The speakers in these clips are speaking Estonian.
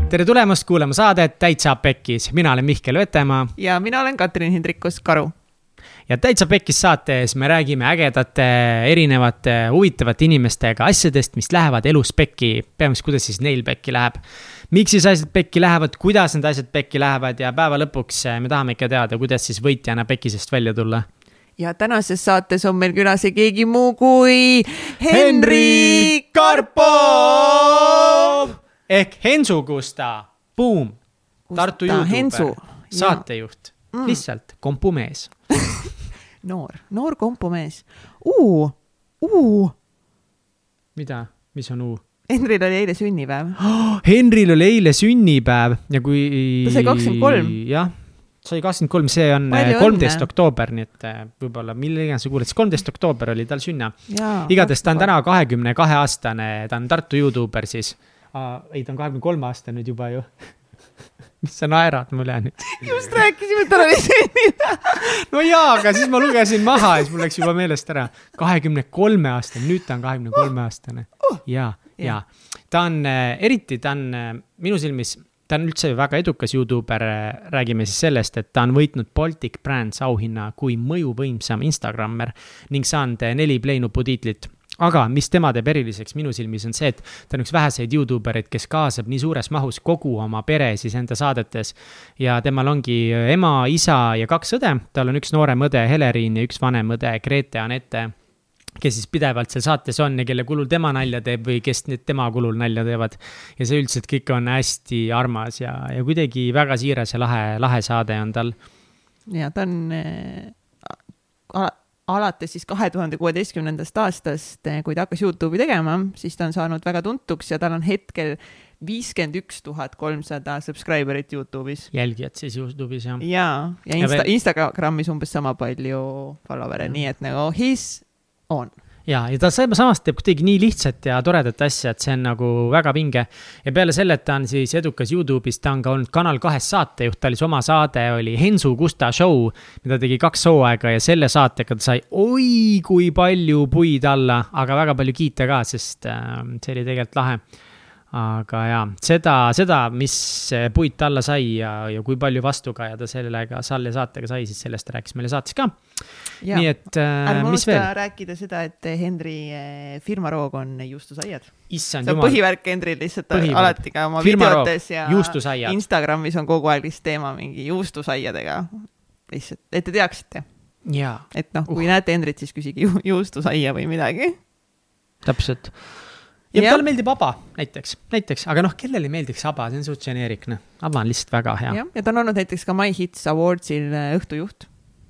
Tere tulemast kuulama saadet Täitsa Pekkis. Mina olen Mihkel Vetemaa. Ja mina olen Katrin Hindrikus Karu. Ja Täitsa Pekkis saates me räägime ägedate, erinevate, huvitavate inimestega asjadest, mis lähevad elus pekki. Peamiselt, kuidas siis neil pekki läheb. Miks siis asjad pekki lähevad, kuidas need asjad pekki lähevad ja päeva lõpuks me tahame ikka teada, kuidas siis võitjana pekkisest välja tulla. Ja tänases saates on meil külas keegi muu kui Henri Karpov! Ehk Hensu Kusta, boom, Tartu YouTuber, saatejuht, lihtsalt kompumees. Noor kompumees. Mida? Mis on Henril oli eile sünnipäev. Henril oli eile sünnipäev ja kui... Ta sai 23. Jah, sai 23, see on palju 13 õnne. Oktoober, nii et võib-olla millega sa kuuled, 13 oktoober oli tal sünna. Igatahes ta on täna 22 aastane, ta on Tartu YouTuber siis. Ei, ta on 23 aasta nüüd juba ju. Mis sa naerad mulle nüüd? Just rääkisime, et ta oli sünnipäev. No jaa, aga siis ma lugesin maha ja siis mul läks juba meelest ära. 23 aastane, nüüd ta on 23 aastane. Ja. Ta on minu silmis, ta on üldse väga edukas YouTuber, räägime siis sellest, et ta on võitnud Baltic Brands auhinna kui mõjuvõimsam Instagrammer ning saanud 4 Playnupu tiitlit. Aga mis tema teeb eriliseks minu silmis on see, et ta on üks väheseid YouTubereid, kes kaasab nii suures mahus kogu oma pere siis enda saadetes. Ja temal ongi ema, isa ja 2 õde. Tal on üks noorem õde Heleriin ja üks vanem õde Grete Anette, kes siis pidevalt seal saates on ja kelle kulul tema nalja teeb või kes nüüd tema kulul nalja teevad. Ja see üldiselt kõik on hästi armas ja kuidagi väga siiras ja lahe saade on tal. Ja ta on... alates siis 2016. aastast, kui ta hakkas YouTube'i tegema, siis ta on saanud väga tuntuks ja tal on hetkel 51 300 subscriberit YouTube'is. Jälgijad siis YouTube'is, jah. Ja Instagramis umbes sama palju followere, nii et nagu his on. Ja ta samas teeb kuidagi nii lihtsat ja toredat asja, et see on nagu väga vinge. Ja peale selle, et ta on siis edukas YouTube'is, ta on ka olnud Kanal 2 saatejuht, ta oli oma saade, oli Hensu Kusta show, mida tegi 2 hooaega ja selle saatega ta sai kui palju puid alla, aga väga palju kiita ka, sest see oli tegelikult lahe. Aga jaa, seda, mis puid alla sai ja kui palju vastuga ja ta sellega salle saatega sai, siis sellest rääkis meile saates ka. Ja, nii et mis veel? Rääkida seda, et Henri firmaroog on juustusaiad. See on põhivärk Henril lihtsalt alati ka oma videotes ja juustusaiad. Instagramis on kogu aeg lihtsalt teema mingi juustusaiadega. Lihtsalt, et te teaksite. Ja. Et kui näete Henrit, siis küsige juustusaia või midagi. Täpselt. Ja talle meeldib aba, näiteks. Aga kellele meeldiks aba, see on suht geneerikne. Aba on lihtsalt väga hea. Ja ta on olnud näiteks ka My Hits Awardsil õhtujuht.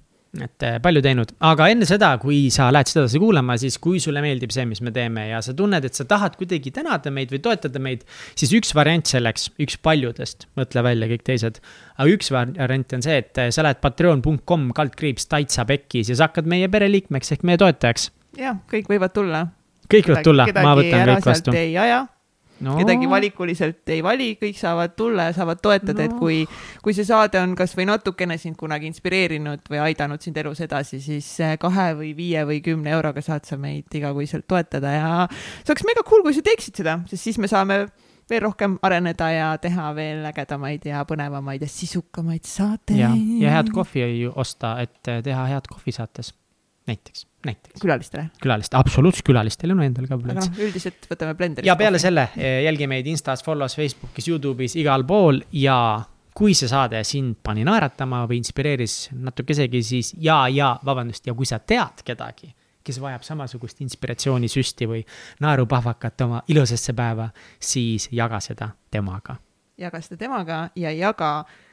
Et palju teinud. Aga enne seda, kui sa lähed seda kuulama, siis kui sulle meeldib see, mis me teeme ja sa tunned, et sa tahad kuidagi tänada meid või toetada meid, siis üks variant selleks, üks paljudest, mõtle välja kõik teised. Aga üks variant on see, et sa lähed patreon.com/Täitsa Pekkis ja sa hakkad meie pereliikmeks ehk meie toetajaks. Ja, kõik võivad tulla. Kõik võivad tulla, ma võtan kõik vastu. Kedagi ei aja, kedagi valikuliselt ei vali, kõik saavad tulla ja saavad toetada, et kui see saade on kas või natukene sind kunagi inspireerinud või aidanud sind elus edasi, siis 2 või 5 või 10 euroga saad sa meid igakuiselt toetada ja see oleks mega cool, kui sa teeksid seda, sest siis me saame veel rohkem areneda ja teha veel ägedamaid ja põnevamaid ja sisukamaid saateid. Ja head kohvi ei osta, et teha head kohvi saates. Näiteks. Külalistele, absoluutselt külalistele, endal ka. Aga üldiselt võtame blenderist. Ja peale selle jälgi meid Instas, follows, Facebookis, YouTube'is, igal pool ja kui see saade sind pani naeratama või inspireeris natuke isegi, siis ja kui sa tead kedagi, kes vajab samasugust inspiratsioonisüsti või naerupahvakat oma ilusasse päeva, siis jaga seda temaga. Jaga seda temaga ja jaga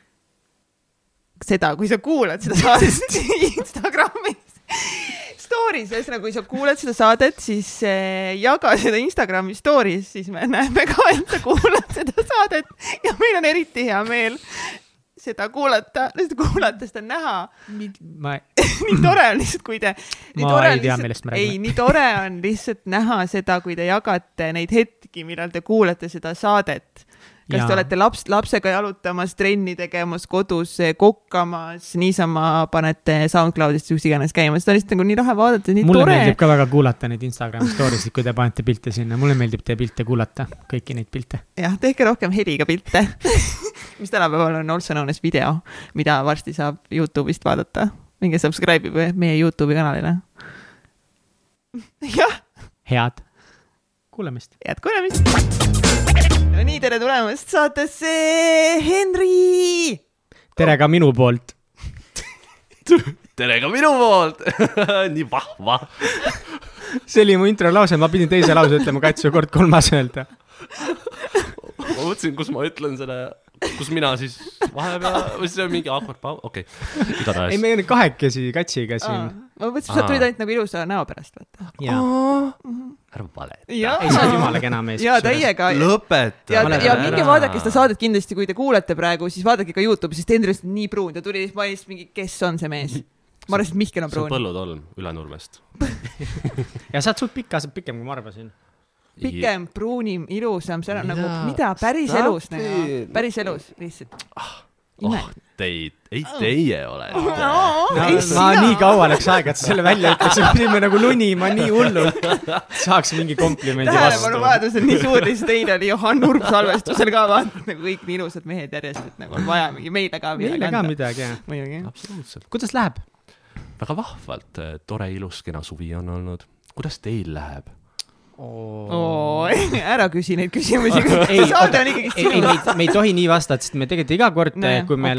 seda, kui sa kuulad seda saadet Instagramis. Stories, kui sa kuuled seda saadet, siis jaga seda Instagrami stories, siis me näeme ka, et sa kuulad seda saadet ja meil on eriti hea meel seda kuulata, seda näha. Nii tore on lihtsalt, kui te... nii tore on lihtsalt näha seda, kui te jagate neid hetki, millal te kuulate seda saadet. kas te olete lapsega jalutamas, trenni tegemas, kodus kokkamas, niisama panete SoundCloudist kus iganes käima, seda on lihtsalt nagu nii lahe vaadata, nii mulle tore. Meeldib ka väga kuulata neid Instagram stories, kui te panete pilte sinna. Mulle meeldib teie pilte kuulata, kõiki neid pilte. Jah, tehke rohkem heliga pilte, mis tänapäeval on also known as video, mida varsti saab YouTube'ist vaadata. Minge subscribe meie YouTube'i kanalile. Jah. Head kuulemist. Head kuulemist. No nii, tere tulemast saatesse, Henri! Tere ka minu poolt. Tere ka minu poolt. Nii vahva. See oli mu intro lause, ma pidin teise lause ütlema, Katsu kord 3 öelda. Ma mõtlesin, kus ma ütlen selle, kus mina siis vahepeal, või siis on mingi awkward pau, okei. Ei, me oleme kahekesi Katsiga siin. Ma mõtlesin, sa tulid ainult nagu ilusa näo pärast. Ära vale. Ei, sa oled jumala kena mees. Ja täiega. Lõpeta. Ja minge vaadake seda saadet kindlasti, kui te kuulete praegu, siis vaadake ka YouTube'i, sest Henri on nii pruun. Ta tuli mainis mingi, kes on see mees. Ma arvasin, et Mihkel on pruun. See on Põllutolm Ülenurmest. Ja sa oled suht pikem, kui ma arvasin. Pikem, pruunim, ilusam, see on nagu, mida päris elus, nagu, päris elus, lihtsalt. Teie ole. Ma nii kaua läks aega, et sa selle välja ütleks, et pidime nagu luni, ma nii hullu saaks mingi komplimendi vastu. Tähelepanu vajadus on nii suur, lihtsalt teine oli Johan Urb salvestusel ka vaatad, nagu kõik nii ilusad mehed järjest, et nagu on vaja mingi meile ka midagi, jah. Absoluutselt. Kuidas läheb? Väga vahvalt, tore ilus kena suvi on olnud. Kuidas teil läheb? Ära küsi neid küsimusi. Saade on ikkagi sinu. Me ei tohi nii vastata, sest me tegelikult iga kord, kui meil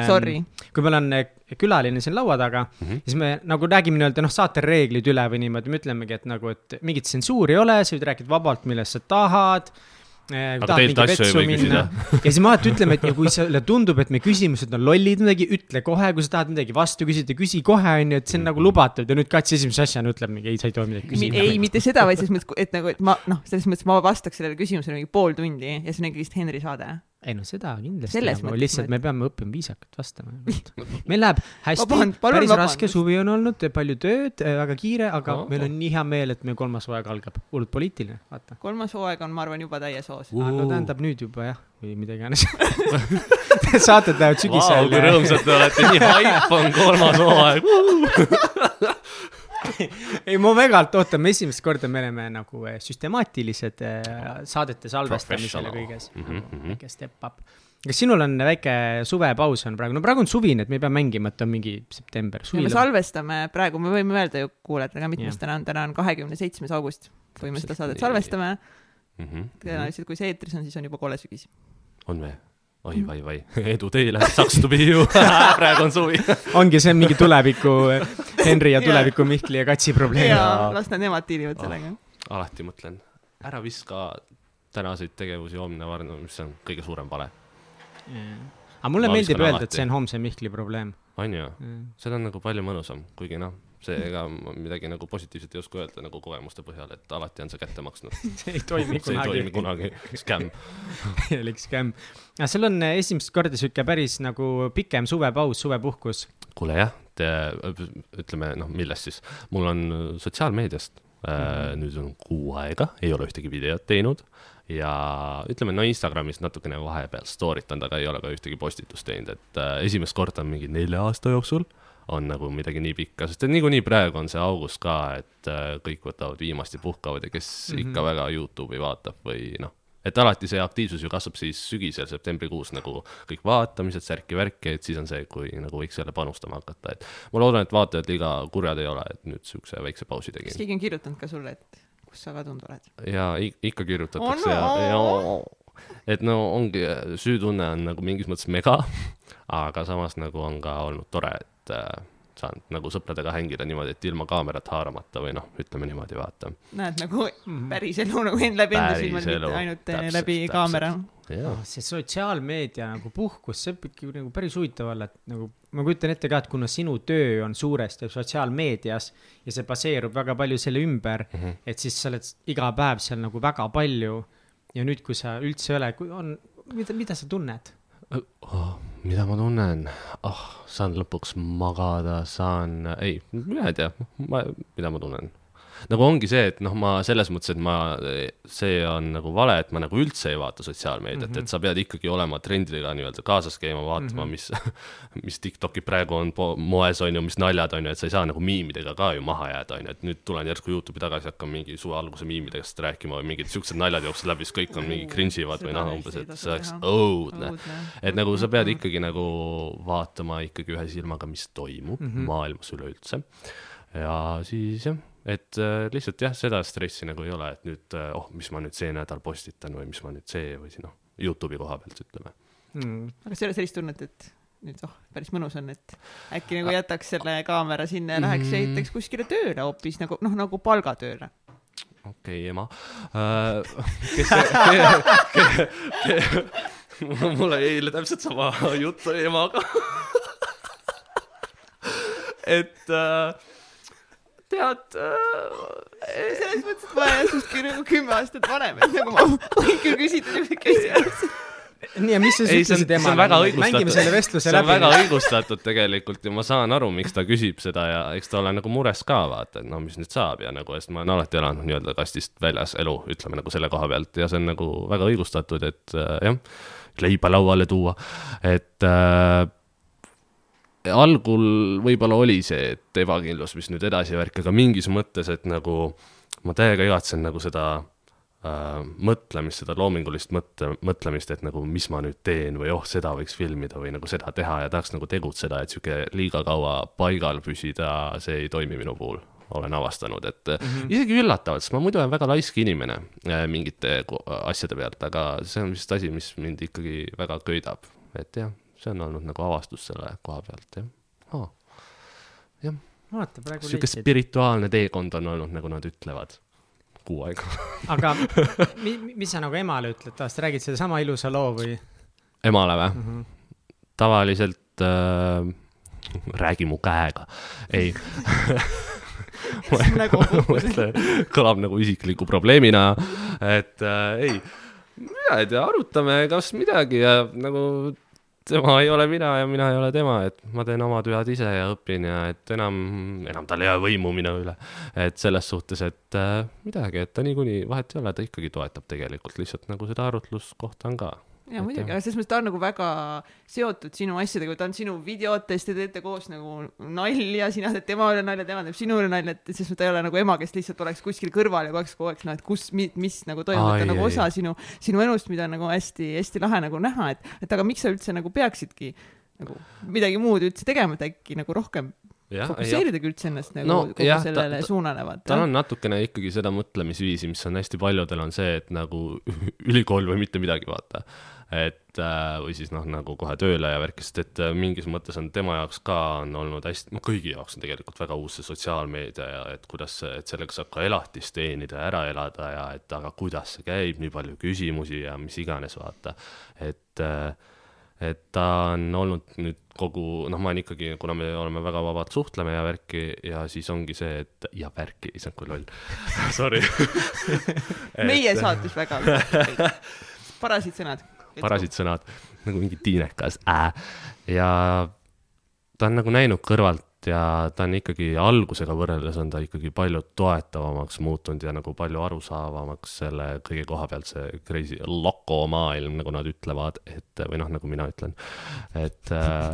on külaline siin laua taga, siis me nagu räägime nii-öelda saate reeglid üle või niimoodi, me ütlemegi, et nagu, et mingit tsensuuri ei ole, sa võid rääkida vabalt, millest sa tahad. Aga teilt asju ei või küsida. Ja siis ma ütleme, et kui sulle tundub, et me küsimused on lollid midagi, ütle kohe, kui sa tahad midagi vastu küsida, küsi kohe, on ju, et see on nagu lubatud ja nüüd Kats esimese asjana ütleb mingi, ei, sa ei tohi midagi küsida. Ei, mitte seda, vaid selles mõttes, et nagu, et ma, selles mõttes ma vastaks sellele küsimusele mingi pool tundi ja see on ikkagi Henri saade. Ei no seda kindlasti, lihtsalt me peame õppima viisakalt vastama. Meil läheb hästi, päris raske suvi on olnud, palju tööd, väga kiire, aga meil on nii hea meel, et meil 3. hooaeg algab. Hullult poliitiline, vaata. 3. hooaeg on, ma arvan, juba täies hoos. No tähendab nüüd juba, jah, või midagi annes. Saated lähevad sügisel. Kui rõõmsad te olete, nii haip on 3. hooaeg. Ei, ma vägalt ootan, me esimest korda me oleme nagu süstemaatilised saadete salvestamisele kõiges. Väike step up. Kas sinul on väike suvepaus on praegu? No praegu on suvine, et me ei pea mängima, et on mingi september. Me salvestame praegu, me võime öelda ju kuulata ka mitmest täna on 27. august, kui me seda saadet salvestame. Tõenäoliselt, kui see eetris on, siis on juba koole sügis. On või? Vai, edu teile, saks to be you, praegu on suvi. Ongi see mingi tuleviku Henri ja tuleviku Mihkli ja Katsi probleem. Ja las nemad tiilivad sellega. Alati mõtlen, ära viska tänaseid tegevusi homne varnu, mis on kõige suurem vale. Aga mulle meeldib öelda, et see on homse Mihkli probleem. On ju, seda on nagu palju mõnusam, kuigi see ega midagi nagu positiivset ei oska öelda nagu kogemuste põhjal, et alati on see kätte maksnud. See ei toimi kunagi. Skäm. Jälik skäm. Seal on esimest korda sükke päris nagu pikem suvepaus, suvepuhkus. Kuule jah, ütleme, millest siis. Mul on sotsiaalmeediast, nüüd on 6 aega, ei ole ühtegi videot teinud ja ütleme, Instagramis natukene vahepeal storytanud, aga ei ole ka ühtegi postitust teinud, et esimest korda on mingi 4 aasta jooksul on nagu midagi nii pikka, sest et niikuinii praegu on see august ka, et kõik võtavad viimast ja puhkavad ja kes ikka väga YouTube'i vaatab või et alati see aktiivsus ju kasvab siis sügisel, septembrikuus nagu kõik vaatamised, särki-värki, et siis on see, kui nagu võiks jälle panustama hakata, et ma loodan, et vaatajad liiga kurjad ei ole, et nüüd sükse väikse pausi tegin. Kas keegi on kirjutanud ka sulle, et kus sa kadunud oled? Ja ikka kirjutatakse et ongi, süütunne on nagu mingis mõttes mega, aga samas nagu on ka olnud tore, et saan nagu sõpradega hängida niimoodi, et ilma kaamerat haaramata või ütleme niimoodi vaata. Näed nagu päris elu nagu läbi enda silmad, mitte ainult läbi kaamera. See sotsiaalmeedia nagu puhkus, see nagu päris huvitav olla, et nagu ma kujutan ette ka, et kuna sinu töö on suuresti sotsiaalmeedias ja see baseerub väga palju selle ümber, et siis sa oled iga päev seal nagu väga palju ja nüüd, kui sa üldse ei ole, mida sa tunned? Mida ma tunnen? Saan lõpuks magada, mina ei tea, mida ma tunnen. nagu ongi see, et noh, ma selles mõttes, et see on nagu vale, et ma nagu üldse ei vaata sotsiaalmeediat, et sa pead ikkagi olema trendidega nii-öelda kaasas käima, vaatama, mis TikTok'i praegu on moes on ju, mis naljad on ju, et sa ei saa nagu miimidega ka ju maha jääda on ju, et nüüd tulen järsku YouTube'i tagasi, hakkan mingi suve alguse miimidest rääkima või mingid siuksed naljad jooksid läbi, siis kõik on mingi cringe'ivad või noh, umbes, et see oleks õudne. Et nagu sa pead ikkagi nagu vaatama ikkagi ühe silmaga, mis toimub maailmas üleüldse. Ja siis jah, et lihtsalt jah, seda stressi nagu ei ole, et nüüd, mis ma nüüd see nädal postitan või mis ma nüüd see või siin YouTube'i koha pealt ütleme. Aga see ei ole sellist tunnet, et nüüd päris mõnus on, et äkki nagu jätaks selle kaamera sinna ja läheks ja ehitaks kuskile tööle hoopis nagu palgatööle. Okei, ema. Mulle eile täpselt sama juttu emaga. Et tead... Selles mõttes, et ma ei asustki nagu 10 aastat vanem, et nagu ma võin küll küsida niisugune küsimus. Nii, ja mis sa ütlesid emale? Mängime selle vestluse läbi. See on väga õigustatud tegelikult ja ma saan aru, miks ta küsib seda ja eks ta ole nagu mures ka vaata, et no mis nüüd saab ja nagu, sest ma olen alati elanud nii-öelda kastist väljas elu, ütleme nagu selle koha pealt ja see on nagu väga õigustatud, et jah, leiba lauale tuua, et algul võib-olla oli see, et ebakindlus, mis nüüd edasi värk, aga mingis mõttes, et nagu ma täiega igatsen nagu seda mõtlemist, seda loomingulist mõtlemist, et nagu mis ma nüüd teen või seda võiks filmida või nagu seda teha ja tahaks nagu tegutseda, et siuke liiga kaua paigal püsida, see ei toimi minu puhul, olen avastanud, et isegi üllatavalt, sest ma muidu olen väga laiski inimene mingite asjade pealt, aga see on vist asi, mis mind ikkagi väga köidab, et jah, see on olnud nagu avastus selle koha pealt, jah. Siuke spirituaalne teekond on olnud, nagu nad ütlevad. Kuu aega. Aga mis sa nagu emale ütled? Taast räägid seda sama ilusa loo või? Emale või? Tavaliselt räägi mu käega. Ei. Kõlab nagu isikliku probleemina, et ei. Mina ei tea, arutame kas midagi ja nagu tema ei ole mina ja mina ei ole tema, et ma teen oma tööd ise ja õpin ja et enam tal ei ole võimu minu üle. Et selles suhtes, et midagi, et ta niikuni vahet ei ole, ta ikkagi toetab tegelikult lihtsalt nagu seda arutluskohta on ka. Ja muidugi, aga selles mõttes ta on nagu väga seotud sinu asjadega, ta on sinu videotest ja teete koos nagu nalja, sina teed tema üle nalja, tema teeb sinu üle nalja, et selles mõttes ta ei ole nagu ema, kes lihtsalt oleks kuskil kõrval ja kogu aeg, et kus, mis nagu toimub, ta nagu osa sinu elust, mida on nagu hästi, hästi lahe nagu näha, et aga miks sa üldse nagu peaksidki nagu midagi muud üldse tegema, et äkki nagu rohkem fokusseeridagi üldse ennast nagu kogu sellele suunalevad. Tal on natukene ikkagi seda mõtlemisviisi, mis on hästi paljudel on see, et nagu ülikool või mitte midagi vaata. Et või siis nagu kohe tööle ja värkist, et mingis mõttes on tema jaoks ka on olnud hästi, kõigi jaoks on tegelikult väga uus see sotsiaalmeedia ja et kuidas, et sellega saab ka elatist teenida ja ära elada ja et aga kuidas see käib, nii palju küsimusi ja mis iganes vaata, et ta on olnud nüüd kogu, ma olen ikkagi, kuna me oleme väga vabad suhtleme ja värki ja siis ongi see, et ja värki, isand kui loll, sorry. Meie saatis väga parasid sõnad, nagu mingi tiinekas, ja ta on nagu näinud kõrvalt ja ta on ikkagi algusega võrreldes on ta ikkagi palju toetavamaks muutunud ja nagu palju arusaavamaks selle kõige koha pealt see crazy loko maailm, nagu nad ütlevad, et või nagu mina ütlen, et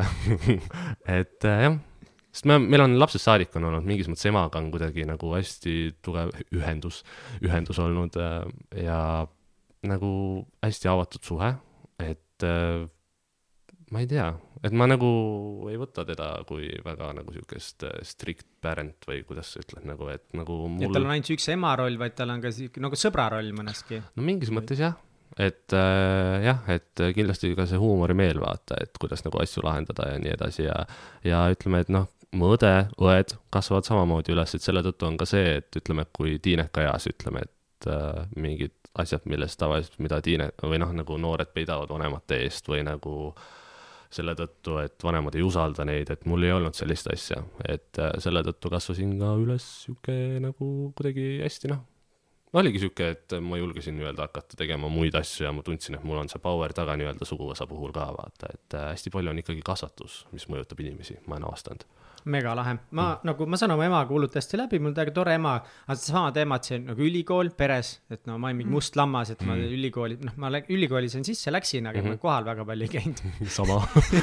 jah, sest meil on lapsest saadik on olnud mingis mõttes emaga on kuidagi nagu hästi tugev ühendus olnud ja nagu hästi avatud suhe, et ma ei tea, et ma nagu ei võta teda kui väga nagu siukest strict parent või kuidas sa ütled nagu, et nagu mul... Et tal on ainult üks ema roll, vaid tal on ka nagu sõbra roll mõneski. No mingis mõttes jah, et et kindlasti ka see huumorimeel vaata, et kuidas nagu asju lahendada ja nii edasi ja ütleme, et mu õed kasvavad samamoodi üles, et selle tõttu on ka see, et ütleme, kui tiineka eas ütleme, et mingid asjad, millest tavaliselt, mida või nagu noored peidavad vanemate eest või nagu selle tõttu, et vanemad ei usalda neid, et mul ei olnud sellist asja, et selle tõttu kasvasin ka üles siuke nagu kuidagi hästi oligi siuke, et ma julgesin hakata tegema muid asju ja ma tundsin, et mul on see power taga suguvõsa puhul ka vaata, et hästi palju on ikkagi kasvatus, mis mõjutab inimesi, ma olen avastanud. Mega lahe. Ma saan oma emaga hullult hästi läbi, mul täiega tore ema, aga sama teemat see nagu ülikool peres, et no ma olen mingi must lammas, et ma ülikooli, ma ülikooli sain sisse, läksin, aga ma kohal väga palju ei käinud. Sama.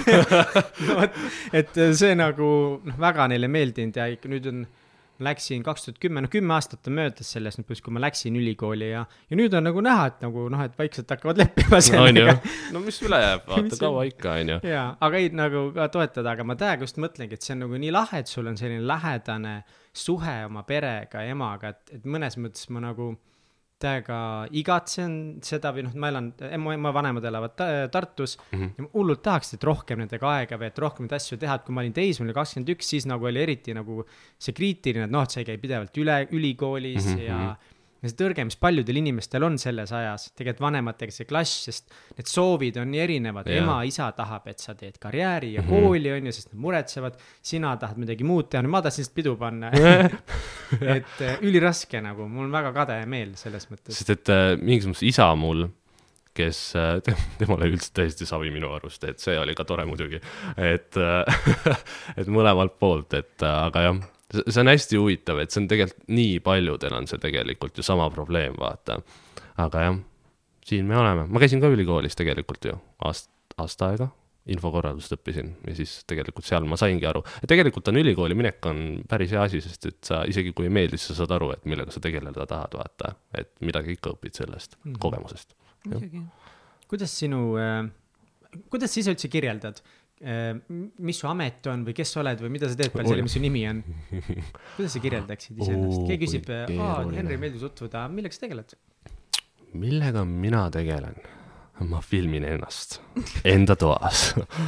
et see nagu väga neile meeldinud ja ikka nüüd läksin 2010, 10 aastat on möödas sellest, kui ma läksin ülikooli ja nüüd on nagu näha, et nagu et vaikselt hakkavad leppima sellega. No mis üle jääb, vaata kaua ikka, on ju. Jaa, aga ei nagu ka toetada, aga ma täiega just mõtlengi, et see on nagu nii lahe, et sul on selline lähedane suhe oma perega ja emaga, et mõnes mõttes ma nagu täiega igatsen seda või ma elan, ema vanemad elavad Tartus ja ma hullult tahaks, et rohkem nendega aega või et rohkem neid asju teha, et kui ma olin teismeline 21, siis nagu oli eriti nagu see kriitiline, et et sa ei käi pidevalt ülikoolis ja see tõrge, mis paljudel inimestel on selles ajas, tegelikult vanematega see klass, sest need soovid on nii erinevad, ema, isa tahab, et sa teed karjääri ja kooli on ju, sest nad muretsevad, sina tahad midagi muud teha, ma tahtsin lihtsalt pidu panna. et üliraske nagu, mul on väga kade meel selles mõttes. Sest et mingisugune isa mul, kes, temale üldse täiesti savi minu arust, et see oli ka tore muidugi, et mõlemalt poolt, et aga jah, see on hästi huvitav, et see on tegelikult nii paljudel on see tegelikult ju sama probleem, vaata. Aga jah, siin me oleme. Ma käisin ka ülikoolis tegelikult ju aasta aega, infokorraldust õppisin ja siis tegelikult seal ma saingi aru. Ja tegelikult on ülikooli minek on päris hea asi, sest et sa isegi kui ei meeldi, sa saad aru, et millega sa tegeleda tahad, vaata. Et midagi ikka õpid sellest kogemusest. Kuidas sa ise üldse kirjeldad? Mis su amet on või kes sa oled või mida sa teed peale selle, mis su nimi on? Kuidas sa kirjeldaksid iseennast? Keegi küsib, Henri meeldis tutvuda, millega sa tegeled? Millega mina tegelen? Ma filmin ennast enda toas.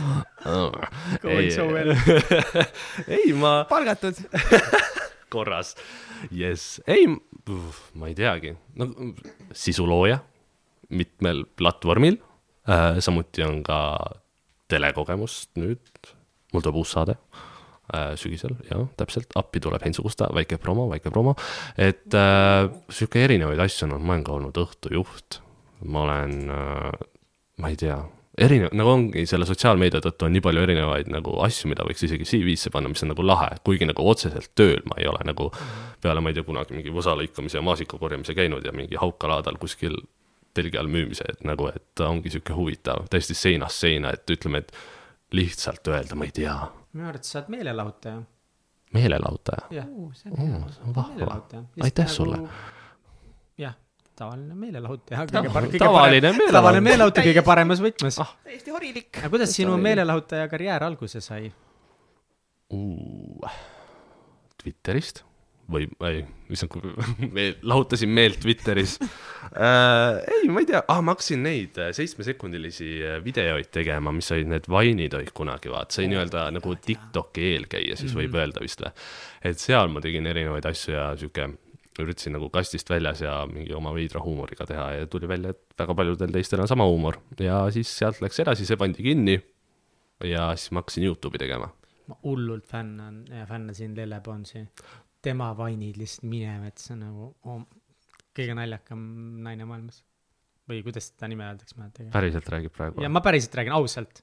Ei, ma... Palgatud. Korras. Yes. Ei, ma ei teagi. No, sisulooja mitmel platvormil. Samuti on ka telekogemust nüüd. Mul tuleb uus saade sügisel, jah, täpselt. Appi tuleb Hensugusta, väike promo. Et süke erinevaid asju, ma olen ka olnud õhtujuht. Ma olen, ma ei tea, nagu ongi selle sotsiaalmeedia tõttu on nii palju erinevaid nagu asju, mida võiks isegi CV-sse panna, mis on nagu lahe, kuigi nagu otseselt tööl ma ei ole nagu peale, ma ei tea, kunagi mingi võsalõikamise ja maasikakorjamise käinud ja mingi haukalaadal kuskil telgi all müümise, et nagu, et ongi süke huvitav, täiesti seinast seina, et ütleme, et lihtsalt öelda, ma ei tea. Minu arvates sa oled meelelahutaja. Meelelahutaja? Jah. See on vahva. Aitäh sulle. Jah, tavaline meelelahutaja. Tavaline meelelahutaja kõige paremas võtmes. Täiesti horilik. Aga kuidas sinu meelelahutaja karjäär alguse sai? Twitterist? Või lahutasin meelt Twitteris. Ei, ma ei tea. Ma hakkasin neid 7-sekundilisi videoid tegema, mis olid need vainid olid kunagi, vaat. See nii-öelda nagu TikToki eelkäija, siis võib öelda vist. Et seal ma tegin erinevaid asju ja süke üritasin nagu kastist väljas ja mingi oma veidra huumoriga teha ja tuli välja, et väga paljudel teistel on sama huumor. Ja siis sealt läks edasi, see pandi kinni ja siis ma hakkasin YouTube'i tegema. Ma hullult fännasin Lele Bonsi. Tema vainid lihtsalt minema, et see on nagu kõige naljakam naine maailmas. Või kuidas ta nime öeldaks? Päriselt räägib praegu. Ja ma päriselt räägin ausalt.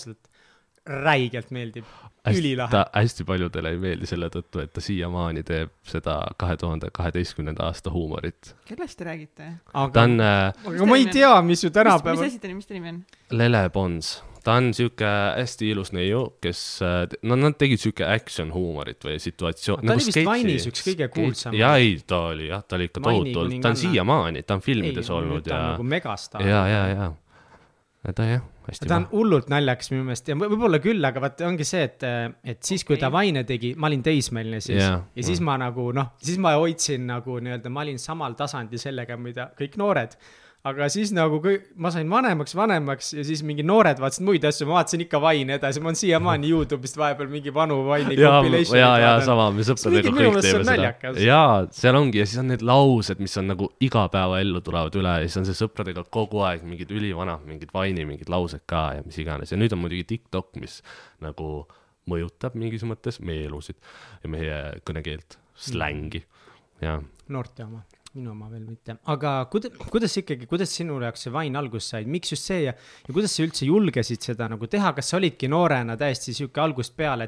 Räigelt meeldib. Ülilahe. Ta hästi paljudele ei meeldi selle tõttu, et ta siiamaani teeb seda 2012. aasta huumorit. Kellest te räägite? Aga ma ei tea, mis ju tänapäeval... Mis ta nimi on? Lele Bons. Ta on süke hästi ilus neiu, kes, nad tegid süke action huumorit või situatsioon. Ta oli vist vainis üks kõige kuulsam. Ja ei, ta oli ikka tohutult. Ta on siiamaani, ta on filmides olnud. Ta on nagu megastar. Ja. Ta jah, hästi ta on hullult naljaks minu meelest ja võib-olla küll, aga vaat ongi see, et siis kui ta vaine tegi, ma olin teismeline siis ja siis ma nagu, siis ma hoidsin nagu nii-öelda, ma olin samal tasandil sellega, mida kõik noored. Aga siis nagu ma sain vanemaks ja siis mingi noored vaatasid muid asju, ma vaatasin ikka vaine edasi, ma on siiamaani YouTube'ist vahepeal mingi vanu vaini compilation. Ja, sama, me sõpradega kõik teeme seda. Ja, seal ongi ja siis on need laused, mis on nagu iga päeva ellu tulevad üle ja siis on see sõpradega kogu aeg mingid ülivanad, mingid vaini, mingid laused ka ja mis iganes. Ja nüüd on muidugi TikTok, mis nagu mõjutab mingis mõttes meie elusid ja meie kõnekeelt, slängi. Noorte oma. Minu oma veel mitte. Aga kuidas sinu jaoks see vain algus said? Miks just see ja kuidas sa üldse julgesid seda nagu teha? Kas sa olidki noorena täiesti siuke algust peale, et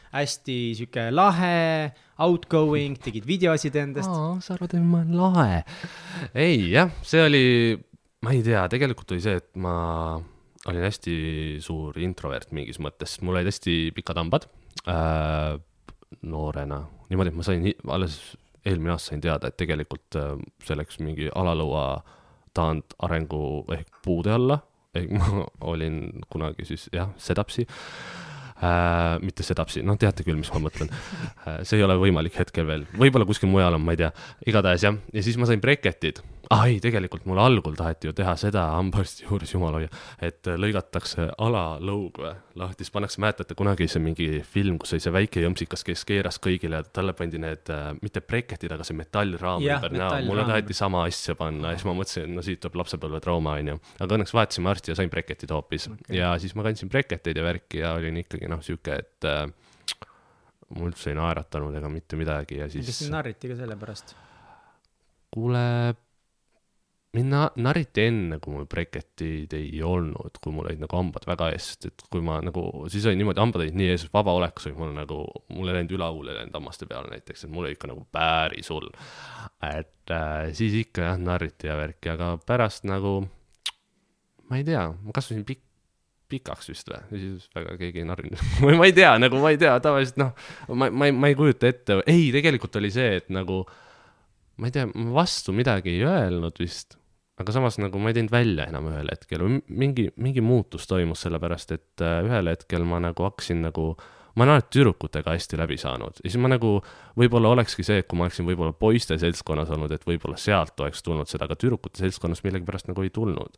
hästi siuke lahe, outgoing, tegid videosid endast. Sa arvad, et ma olen lahe? Ei, jah, see oli, ma ei tea, tegelikult oli see, et ma olin hästi suur introvert mingis mõttes. Mul olid hästi pikad hambad noorena. Niimoodi, et ma sain alles eelmine aasta sain teada, et tegelikult selleks mingi alalõua taand arengu ehk puude alla. Ehk ma olin kunagi siis, jah, sedapsi. Mitte sedapsi, no teate küll, mis ma mõtlen. See ei ole võimalik hetkel veel. Võib-olla kuskil mujal on, ma ei tea. Igatahes, jah. Ja siis ma sain breketid. Ei, tegelikult mul algul taheti ju teha seda hambaarsti juures, jumal hoia, et lõigatakse alalõug lahti. Siis pannakse, mäletate, kunagi see mingi film, kus oli see väike jõmsikas, kes keeras kõigile, talle pandi need, mitte breketid, aga see metallraam. Mulle taheti sama asja panna. Ja siis ma mõtlesin, no siit tuleb lapsepõlve trauma, on ju. Aga õnneks vaatasime arsti ja sain breketid hoopis. Okay. Ja siis ma kandsin breketeid ja värki ja olin ikkagi siuke, et mul üldse ei naeratanud ega mitte midagi. Ja siis... Kas sind narriti ka selle pärast? Kuule... Minna narriti enne, kui mul breketid ei olnud, kui mul olid hambad väga eest, et kui ma siis oli niimoodi, hambad olid nii ees, vaba olekus oli mul ei läinud ülaule läinud hammaste peale näiteks, et mul oli ikka päris hull. Et siis ikka jah, narriti ja värki, aga pärast ma ei tea, ma kasvasin pikaks vist või, siis väga keegi ei narrinud. ma ei tea, tavaliselt ma ei kujuta ette, ei, tegelikult oli see, et ma ei tea, vastu midagi ei öelnud vist, aga samas ma ei teinud välja enam ühel hetkel. Mingi muutus toimus sellepärast, et ühel hetkel ma hakkasin ma olen alati tüdrukutega hästi läbi saanud. Ja siis ma võib-olla olekski see, et kui ma oleksin võib-olla poiste seltskonnas olnud, et võib-olla sealt oleks tulnud seda, aga tüdrukute seltskonnas millegi pärast ei tulnud.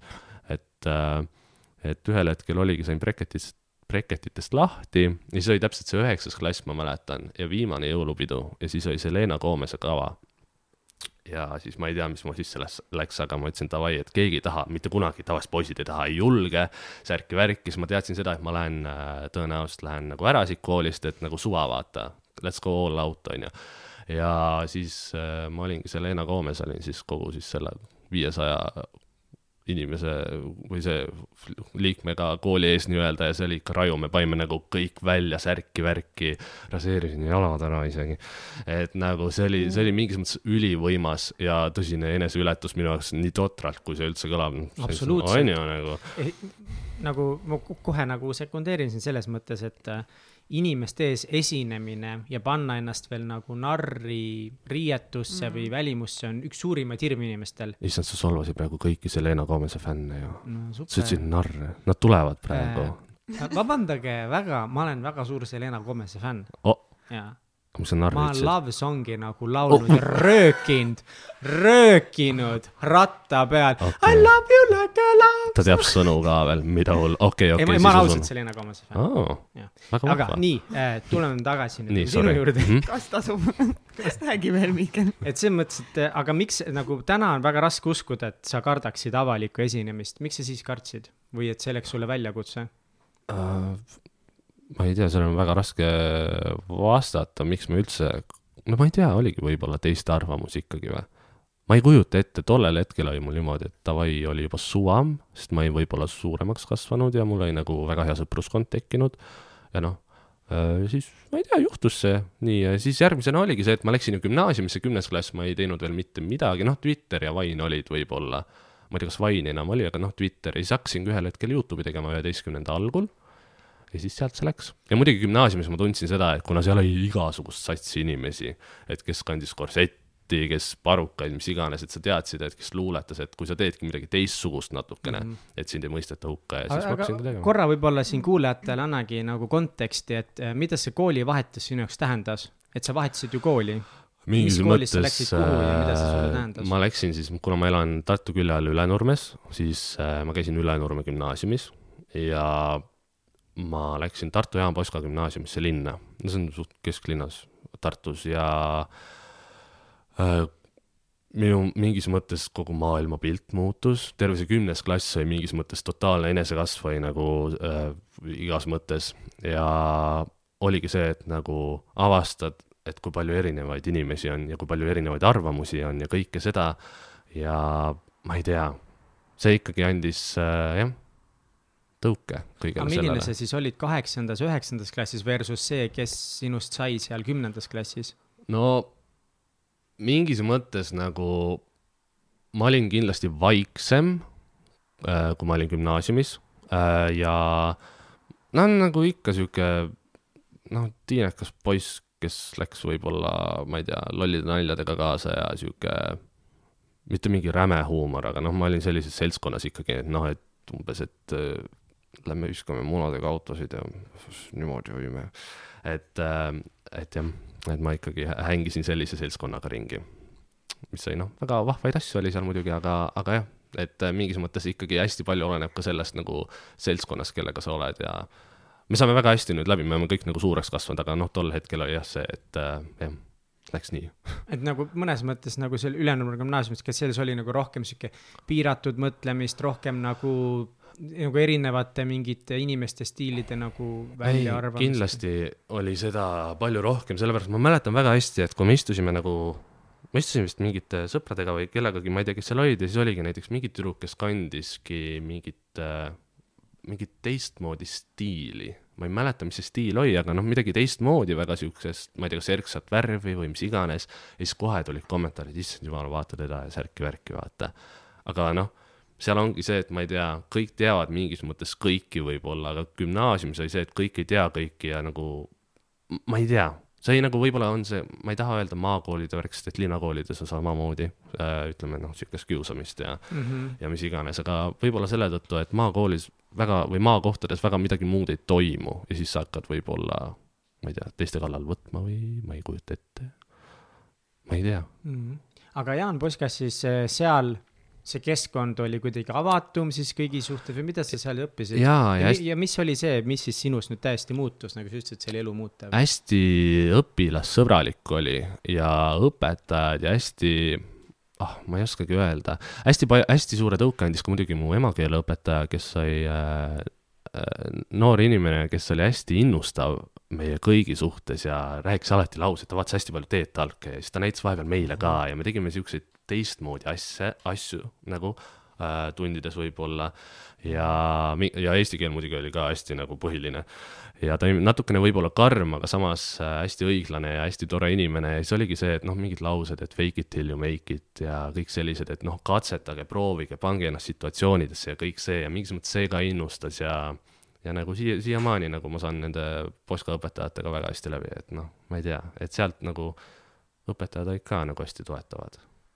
Et ühel hetkel oligi, sain breketitest lahti ja siis oli täpselt see 9. klass, ma mäletan, ja viimane jõulupidu ja siis oli see Leena Koomese kava. Ja siis ma ei tea, mis ma sisse läks, aga ma ütlesin davai, et keegi ei taha, mitte kunagi, tavaliselt poisid ei taha, ei julge, särki värki, siis ma teadsin seda, et ma tõenäoliselt lähen ära siit koolist, et suva vaata, let's go all out, on ju. Ja siis ma olingi see Leena Koomes, olin siis kogu siis selle 500 inimese või see liikmega kooli ees nii-öelda ja see oli ikka raju, me paime kõik välja, särki, värki, raseerisin jalad ära isegi. Et see oli mingis mõttes ülivõimas ja tõsine eneseületus minu jaoks nii totralt, kui see üldse kõlab. Absoluutselt. Ma kohe sekundeerin siin selles mõttes, et inimeste ees esinemine ja panna ennast veel narri riietusse või välimusse on üks suurimaid hirm inimestel. Issand, sa solvasid praegu kõiki see Leena Koomese fänne ju. Sa ütlesid narre. Nad tulevad praegu. Vabandage väga, ma olen väga suur see Leena Koomese fänn. Jaa. Ma olen love songi laulnud ja röökinud ratta peal. Okay. I love you like a love. Ta teab sõnu ka veel, mida hull. Okay, ma olen ausalt see Leena Koomese fänn. Aga nii, tuleme tagasi sinu juurde. Kas tasub? Kas räägi veel, Mihkel? Et see mõttes, et aga miks täna on väga raske uskuda, et sa kardaksid avalikku esinemist. Miks sa siis kardsid? Või et selleks sulle väljakutse? Ma ei tea, seal on väga raske vastata, miks ma üldse, ma ei tea, oligi võib-olla teiste arvamus ikkagi või. Ma ei kujuta ette, tollel hetkel oli mul niimoodi, et tavai oli juba suvam, sest ma ei võib-olla suuremaks kasvanud ja mul oli väga hea sõpruskond tekkinud ja siis ma ei tea, juhtus see nii ja siis järgmisena oligi see, et ma läksin ju gümnaasiumisse 10. klass, ma ei teinud veel mitte midagi, Twitter ja Vine olid võib-olla, ma ei tea, kas Vine enam oli, aga Twitter ja siis hakkasin ühel hetkel YouTube'i tegema 11. algul. Ja siis sealt see läks. Ja muidugi gümnaasiumis ma tundsin seda, et kuna seal oli igasugust satsi inimesi, et kes kandis korsetti, kes parukaid, mis iganes, et sa teadsid, et kes luuletas, et kui sa teedki midagi teistsugust natukene, et sind ei mõisteta hukka ja siis ma hakkasingi tegema. Korra võib-olla siin kuulajatele annagi konteksti, et mida see kooli vahetus sinu jaoks tähendas? Et sa vahetasid ju kooli. Mis koolis sa läksid kuhu ja mida see sulle tähendas? Ma läksin siis, kuna ma elan Tartu külje all Ülenurmes, siis ma käisin Ülenurme gümnaasiumis ja ma läksin Tartu Jaan Poska gümnaasiumisse linna. See on suht kesklinnas Tartus ja minu mingis mõttes kogu maailma pilt muutus. Terve see 10. klass oli mingis mõttes totaalne enesekasv või igas mõttes ja oligi see, et avastad, et kui palju erinevaid inimesi on ja kui palju erinevaid arvamusi on ja kõike seda ja ma ei tea, see ikkagi andis tõuke kõigele aga milline sellele. see siis olid 8. ja 9. klassis versus see, kes sinust sai seal 10. klassis? No mingis mõttes nagu ma olin kindlasti vaiksem, kui ma olin gümnaasiumis ja no nagu ikka siuke tiinekas poiss, kes läks võib-olla, ma ei tea, lollide naljadega kaasa ja siuke mitte mingi räme huumor, aga ma olin sellises seltskonnas ikkagi, et umbes, et lähme viskame munadega autosid ja niimoodi võime. Et jah, et ma ikkagi hängisin sellise seltskonnaga ringi, mis sai väga vahvaid asju oli seal muidugi, aga jah, et mingis mõttes ikkagi hästi palju oleneb ka sellest nagu seltskonnas, kellega sa oled ja me saame väga hästi nüüd läbi, me oleme kõik nagu suureks kasvanud, aga tol hetkel oli jah see, et jah, läks nii. Et nagu mõnes mõttes nagu seal Ülenurme gümnaasiumis, kes selles oli nagu rohkem siuke piiratud mõtlemist, rohkem nagu erinevate mingite inimeste stiilide nagu välja arvamist. Kindlasti oli seda palju rohkem, sellepärast ma mäletan väga hästi, et kui me istusime vist mingite sõpradega või kellegagi, ma ei tea, kes seal olid ja siis oligi näiteks mingi tüdruk, kes kandiski mingit teistmoodi stiili. Ma ei mäleta, mis see stiil oli, aga midagi teistmoodi, väga siuksest, ma ei tea, kas erksat värvi või mis iganes. Ja siis kohe tulid kommentaarid, issand jumal, vaata teda ja särki-värki, vaata. Aga seal ongi see, et ma ei tea, kõik teavad mingis mõttes kõiki võib-olla, aga gümnaasiumis oli see, et kõik ei tea kõiki ja nagu, ma ei tea, see ei nagu võib-olla on see, ma ei taha öelda maakoolide värkst, et linnakoolides on samamoodi, ütleme, siukest kiusamist ja mis iganes, aga võib-olla selle tõttu, et maakoolis väga või maakohtades väga midagi muud ei toimu ja siis sa hakkad võib-olla, ma ei tea, teiste kallal võtma või ma ei kujuta ette. Ma ei tea. Aga Jaan Poskas siis seal see keskkond oli kuidagi avatum siis kõigi suhtes või mida sa seal õppisid? Ja mis oli see, mis siis sinust nüüd täiesti muutus, nagu sa ütlesid, see oli elu muutev? Hästi õpilassõbralik oli ja õpetajad ja hästi, ma ei oskagi öelda, hästi suure tõuke andis ka muidugi mu emakeeleõpetaja, kes sai noor inimene, kes oli hästi innustav meie kõigi suhtes ja rääkis alati lause, et ta vaatas hästi palju teetalke ja siis ta näitas vahepeal meile ka ja me tegime siukseid teistmoodi asju nagu tundides võib-olla ja eesti keel muidugi oli ka hästi nagu põhiline ja ta oli natukene võib-olla karm, aga samas hästi õiglane ja hästi tore inimene ja siis oligi see, et mingid laused, et fake it till you make it ja kõik sellised, et katsetage, proovige, pange ennast situatsioonidesse ja kõik see ja mingis mõttes see ka innustas ja nagu siiamaani nagu ma saan nende Poska õpetajatega väga hästi läbi, et ma ei tea, et sealt nagu õpetajad olid ka nagu hästi toetavad.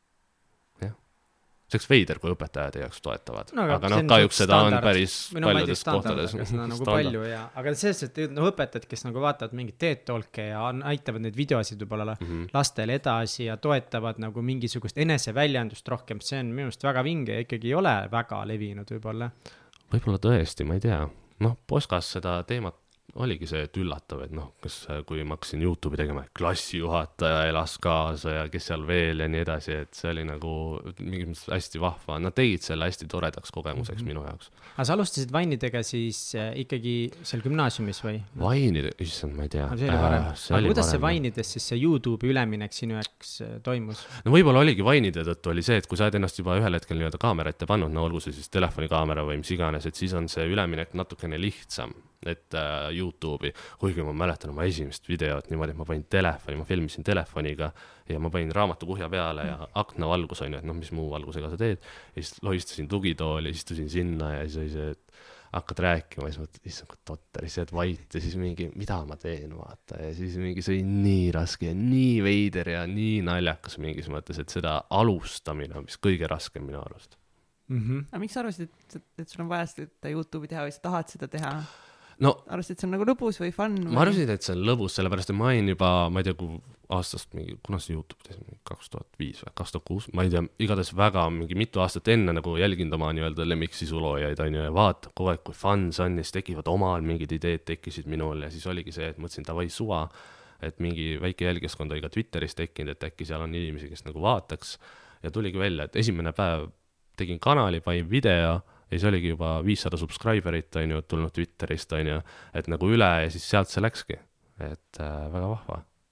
See oleks veider, kui õpetajad ei oleks toetavad. Aga kahjuks seda on päris paljudes kohtades. Seda nagu palju ja, aga sellest, et õpetajad, kes nagu vaatavad mingit teetolke ja aitavad neid videosid võib-olla lastele edasi ja toetavad nagu mingisugust eneseväljendust rohkem, see on minu arust väga vinge ja ikkagi ei ole väga levinud võib-olla. Võib-olla tõesti, ma ei tea. Poskas seda teemat oligi see, et üllatav, et kas, kui ma hakkasin YouTube'i tegema, klassijuhataja elas kaasa ja kes seal veel ja nii edasi, et see oli nagu mingis hästi vahva. Nad tegid selle hästi toredaks kogemuseks minu jaoks. Aga sa alustasid Vainidega siis ikkagi seal gümnaasiumis või? Vainide, issand, ma ei tea. See oli varem. Aga kuidas see Vainides siis see YouTube'i üleminek sinu jaoks toimus? No võib-olla oligi Vainide tõttu oli see, et kui sa oled ennast juba ühel hetkel nii-öelda kaamera ette pannud, olgu see siis telefonikaamera või mis iganes, et siis on see üleminek natukene lihtsam. Et YouTube'i, kuigi ma mäletan oma esimest videot niimoodi, et ma panin telefoni, ma filmisin telefoniga ja ma panin raamatukuhja peale ja aknavalgus on ju, et mis muu valgusega sa teed ja siis lohistasin tugitooli, istusin sinna ja siis oli see, et hakkad rääkima ja siis mõtled, issand kui totter, siis jääd vait ja siis mingi, mida ma teen, vaata ja siis mingi see oli nii raske ja nii veider ja nii naljakas mingis mõttes, et seda alustamine on mis kõige raskem minu arust. Aga miks sa arvasid, et sul on vaja seda YouTube'i teha või sa tahad seda teha? Arvasid, et see on nagu lõbus või fun? Ma arvasid, et see on lõbus, sellepärast, et ma olin juba, ma ei tea, kui aastast mingi, kuna see YouTube tees 2005 või 2006, ma ei tea, igatahes väga mingi mitu aastat enne nagu jälginud oma nii-öelda lemmiksisulojaid on ju ja vaata kogu aeg, kui fun see on ja siis tekivad omal mingid ideed tekkisid minul ja siis oligi see, et mõtlesin, davai suva, et mingi väike jälgiskond oli ka Twitteris tekkinud, et äkki seal on inimesi, kes nagu vaataks ja tuligi välja, et esimene päev tegin kanali, panin video ja siis oligi juba 500 subscriberit on ju tulnud Twitterist on ju, et nagu üle ja siis sealt see läkski, et väga vahva.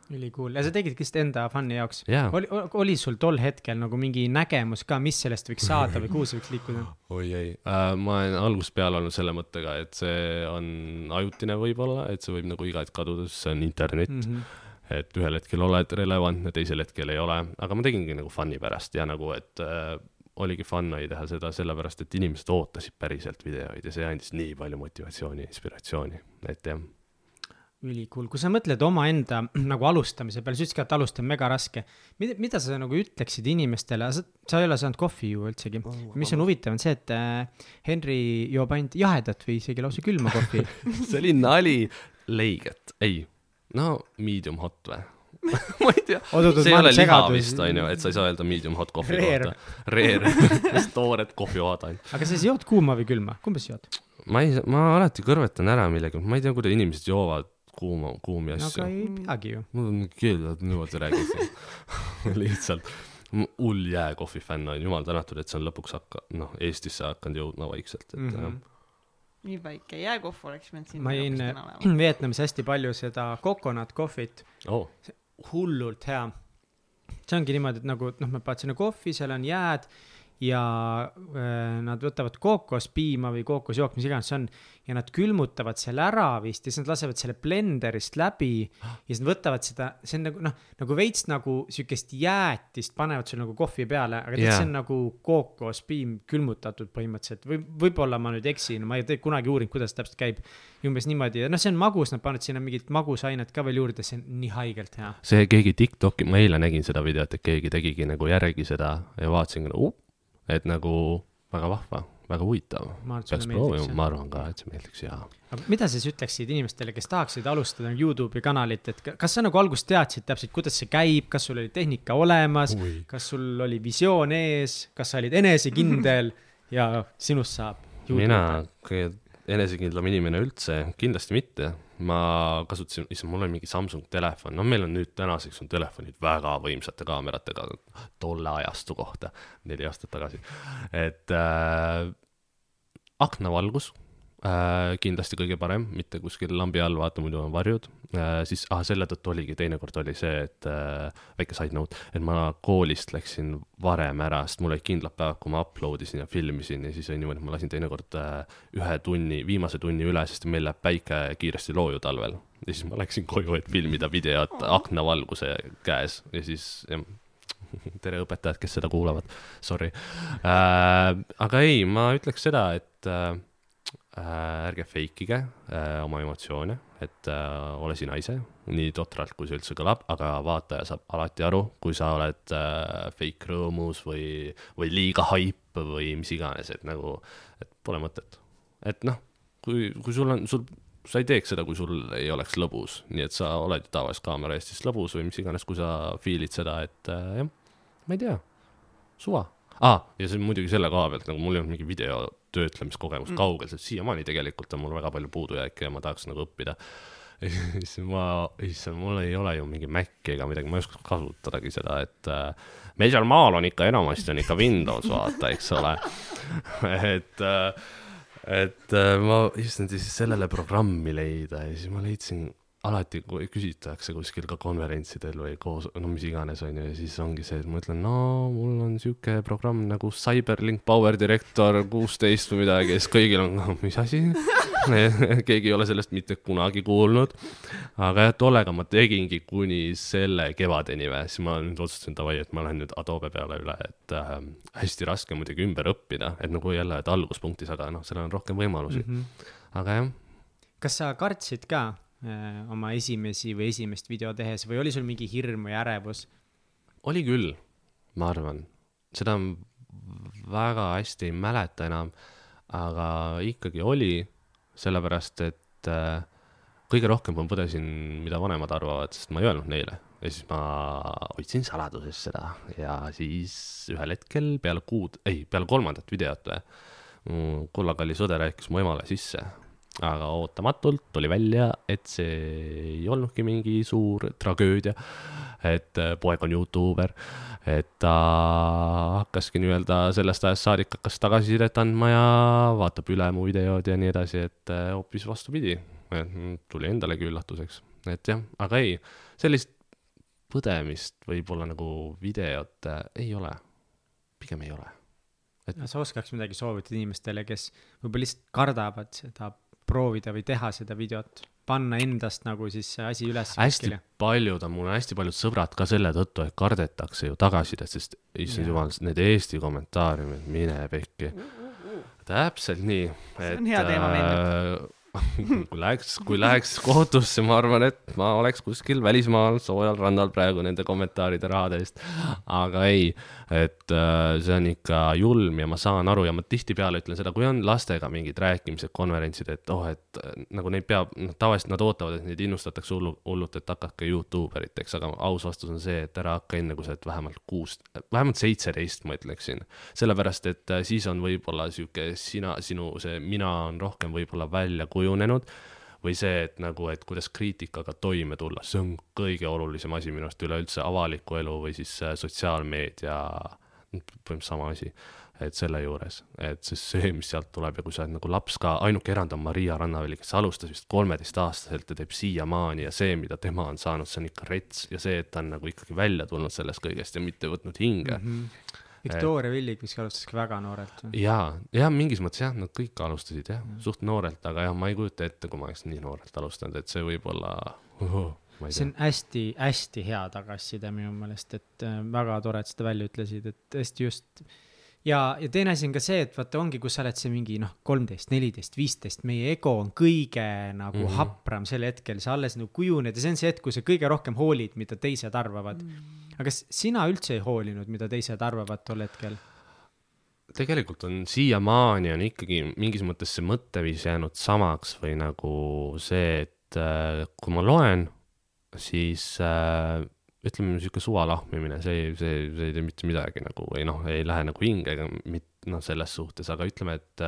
Ülikool. Ja sa tegidki seda enda fun'i jaoks. Jaa. Oli sul tol hetkel nagu mingi nägemus ka, mis sellest võiks saada või kuhu see võiks liikuda? Oi ei, ma olen algusest peale olnud selle mõttega, et see on ajutine võib-olla, et see võib nagu igaid kaduda, sest see on internet, et ühel hetkel oled relevantne, teisel hetkel ei ole, aga ma tegingi nagu fun'i pärast ja nagu, et oligi fun teha seda sellepärast, et inimesed ootasid päriselt videoid ja see andis nii palju motivatsiooni, inspiratsiooni, et jah. Ülikool. Kui sa mõtled oma enda nagu alustamise peale, sa ütlesid ka, et alustada on mega raske. Mida sa nagu ütleksid inimestele? Sa ei ole saanud kohvi ju üldsegi. Mis on huvitav on see, et Henri joob ainult jahedat või isegi lausa külma kohvi. See oli nali leiget. Ei, no medium hot või? Ma ei tea. See ei ole liha vist, on ju, et sa ei saa öelda medium hot kohvi kohta. Rare. Toored kohvijoad ainult. Aga sa siis jood kuuma või külma? Kumbes jood? Ma alati kõrvetan ära millegi. Ma ei tea, kuidas inimesed joovad kuumi asju. Aga ei peagi ju. Mul on keelad niimoodi räägid. Lihtsalt hull jääkohvi fänn on jumal tänatud, et see on lõpuks Eestisse hakkanud jõudma vaikselt. Nii väike jääkohv oleks meil siin. Ma jõin Vietnamis hästi palju seda coconut kohvit. Hullult hea. See ongi niimoodi, et nagu me paad sinna kohvi, seal on jääd ja nad võtavad kookospiima või kookosjook, mis iganes see on, ja nad külmutavad selle ära vist ja siis nad lasevad selle blenderist läbi ja siis nad võtavad seda, see on nagu veits nagu sükest jäätist panevad sul nagu kohvi peale, aga see on nagu kookospiim külmutatud põhimõtteliselt. Võib-olla ma nüüd eksin, ma ei kunagi uurin, kuidas täpselt käib umbes niimoodi. See on magus, nad panevad sinna mingit magusainet ka veel juurde, see on nii haigelt hea. See keegi TikToki, ma eile nägin seda videot, et keegi tegigi nagu järgi seda ja vaatasin, et nagu väga vahva, väga huvitav. Peaks proovima, ma arvan ka, et see meeldiks, jaa. Mida sa siis ütleksid inimestele, kes tahaksid alustada YouTube'i kanalit, et kas sa nagu algust teadsid täpselt, kuidas see käib, kas sul oli tehnika olemas, kas sul oli visioon ees, kas sa olid enesekindel ja sinust saab YouTube'i? Mina enesekindlam inimene üldse, kindlasti mitte. Ma kasutasin, mul oli mingi Samsung telefon, meil on nüüd tänaseks on telefonid väga võimsate kaameratega tolle ajastu kohta 4 aastat tagasi. Et aknavalgus kindlasti kõige parem, mitte kuskil lambi all, vaata muidu on varjud. Siis selle tõttu oligi, teinekord oli see, et väike side note, et ma koolist läksin varem ära, sest mul oli kindlad päevad, kui ma uploadisin ja filmisin ja siis oli niimoodi, et ma lasin teinekord viimase tunni üle, sest meil läheb päike kiiresti looju talvel. Ja siis ma läksin koju, et filmida videot aknavalguse käes ja siis tere õpetajad, kes seda kuulavad, sorry. Aga ei, ma ütleks seda, et ärge feikige oma emotsioone, et ole sina ise, nii totralt, kui see üldse kõlab, aga vaataja saab alati aru, kui sa oled fake rõõmus või liiga hype või mis iganes, et nagu, et pole mõtet. Et kui sul on, sa ei teeks seda, kui sul ei oleks lõbus, nii et sa oled tavaliselt kaamera eest siis lõbus või mis iganes, kui sa fiilid seda, et jah, ma ei tea, suva. Ja see on muidugi selle koha pealt, nagu mul ei olnud mingi video töötlemiskogemus kaugel, sest siiamaani tegelikult on mul väga palju puudujääke ja ma tahaks nagu õppida. Mul ei ole ju mingi Mac ega midagi, ma ei oska kasutadagi seda, et meil seal maal on ikka enamasti on ikka Windows, vaata, eks ole. Et ma just sellele programmi leida ja siis ma leidsin alati, kui küsitakse kuskil ka konverentsidel või koos, mis iganes on ja siis ongi see, et ma ütlen, mul on siuke programm nagu Cyberlink Power Director 16 või midagi ja siis kõigil on, mis asi? Keegi ei ole sellest mitte kunagi kuulnud. Aga tollega ma tegingi kuni selle kevadeni või, siis ma nüüd otsustasin tavai, et ma lähen nüüd Adobe peale üle, et hästi raske muidugi ümber õppida, et nagu jälle, et alguspunktis, aga seal on rohkem võimalusi. Aga jah. Kas sa kartsid ka oma esimest video tehes või oli sul mingi hirm või ärevus? Oli küll, ma arvan. Seda väga hästi ei mäleta enam, aga ikkagi oli, sellepärast, et kõige rohkem ma põdesin, mida vanemad arvavad, sest ma ei öelnud neile. Ja siis ma hoidsin saladuses seda ja siis ühel hetkel peale 3. videot kullakalli sõde rääkis mu emale sisse. Aga ootamatult tuli välja, et see ei olnudki mingi suur tragöödia, et poeg on YouTuber, et ta hakkaski sellest ajast saadik hakkas tagasisidet andma ja vaatab üle mu videod ja nii edasi, et hoopis vastupidi, tuli endalegi üllatuseks, et jah, aga ei, sellist põdemist võib-olla nagu videot ei ole, pigem ei ole. Sa oskaks midagi soovitada inimestele, kes võib-olla lihtsalt kardavad seda proovida või teha seda videot, panna endast nagu siis see asi üles hästi paljud on, mul on hästi paljud sõbrad ka selle tõttu, et kardetakse ju tagasidet, sest issand jumal, need Eesti kommentaariumid, mine pekki. Täpselt nii. See on hea teema meeldib. kui läheks kohtusse, ma arvan, et ma oleks kuskil välismaal soojal rannal praegu nende kommentaaride rahade eest. Aga ei, et see on ikka julm ja ma saan aru ja ma tihtipeale ütlen seda, kui on lastega mingid rääkimised, konverentsid, et et nagu neid peab, tavaliselt nad ootavad, et neid innustatakse hullut, et hakake YouTuberiteks, aga aus vastus on see, et ära hakka enne, kui sa oled vähemalt 17, ma ütleksin. Sellepärast, et siis on võib-olla siuke sinu see mina on rohkem võib-olla välja kujunenud või see, et nagu, et kuidas kriitikaga toime tulla, see on kõige olulisem asi minu arust üleüldse avaliku elu või siis sotsiaalmeedia, põhimõtteliselt sama asi, et selle juures, et see, mis sealt tuleb ja kui sa oled nagu laps ka, ainuke erand on Maria Rannaväli, kes alustas vist 13-aastaselt ja teeb siiamaani ja see, mida tema on saanud, see on ikka rets ja see, et ta on nagu ikkagi välja tulnud sellest kõigest ja mitte võtnud hinge. Victoria Villig, mis alustas ka väga noorelt. Ja mingis mõttes jah, nad kõik alustasid jah, suht noorelt, aga jah, ma ei kujuta ette, kui ma oleks nii noorelt alustanud, et see võib olla, see on hästi hea tagasiside minu meelest, et väga tore, et seda välja ütlesid, et hästi just. Ja teine asi on ka see, et vaata ongi, kus sa oled see mingi 13, 14, 15, meie ego on kõige nagu hapram sel hetkel, sa alles nagu kujuned ja see on see hetk, kui sa kõige rohkem hoolid, mida teised arvavad. Aga sina üldse ei hoolinud, mida teised arvavad tol hetkel? Tegelikult on siiamaani on ikkagi mingis mõttes see mõtteviis jäänud samaks või nagu see, et kui ma loen, siis ütleme niisugune suvalahmimine, see ei tee mitte midagi nagu, või ei lähe nagu hingega selles suhtes, aga ütleme, et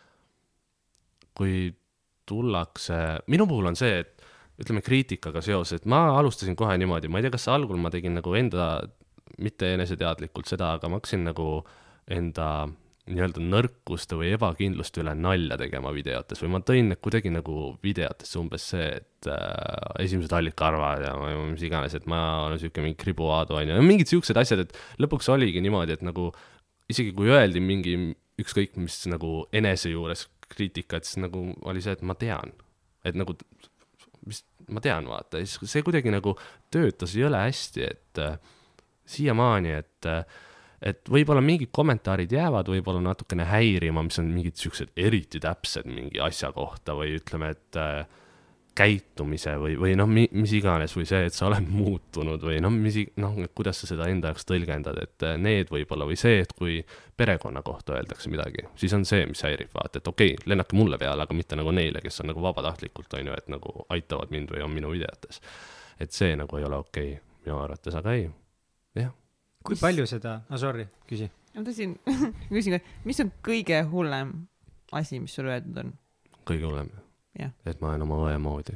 kui tullakse, minu puhul on see, et ütleme kriitikaga seoses, et ma alustasin kohe niimoodi, ma ei tea, kas algul ma tegin nagu enda, mitte eneseteadlikult seda, aga ma hakkasin nagu enda nii-öelda nõrkuste või ebakindluste üle nalja tegema videotes või ma tõin kuidagi nagu videotes umbes see, et esimesed allikarvad ja mis iganes, et ma olen siuke mingi kribuaadu on ja mingid siuksed asjad, et lõpuks oligi niimoodi, et nagu isegi kui öeldi mingi ükskõik mis nagu enese juures kriitikat, siis nagu oli see, et ma tean, et nagu mis ma tean, vaata, see kuidagi nagu töötas jõle hästi, et siiamaani, et võib-olla mingid kommentaarid jäävad võib-olla natukene häirima, mis on mingid siuksed eriti täpsed mingi asja kohta või ütleme, et käitumise või mis iganes või see, et sa oled muutunud või kuidas sa seda enda jaoks tõlgendad, et need võib-olla või see, et kui perekonna kohta öeldakse midagi, siis on see, mis häirib, vaata, et okei, lennake mulle peale, aga mitte nagu neile, kes on nagu vabatahtlikult, on ju, et nagu aitavad mind või on minu videotes. Et see nagu ei ole okei, minu arvates, aga ei, jah. Kui palju seda, sorry, küsi. Ma tõsin, küsin, mis on kõige hullem asi, mis sul öeldud on? Kõige hullem? Yeah. Et ma olen oma õe moodi.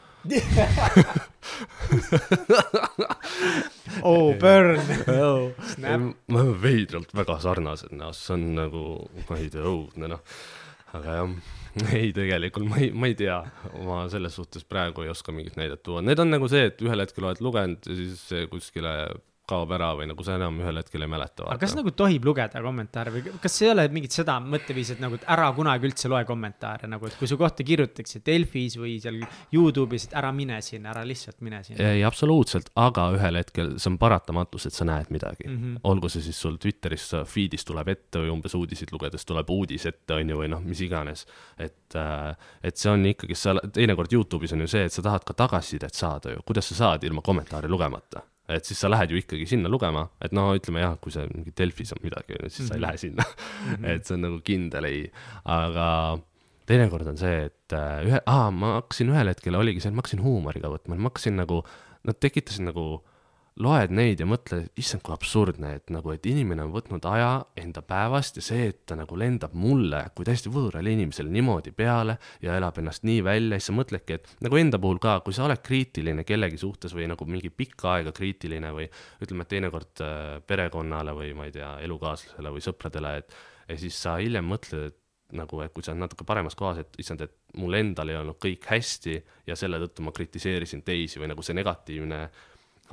Burn. Ma olen veidralt väga sarnased, see on nagu, ma ei tea, õudne, aga jah, ei tegelikult, ma ei tea, ma selles suhtes praegu ei oska mingit näidet tuua. Need on nagu see, et ühel hetkel oled lugenud ja siis see kuskile kaob ära või nagu sa enam ühel hetkel ei mäleta. Aga kas nagu tohib lugeda kommentaare või kas ei ole mingit seda mõtteviis, et nagu ära kunagi üldse loe kommentaare, nagu et kui su kohta kirjutaksid Delfis või seal YouTube'is, et ära mine sinna, ära lihtsalt mine sinna? Ei, absoluutselt, aga ühel hetkel see on paratamatus, et sa näed midagi. Olgu see siis sul Twitteris feedis tuleb ette või umbes uudisid lugedes tuleb uudis ette, on ju, või mis iganes. Et see on ikkagi, teinekord YouTube'is on ju see, et sa tahad ka tagasisidet saada ju. Kuidas sa saad ilma kommentaari lugemata? Et siis sa lähed ju ikkagi sinna lugema, et ütleme jah, kui see mingi Delfis on midagi, siis sa ei lähe sinna. Et see on nagu kindel ei. Aga teinekord on see, et ma hakkasin ühel hetkel, oligi see, et ma hakkasin huumoriga võtma, ma hakkasin nagu, nad tekitasid nagu, loed neid ja mõtle, issand kui absurdne, et nagu, et inimene on võtnud aja enda päevast ja see, et ta nagu lendab mulle kui täiesti võõrale inimesele niimoodi peale ja elab ennast nii välja, siis sa mõtledki, et nagu enda puhul ka, kui sa oled kriitiline kellegi suhtes või nagu mingi pikka aega kriitiline või ütleme, et teinekord perekonnale või ma ei tea, elukaaslasele või sõpradele, et siis sa hiljem mõtled, et nagu, et kui sa on natuke paremas kohas, et issand, et mul endal ei olnud kõik hästi ja selle tõttu ma kritiseerisin teisi või nagu see negatiivne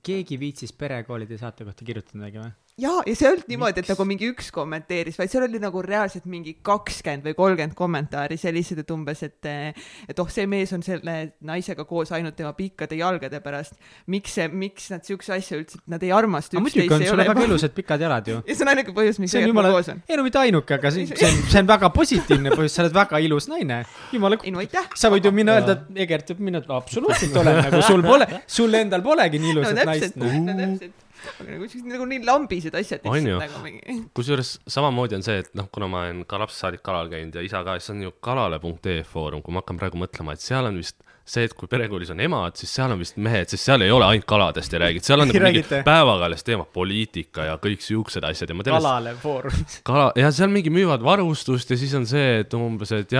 keegi viitsis perekoolide saate kohta kirjutada midagi või? ja see ei olnud niimoodi, et nagu mingi üks kommenteeris, vaid seal oli nagu reaalselt mingi 20 või 30 kommentaari sellised, et umbes, et see mees on selle naisega koos ainult tema pikkade jalgade pärast. Miks nad siukse asja üldse, nad ei armasta üksteist. Muidugi on sulle väga ilusad pikad jalad ju. Ja see on ainuke põhjus, miks tegelikult koos on. Ei no mitte ainuke, aga see on väga positiivne põhjus, sa oled väga ilus naine. Jumala, sa võid ju minna öelda, et Egert võib minna, absoluutselt olen, nagu sul endal polegi nii ilusat naist. No täpselt. Aga nagu nii lambised asjad. Kusjuures samamoodi on see, et kuna ma olen ka lapsest saadik kalal käinud ja isa ka, siis on ju kalale.ee foorum, kui ma hakkan praegu mõtlema, et seal on vist see, et kui perekoolis on emad, siis seal on vist mehed, sest seal ei ole ainult kaladest ei räägid, seal on nagu mingi päevakajalist teema, poliitika ja kõik siuksed asjad. Ja kalale foorum. Ja seal mingi müüvad varustust ja siis on see, et umbes, et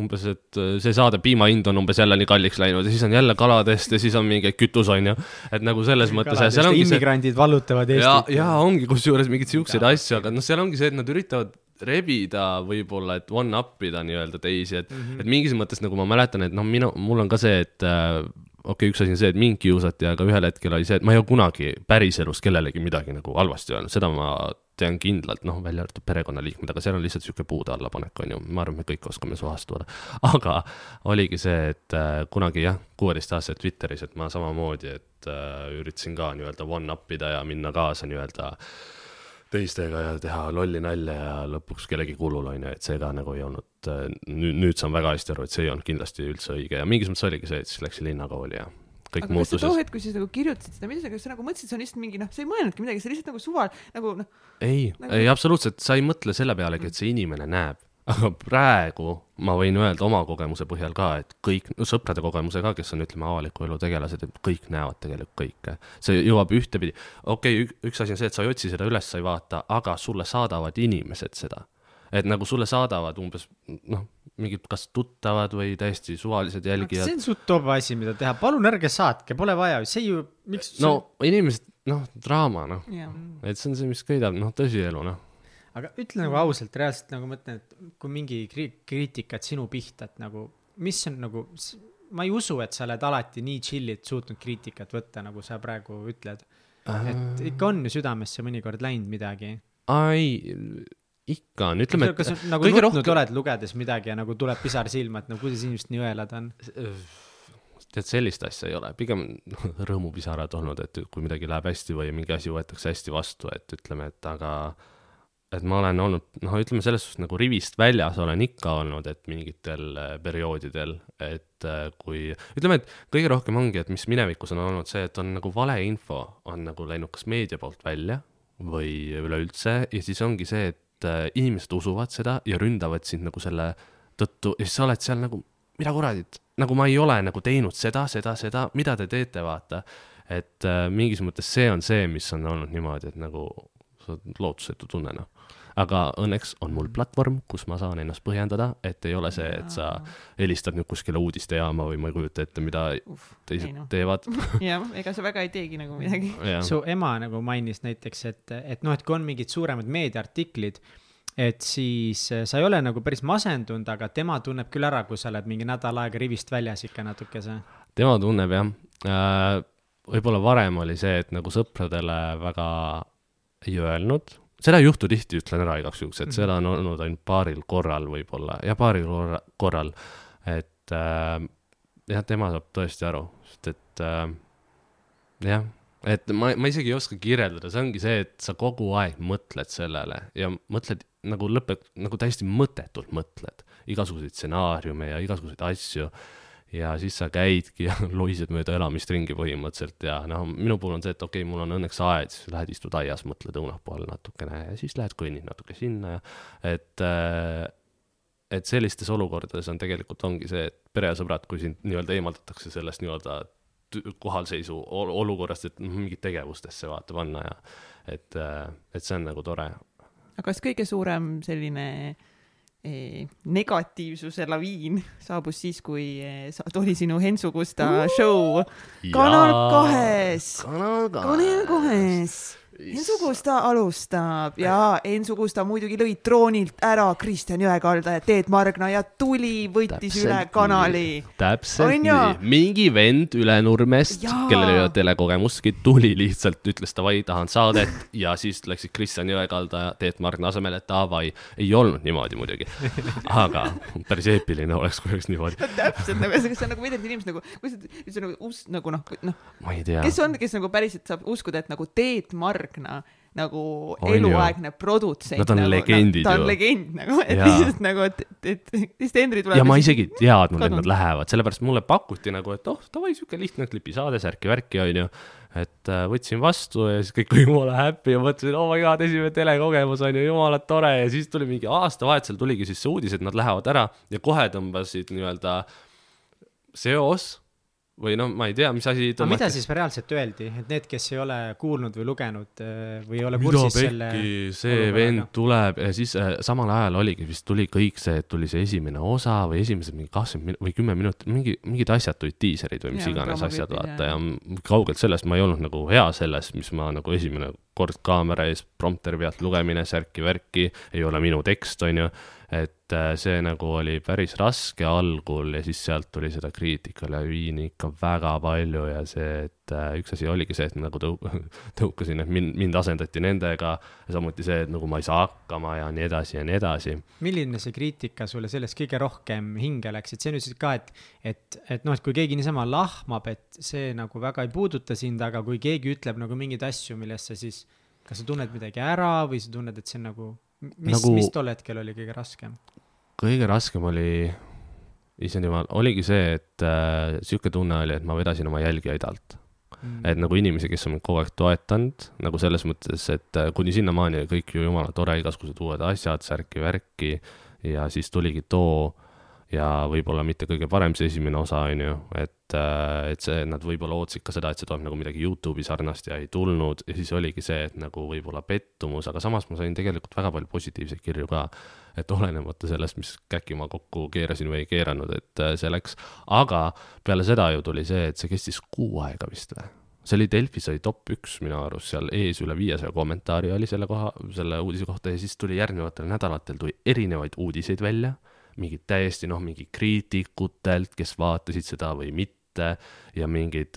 see saade piimahind on umbes jälle nii kalliks läinud ja siis on jälle kaladest ja siis on mingi kütus on ju, et nagu selles mõttes. Immigrandid vallutavad Eestit. Ja ongi kusjuures mingid siukseid asju, aga seal ongi see, et nad üritavad rebida võib-olla, et one-upida nii-öelda teisi, et mingis mõttes nagu ma mäletan, et mul on ka see, et üks asi on see, et mind kiusati, aga ühel hetkel oli see, et ma ei ole kunagi päriselus kellelegi midagi nagu halvasti öelnud, seda ma tean kindlalt, välja arvatud perekonnaliikmed, aga seal on lihtsalt siuke puude allapanek, on ju, ma arvan, me kõik oskame suhastuda, aga oligi see, et kunagi 16-aastaselt Twitteris, et ma samamoodi, et üritasin ka nii-öelda one-upida ja minna kaasa nii-öelda teistega ja teha lolli nalja ja lõpuks kellegi kulul on ju, et see ka nagu ei olnud, nüüd saan väga hästi aru, et see ei olnud kindlasti üldse õige ja mingis mõttes oligi see, et siis läksin linnakooli ja kõik muutuses. Aga kas sa too hetk, kui siis nagu kirjutasid seda, mida sa nagu mõtlesid, see on lihtsalt mingi, sa ei mõelnudki midagi, see lihtsalt nagu suval, nagu Ei, absoluutselt, sa ei mõtle selle pealegi, et see inimene näeb. Aga praegu ma võin öelda oma kogemuse põhjal ka, et kõik, sõprade kogemuse ka, kes on ütleme avaliku elu tegelased, et kõik näevad tegelikult kõike. See jõuab ühtepidi. Üks asi on see, et sa ei otsi seda üles, sa ei vaata, aga sulle saadavad inimesed seda. Et nagu sulle saadavad umbes, mingid kas tuttavad või täiesti suvalised jälgijad. See on su tobe asi, mida teha. Palun ärge saatke, pole vaja. See ju, miks... inimesed, draama, Et see on see, mis kõidab, tõsielu, Aga ütle nagu ausalt, reaalselt nagu mõtlen, et kui mingi kriitikat sinu pihta, et nagu, mis on nagu, ma ei usu, et sa oled alati nii chillit suutnud kriitikat võtta, nagu sa praegu ütled. Et ikka on ju südamesse mõnikord läinud midagi. Ikka on, ütleme, et... Kas nagu nutnud oled lugedes midagi ja nagu tuleb pisar silma, et nagu kuidas inimesed nii õelad on? Tead, sellist asja ei ole. Pigem rõõmupisarad olnud, et kui midagi läheb hästi või mingi asi võetakse hästi vastu, et ütleme, et ma olen olnud, ütleme selles suhtes nagu rivist väljas olen ikka olnud, et mingitel perioodidel, et kui, ütleme, et kõige rohkem ongi, et mis minevikus on olnud see, et on nagu valeinfo on nagu läinud kas meedia poolt välja või üleüldse ja siis ongi see, et inimesed usuvad seda ja ründavad sind nagu selle tõttu ja siis sa oled seal nagu, mida kuradid, nagu ma ei ole nagu teinud seda, mida te teete, vaata, et mingis mõttes see on see, mis on olnud niimoodi, et nagu lootusetu tunnena. Aga õnneks on mul platvorm, kus ma saan ennast põhjendada, et ei ole see, et sa helistad nüüd kuskile uudistejaama või ma ei kujuta ette, mida teised teevad. Jah, ega sa väga ei teegi nagu midagi. Su ema nagu mainis näiteks, et kui on mingid suuremad meediaartiklid, et siis sa ei ole nagu päris masendunud, aga tema tunneb küll ära, kui sa oled mingi nädal aega rivist väljas ikka natukese. Tema tunneb jah. Võib-olla varem oli see, et nagu sõpradele väga ei öelnud. Seda ei juhtu tihti, ütlen ära igaks juhuks, et seda on olnud ainult paaril korral võib-olla ja paaril korral, et tema saab tõesti aru, sest et et ma isegi ei oska kirjeldada, see ongi see, et sa kogu aeg mõtled sellele ja mõtled nagu nagu täiesti mõttetult mõtled igasuguseid stsenaariume ja igasuguseid asju ja siis sa käidki ja loised mööda elamist ringi põhimõtteliselt ja minu puhul on see, et mul on õnneks aed, siis lähed istud aias, mõtled õunapool natukene ja siis lähed kõnnid natuke sinna ja et sellistes olukordades on tegelikult ongi see, et pere ja sõbrad, kui sind nii-öelda eemaldatakse sellest nii-öelda kohalseisu olukorrast, et mingid tegevustesse vaata panna ja et see on nagu tore. Aga kas kõige suurem selline negatiivsuse laviin saabus siis, kui tuli sinu Hensu Kusta show Kanal 2-s. Ensu Kusta alustab ja Ensu Kusta muidugi lõi troonilt ära Kristjan Jõekalda ja Teet Margna ja tuli, võttis üle kanali. Täpselt nii. Mingi vend Ülenurmest, kellel ei ole telekogemustki, tuli lihtsalt, ütles davai, tahan saadet ja siis läksid Kristjan Jõekalda ja Teet Margna asemel, et davai. Ei olnud niimoodi muidugi. Aga päris eepiline oleks, kui oleks niimoodi. Täpselt, see on nagu midagi inimesed nagu, ma ei tea. Kes nagu päriselt saab uskuda, et nagu Teet Margna nagu eluaegne produtsent. Nad on legendid ju. Ta on legend nagu, et lihtsalt nagu, et Stenri tuleb. Ja ma isegi teadnud, et nad lähevad, sellepärast mulle pakuti nagu, et davai, süke lihtne klipisaade, särki-värki on ju, et võtsin vastu ja siis kõik jumala happy ja mõtlesin, oh my god, esimene telekogemus on ju jumala tore ja siis tuli mingi aastavahetusel tuligi siis see uudis, et nad lähevad ära ja kohe tõmbasid nii-öelda seos või ma ei tea, mis asi tõmmati. Mida siis reaalselt öeldi, et need, kes ei ole kuulnud või lugenud või ei ole kursis selle see vend tuleb ja siis samal ajal oligi, vist tuli kõik see, et tuli see esimene osa või esimesed mingi 20 või 10 minutit, mingid asjad tulid tiiserid või mis iganes asjad vaata ja kaugelt sellest ma ei olnud nagu hea selles, mis ma nagu esimene kord kaamera ees prompteri pealt lugemine, särki-värki, ei ole minu tekst, on ju, et see nagu oli päris raske algul ja siis sealt tuli seda kriitikale viini ikka väga palju ja see, et üks asi oligi see, et nagu tõukasin, et mind asendati nendega ja samuti see, et nagu ma ei saa hakkama ja nii edasi ja nii edasi. Milline see kriitika sulle sellest kõige rohkem hinge läks, et see nüüd ka, et kui keegi niisama lahmab, et see nagu väga ei puuduta sind, aga kui keegi ütleb nagu mingeid asju, millest sa siis, kas sa tunned midagi ära või sa tunned, et see nagu mis tol hetkel oli kõige raskem? Kõige raskem oli, oligi see, et siuke tunne oli, et ma vedasin oma jälgijaid alt. Et nagu inimesi, kes on kogu aeg toetanud, nagu selles mõttes, et kuni sinnamaani kõik ju jumala tore, igasugused uued asjad, särki-värki ja siis tuligi too ja võib-olla mitte kõige parem see esimene osa, on ju, et see, nad võib-olla ootsid ka seda, et see tuleb nagu midagi YouTube'i sarnast ja ei tulnud ja siis oligi see, et nagu võib-olla pettumus, aga samas ma sain tegelikult väga palju positiivseid kirju ka, et olenemata sellest, mis käki ma kokku keerasin või ei keeranud, et see läks, aga peale seda ju tuli see, et see kestis 6 aega vist või? See oli Delfis oli top 1 minu arust, seal ees üle 500 kommentaari oli selle uudise kohta ja siis tuli järgnevatel nädalatel tuli erinevaid uudiseid välja, mingid täiesti, mingi kriitikutelt, kes vaatasid seda või mitte ja mingid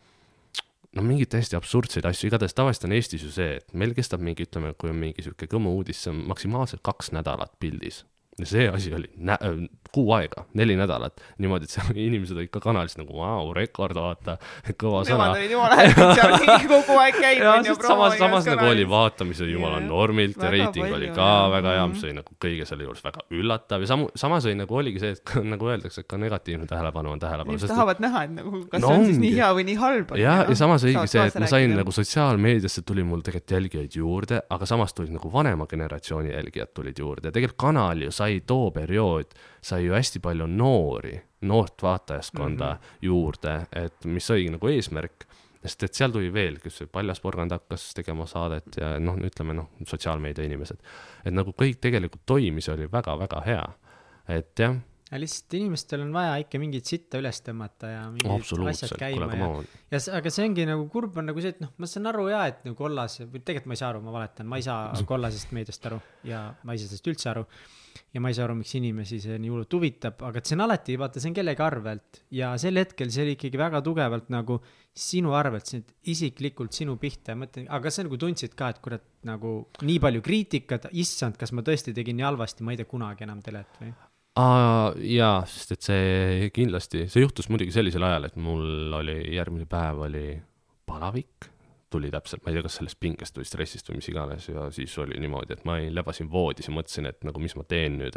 täiesti absurdseid asju, igatahes tavaliselt on Eestis ju see, et meil kestab mingi, ütleme, kui on mingi siuke kõmu uudis, see on maksimaalselt 2 nädalat pildis. Ja see asi oli 6 aega, 4 nädalat, niimoodi, et see inimesed olid ka kanalis nagu, rekord, vaata, kõva sõna. Nemad olid jumala häpid, seal kogu aeg käib. Ja samas nagu oli vaatamise jumala normilt ja reiting oli ka väga hea, mis oli nagu kõige selle juures väga üllatav ja samas oli nagu oligi see, et nagu öeldakse, et ka negatiivne tähelepanu on tähelepanu. Inimesed tahavad näha, et nagu, kas on siis nii hea või nii halb. Ja samas oligi see, et ma sain nagu sotsiaalmeediasse tuli mul tegelikult jälgijaid juurde, aga samas tulid nagu vanema generatsiooni jälgijad tulid juurde ja tegelikult kanal ju sai too periood, sai ju hästi palju noort vaatajaskonda juurde, et mis oli nagu eesmärk, sest et seal tuli veel, kes Paljasporgand hakkas tegema saadet ja ütleme sotsiaalmeedia inimesed, et nagu kõik tegelikult toimis oli väga-väga hea, et jah. Ja lihtsalt inimestel on vaja ikka mingit sitta üles tõmmata ja mingid asjad käima. Aga see ongi nagu kurb on nagu see, et ma saan aru et nagu kollas, tegelikult ma ei saa aru, ma valetan, ma ei saa kollasest meediast aru ja ma ei saa sellest üldse aru ja ma ei saa aru, miks inimesi see nii hullult huvitab, aga see on alati, vaata, see on kellegi arvelt ja sel hetkel see oli ikkagi väga tugevalt nagu sinu arvelt, see isiklikult sinu pihta ja mõtlen, aga see nagu tundsid ka, et kurat nagu nii palju kriitikat, issand, kas ma tõesti tegin nii halvasti, ma ei tee kunagi enam telet või? Jaa, sest et see kindlasti, see juhtus muidugi sellisel ajal, et mul oli järgmine päev oli palavik, tuli täpselt, ma ei tea, kas sellest pingest või stressist või mis iganes ja siis oli niimoodi, et ma lebasin voodis ja mõtlesin, et nagu mis ma teen nüüd,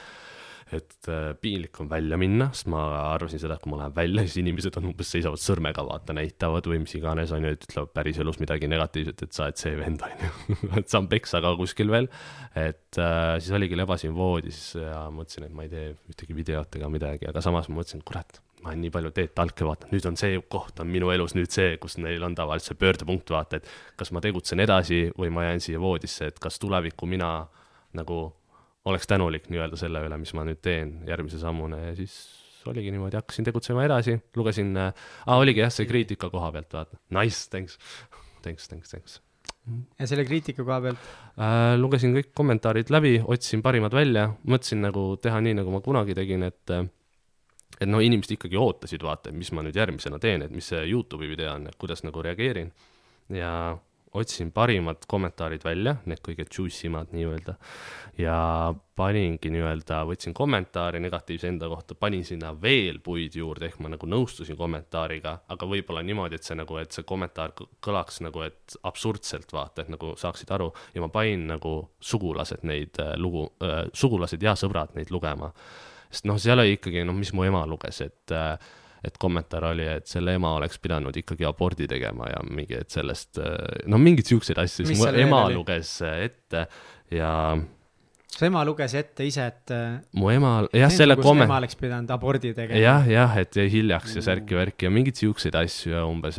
et piinlik on välja minna, sest ma arvasin seda, et kui ma lähen välja, siis inimesed on umbes seisavad sõrmega, vaata, näitavad või mis iganes on ju, et ütlevad päris elus midagi negatiivset, et sa oled see vend on ju, et saan peksa ka kuskil veel, et siis oligi lebasin voodis ja mõtlesin, et ma ei tee ühtegi videot ega midagi, aga samas ma mõtlesin, kurat, ma olen nii palju teed talke vaata, nüüd on see koht, on minu elus nüüd see, kus neil on tavaliselt see pöördepunkt vaata, et kas ma tegutsen edasi või ma jään siia voodisse, et kas tulevikku mina nagu oleks tänulik nii-öelda selle üle, mis ma nüüd teen järgmise sammune ja siis oligi niimoodi, hakkasin tegutsema edasi, lugesin, oligi jah, see kriitika koha pealt, vaata. Nice, thanks. ja selle kriitika koha pealt? Lugesin kõik kommentaarid läbi, otsisin parimad välja, mõtlesin nagu teha nii, nagu ma kunagi tegin, et no inimesed ikkagi ootasid, vaata, mis ma nüüd järgmisena teen, et mis see YouTube'i video on, kuidas nagu reageerin. Ja otsisin parimad kommentaarid välja, need kõige juicimad nii-öelda. Ja paningi nii-öelda, võtsin kommentaari negatiivse enda kohta, panin sinna veel puid juurde, ehk ma nagu nõustusin kommentaariga, aga võib-olla niimoodi, et see kommentaar kõlaks nagu, et absurdselt vaata, et nagu saaksid aru, ja ma panin nagu sugulased sugulased ja sõbrad neid lugema. Sest noh, seal oli ikkagi, noh, mis mu ema luges, et kommentaar oli, et selle ema oleks pidanud ikkagi abordi tegema ja mingi, et sellest, no mingid siukseid asju, siis mu ema luges ette ja... Su ema luges ette ise, et... Mu ema, jah, selle ema oleks pidanud abordi tegema. Jah, et jäi hiljaks ja särki-värki ja mingid siukseid asju ja umbes,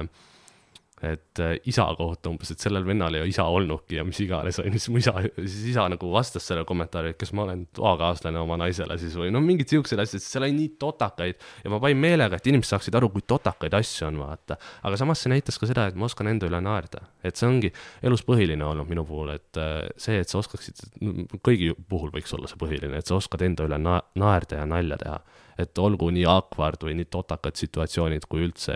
et isa kohta umbes, et sellel vennal ei ole isa olnudki ja mis iganes on, siis isa nagu vastas selle kommentaari, et kas ma olen toakaaslane oma naisele siis või no mingid siuksed asjad, seal oli nii totakaid ja ma panin meelega, et inimesed saaksid aru, kui totakaid asju on vaata, aga samas see näitas ka seda, et ma oskan enda üle naerda, et see ongi elus põhiline olnud minu puhul, et see, et sa oskaksid, kõigi puhul võiks olla see põhiline, et sa oskad enda üle naerda ja nalja teha, et olgu nii awkward või nii totakad situatsioonid kui üldse,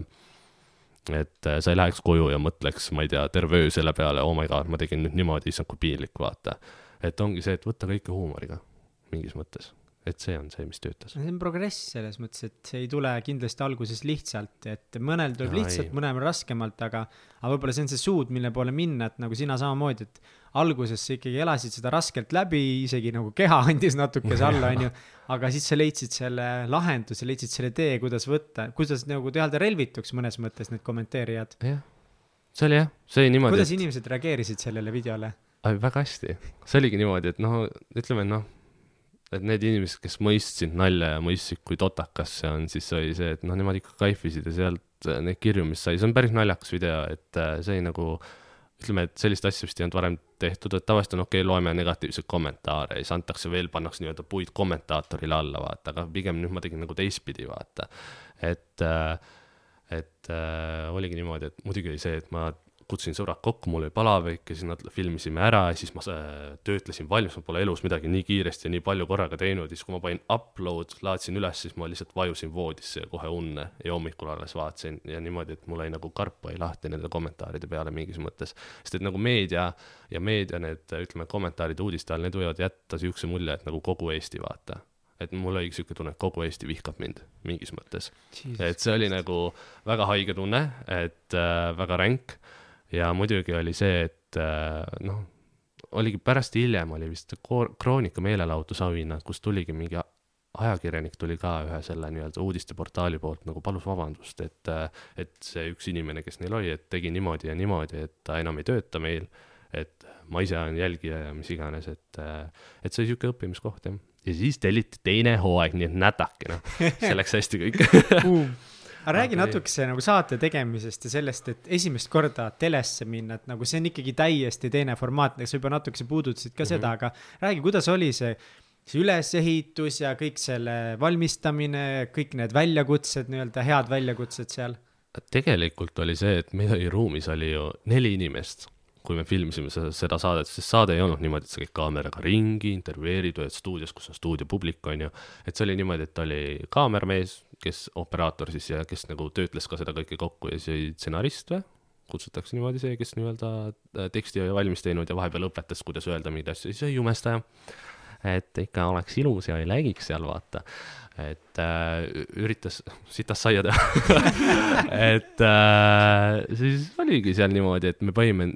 et sa ei läheks koju ja mõtleks, ma ei tea, terve öö selle peale, oh my god, ma tegin nüüd niimoodi, issand kui piinlik, vaata. Et ongi see, et võtta kõike huumoriga mingis mõttes. Et see on see, mis töötas. See on progress selles mõttes, et see ei tule kindlasti alguses lihtsalt, et mõnel tuleb lihtsalt, mõnel raskemalt, aga võib-olla see on see suud, mille poole minna, et nagu sina samamoodi, et alguses sa ikkagi elasid seda raskelt läbi, isegi nagu keha andis natukese alla, on ju, aga siis sa leidsid selle lahenduse, leidsid selle tee, kuidas võtta, kuidas nagu teada relvituks mõnes mõttes need kommenteerijad. Jah, see oli jah, see oli niimoodi. Kuidas inimesed reageerisid sellele videole? Väga hästi. See oligi niimoodi, et noh, ütleme, et need inimesed, kes mõistsid nalja ja mõistsid, kui totakas see on, siis oli see, et noh, nemad ikka kaifisid ja sealt need kirju, mis sai, see on päris naljakas video, et see ei nagu, ütleme, et sellist asja vist ei olnud varem tehtud, et tavaliselt on okei, loeme negatiivseid kommentaare ja siis antakse veel, pannakse nii-öelda puid kommentaatorile alla, vaata, aga pigem nüüd ma tegin nagu teistpidi, vaata. Et oligi niimoodi, et muidugi oli see, et ma kutsusin sõbrad kokku, mul oli palavik ja siis nad filmisime ära ja siis ma töötlesin valmis, ma pole elus midagi nii kiiresti ja nii palju korraga teinud ja siis kui ma panin upload, laadsin üles, siis ma lihtsalt vajusin voodisse ja kohe unne ja hommikul alles vaatasin ja niimoodi, et mul ei nagu karpa ei lahti nende kommentaaride peale mingis mõttes, sest et nagu meedia need, ütleme, kommentaarid uudiste all, need võivad jätta siukse mulje, et nagu kogu Eesti vaata. Et mul oli siuke tunne, et kogu Eesti vihkab mind mingis mõttes. Et see oli nagu väga haige tunne, et väga ränk. Ja muidugi oli see, et noh, oligi pärast hiljem oli vist Kroonika meelelahutusauhinnad, kus tuligi mingi ajakirjanik tuli ka ühe selle nii-öelda uudisteportaali poolt nagu palus vabandust, et see üks inimene, kes neil oli, et tegi niimoodi ja niimoodi, et ta enam ei tööta meil, et ma ise olen jälgija ja mis iganes, et see oli siuke õppimiskoht ja siis telliti teine hooaeg, nii et nätake, noh, see läks hästi kõik. Aga räägi natukese nagu saate tegemisest ja sellest, et esimest korda telesse minna, et nagu see on ikkagi täiesti teine formaat, sa juba natukese puudutasid ka seda, aga räägi, kuidas oli see ülesehitus ja kõik selle valmistamine, kõik need väljakutsed, nii-öelda head väljakutsed seal? Tegelikult oli see, et meil oli ruumis oli ju 4 inimest, kui me filmisime seda saadet, sest saade ei olnud niimoodi, et sa käid kaameraga ringi, intervjueerid, oled stuudios, kus on stuudiopublik, on ju. Et see oli niimoodi, et oli kaameramees, kes operaator siis ja kes nagu töötles ka seda kõike kokku ja see oli stsenarist või? Kutsutakse niimoodi see, kes nii-öelda teksti valmis teinud ja vahepeal õpetas, kuidas öelda mingeid asju, siis oli jumestaja. Et ikka oleks ilus ja ei lägiks seal vaata. Et üritas sitas saia teha. Et siis oligi seal niimoodi, et me panime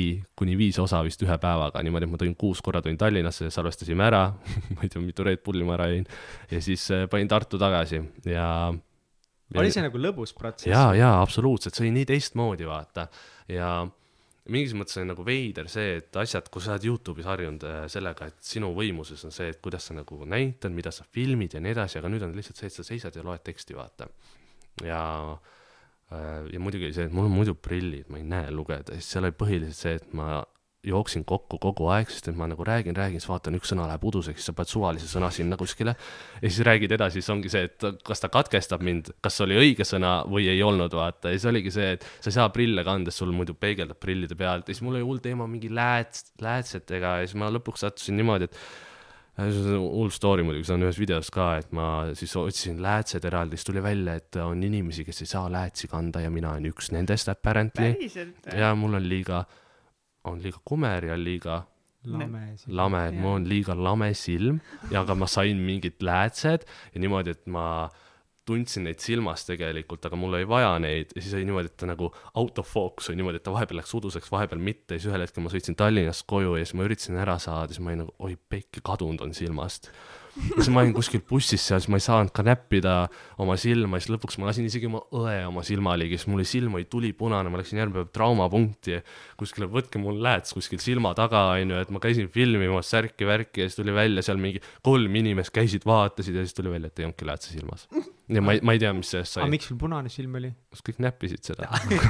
4-5 osa vist ühe päevaga, niimoodi, et ma tõin 6 korra tulin Tallinnasse, salvestasime ära, ma ei tea, mitu Red Bulli ma ära jäin, ja siis panin Tartu tagasi ja... Oli see nagu lõbus protsess? Jaa, absoluutselt, see oli nii teistmoodi vaata ja mingis mõttes on nagu veider see, et asjad, kui sa oled YouTube'is harjunud sellega, et sinu võimuses on see, et kuidas sa nagu näitad, mida sa filmid ja nii edasi, aga nüüd on lihtsalt see, et sa seisad ja loed teksti vaata. Ja muidugi see, et mul on muidu prillid, ma ei näe lugeda, siis seal oli põhiliselt see, et ma jooksin kokku kogu aeg, sest et ma nagu räägin, siis vaatan, üks sõna läheb uduseks, siis sa pead suvalise sõna sinna kuskile ja siis räägid edasi, siis ongi see, et kas ta katkestab mind, kas oli õige sõna või ei olnud, vaata, ja siis oligi see, et sa ei saa prille kandes, sul muidu peegeldab prillide pealt ja siis mul oli hull teema mingi läätsetega ja siis ma lõpuks sattusin niimoodi, et see on hull story muidugi, see on ühes videos ka, et ma siis otsisin läätsed eraldi, siis tuli välja, et on inimesi, kes ei saa läätsi kanda ja mina olen üks nendest apparently. Päriselt? Ja mul on liiga kumer ja liiga lame, et mul on liiga lame silm ja aga ma sain mingid läätsed ja niimoodi, et ma tundsin neid silmas tegelikult, aga mul ei vaja neid ja siis oli niimoodi, et ta nagu autofocus oli niimoodi, et ta vahepeal läks uduseks, vahepeal mitte ja siis ühel hetkel ma sõitsin Tallinnast koju ja siis ma üritasin ära saada, siis ma olin nagu, oi pekki, kadunud on silmast. Ja siis ma olin kuskil bussis seal, siis ma ei saanud ka näppida oma silma, siis lõpuks ma lasin isegi oma õe oma silmaligi, siis mul silm oli tulipunane, ma läksin järgmine päev traumapunkti kuskile, võtke mul lääts kuskil silma taga, et ma käisin filmimas särki-värki ja siis tuli välja seal mingi 3 inimest käisid, vaatasid ja siis tuli välja, et ei olnudki läätse silmas. Ja ma ei tea, mis sellest sai. Aga miks sul punane silm oli? Kõik näppisid seda.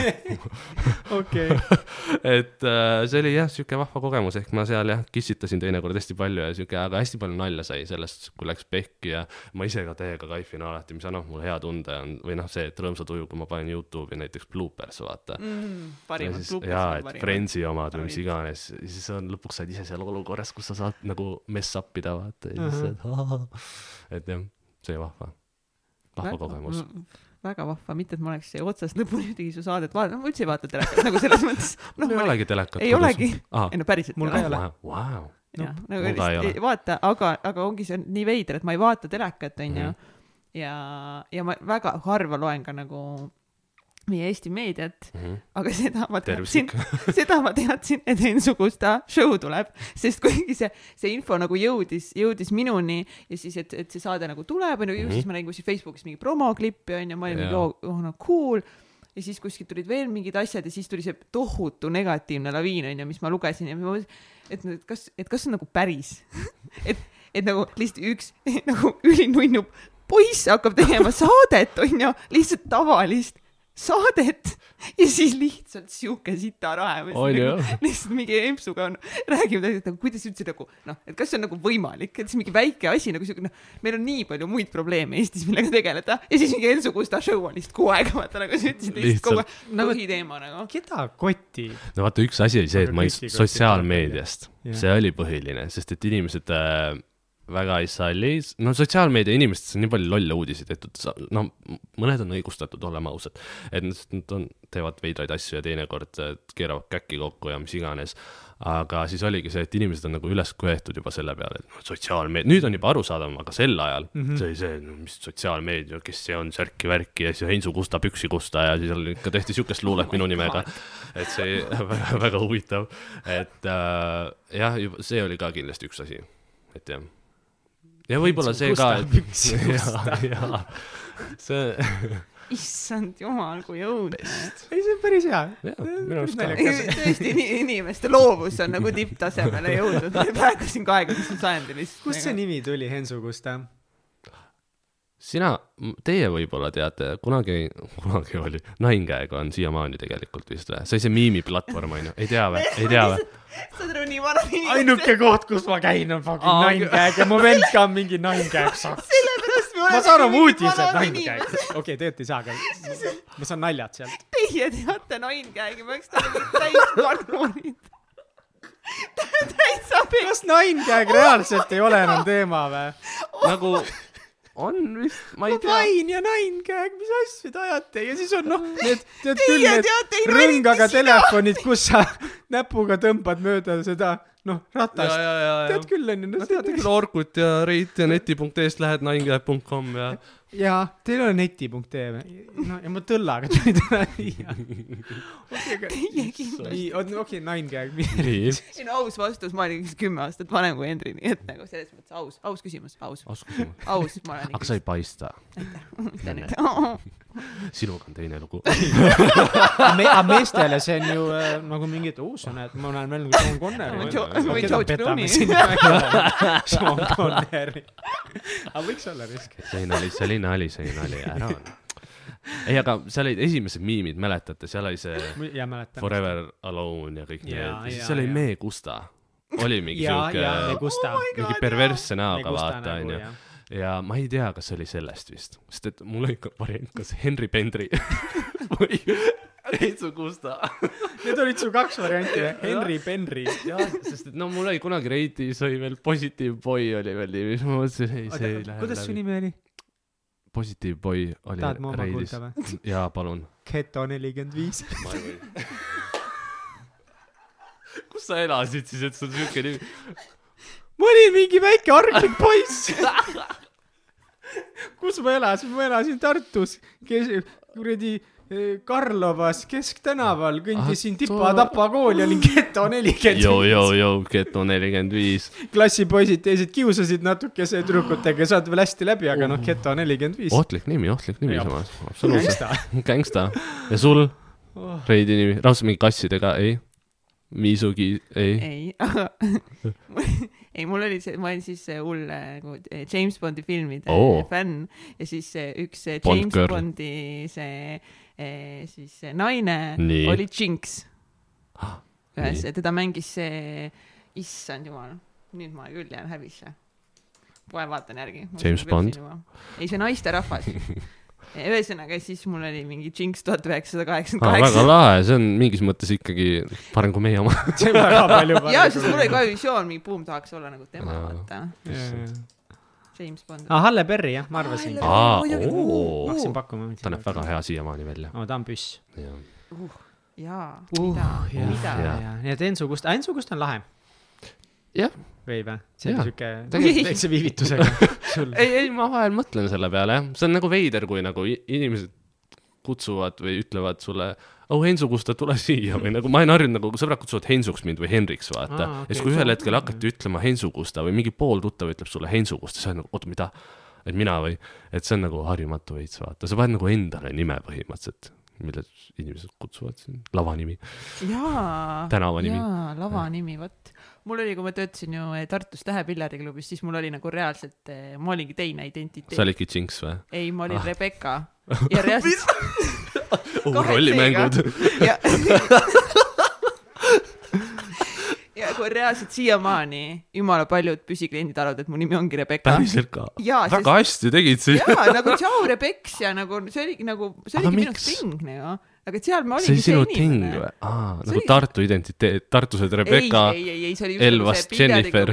Okei. Et see oli jah, siuke vahva kogemus, ehk ma seal jah, kissitasin teinekord hästi palju ja siuke, aga hästi palju nalja sai sellest, kui läks pehki ja ma ise ka täiega kaifin alati, mis annab mulle hea tunde on, või noh, see, et rõõmsa tuju, kui ma panen YouTube'i näiteks bloopers, vaata. Parimad bloopers. Jaa, et Friendsi omad või mis iganes, siis on lõpuks saad ise seal olukorras, kus sa saad nagu mess up'ida, vaata. Et jah, see vahva kogemus. Väga vahva, mitte et ma oleks otsast lõpuni ühtegi su saadet vaadata, ma üldse ei vaata telekat, nagu selles mõttes. No, ei olegi telekat. Ei olegi. No päriselt. Mul ka ei ole. Wow. Ja, nagu vaata, aga ongi see nii veider, et ma ei vaata telekat, on ju. Ja ma väga harva loen ka nagu meie Eesti meediat, aga seda ma teadsin, et Hensugusta show tuleb, sest kuigi see info nagu jõudis minuni ja siis, et see saade nagu tuleb, siis ma nägin kuskil Facebookis mingi promoklippi, on ja ma olin mingi cool ja siis kuskil tulid veel mingid asjad ja siis tuli see tohutu negatiivne laviin, on ja mis ma lugesin ja et kas on nagu päris, et nagu lihtsalt üks nagu ülinunnu poiss hakkab tegema saadet, on ju, lihtsalt tavalist saadet ja siis lihtsalt siuke sita rahe. Lihtsalt mingi empsuga räägime, et kuidas üldse nagu, et kas see on nagu võimalik, et see mingi väike asi, nagu siuke, meil on nii palju muid probleeme Eestis, millega tegeleda ja siis mingi Hensugusta show on lihtsalt kogu aeg, vaata nagu sa ütlesid, lihtsalt kogu põhiteema nagu. Keda koti? No vaata, üks asi oli see, et ma sotsiaalmeediast, see oli põhiline, sest et inimesed väga ei salli, no sotsiaalmeedia inimestes on nii palju lolle uudiseid tehtud, no mõned on õigustatud, olema ausad, et nad teevad veidraid asju ja teinekord keeravad käkki kokku ja mis iganes, aga siis oligi see, et inimesed on nagu üles köetud juba selle peale, et sotsiaalmeedia, nüüd on juba arusaadav, aga sel ajal see oli see, mis sotsiaalmeedia, kes see on särki-värki ja siis Hensugusta, Püksikusta ja siis ikka tehti siukest luulet minu nimega, et see väga huvitav, et jah, see oli ka kindlasti üks asi, et jah. Ja võib-olla see ka, et see issand jumal, kui õudne. Ei, see on päris hea. Tõesti, inimeste loovus on nagu tipptasemele jõudnud. Praegu siin 20. sajandil. Kust see nimi tuli, Hensugusta? Teie võib-olla teate, kunagi oli, Nainkäega on siiamaani tegelikult vist või? See oli see miimiplatvorm, on ju, ei tea või? Saad aru, nii vana inimene. Ainuke koht, kus ma käin on fucking Nainkäeg ja mu vend ka on mingi Nainkäeg saab. Sellepärast me oleme ma saan oma uudised Nainkäeg. Okei, tegelikult ei saa, aga ma saan naljad sealt. Teie teate Nainkäegi, ma eks ta täis vannurid. Kas Nainkäeg reaalselt ei ole enam teema või? Nagu on vist, ma ei tea. Vain ja Nainkäeg, mis asju te ajate? Ja siis on tead küll need rõngaga telefonid, kus sa näpuga tõmbad mööda seda ratast. Tead küll on ju. Tead küll Orkut ja Reit ja neti.eest lähed nainkäeg.com ja... Jaa, teil on neti.ee ja ma tõllaga tuli täna viia. Teie kindlasti. Okei, Nainkäeg. See on aus vastus, ma olin 10 aastat vanem kui Henri, nii et nagu selles mõttes aus küsimus. Aus, ma olen. Aga sa ei paista. Sinuga on teine lugu. Aga meestele see on ju nagu mingi, et sa näed, ma näen veel nagu Sean Conneri. Või George Clooney. Sean Conneri. Aga võiks olla risk. See nali, ära on. ei, aga seal olid esimesed miimid, mäletate, seal oli see ja mäletan. Forever Alone ja kõik need. Ja siis seal oli Me Gusta. Oli mingi mingi perversse näoga, vaata, on ju. Ja ma ei tea, kas oli sellest vist. Sest et mul oli variant, kas Henry Pendri või Heinzu Gusta. Need olid su 2 varianti, Henry Pendri. Jah, sest et no mul oli kunagi Reitis oli veel Positive Boy oli veel nii, mis ma mõtlesin, ei, see ei lähe kuidas su nimi oli? Positive Boy oli tahad ma oma Reitis. kuulda või? Jaa, palun. Keto 45. Ma ei või. Kus sa elasid siis, et sul siuke nimi? Ma olin mingi väike arglik poiss. Kus ma elasin? Ma elasin Tartus. Kuredi Karlovas Kesktänaval, kõndisin Tipa-Tapa kooli, olin Keto 45. Keto 45. Klassipoisid teised kiusasid natukese tüdrukutega, saad veel hästi läbi, aga noh, Keto 45. Ohtlik nimi samas. Gangsta. Ja sul? Reidi nimi? Raudselt mingi kassidega, ei? Miisugi, ei? Ei, mul oli see, ma olin siis hull James Bondi filmide fänn ja siis üks James Bondi siis naine oli Jinx. Ühes, teda mängis see, issand jumal, nüüd ma küll jään häbisse. Kohe vaatan järgi. James Bond? Ei, see naisterahvas. Ühesõnaga, siis mul oli mingi Jinx 1988. Väga lahe, see on mingis mõttes ikkagi parem kui meie oma. See on väga palju parem. Jaa, sest mul oli ka visioon, mingi buum tahaks olla nagu tema, vaata. James Bond. Halle Berry, jah, ma arvasin. Hakkasin pakkuma. Ta näeb väga hea siiamaani välja. Ta on püss. Jaa, mida? Nii et Ensu Gust on lahe. Jah. Või või? See on süke väikse viivitusega. Ei, ma vahel mõtlen selle peale, jah. See on nagu veider, kui nagu inimesed kutsuvad või ütlevad sulle, Hensu Gusta, tule siia või nagu ma ei harjunud, nagu sõbrad kutsuvad Hensuks mind või Henriks, vaata. Ja siis kui ühel hetkel hakati ütlema Hensu Gusta või mingi pool tuttav ütleb sulle Hensu Gusta, see on nagu, oota, mida? Et mina või? Et see on nagu harjumatu veits, vaata. Sa paned nagu endale nime põhimõtteliselt, mille inimesed kutsuvad siin. Lavanimi. Tänavanimi. Jaa, lavanimi, võt. Mul oli, kui ma töötasin ju Tartus Tähepillariklubis, siis mul oli nagu reaalselt, ma olingi teine identiteet. Sa olidki Jinx või? Ei, ma olin Rebecca. Ja reaalselt... rollimängud. Ja kui reaalselt siiamaani jumala paljud püsikliendid arvavad, et mu nimi ongi Rebecca. Päriselt ka? Väga hästi tegid siis. Jaa, nagu tšau Rebeks ja nagu see oligi minu ting, nagu. Aga seal ma olingi see inimene. Või? Nagu Tartu identiteet, Tartused Rebecca, Elvast Jennifer.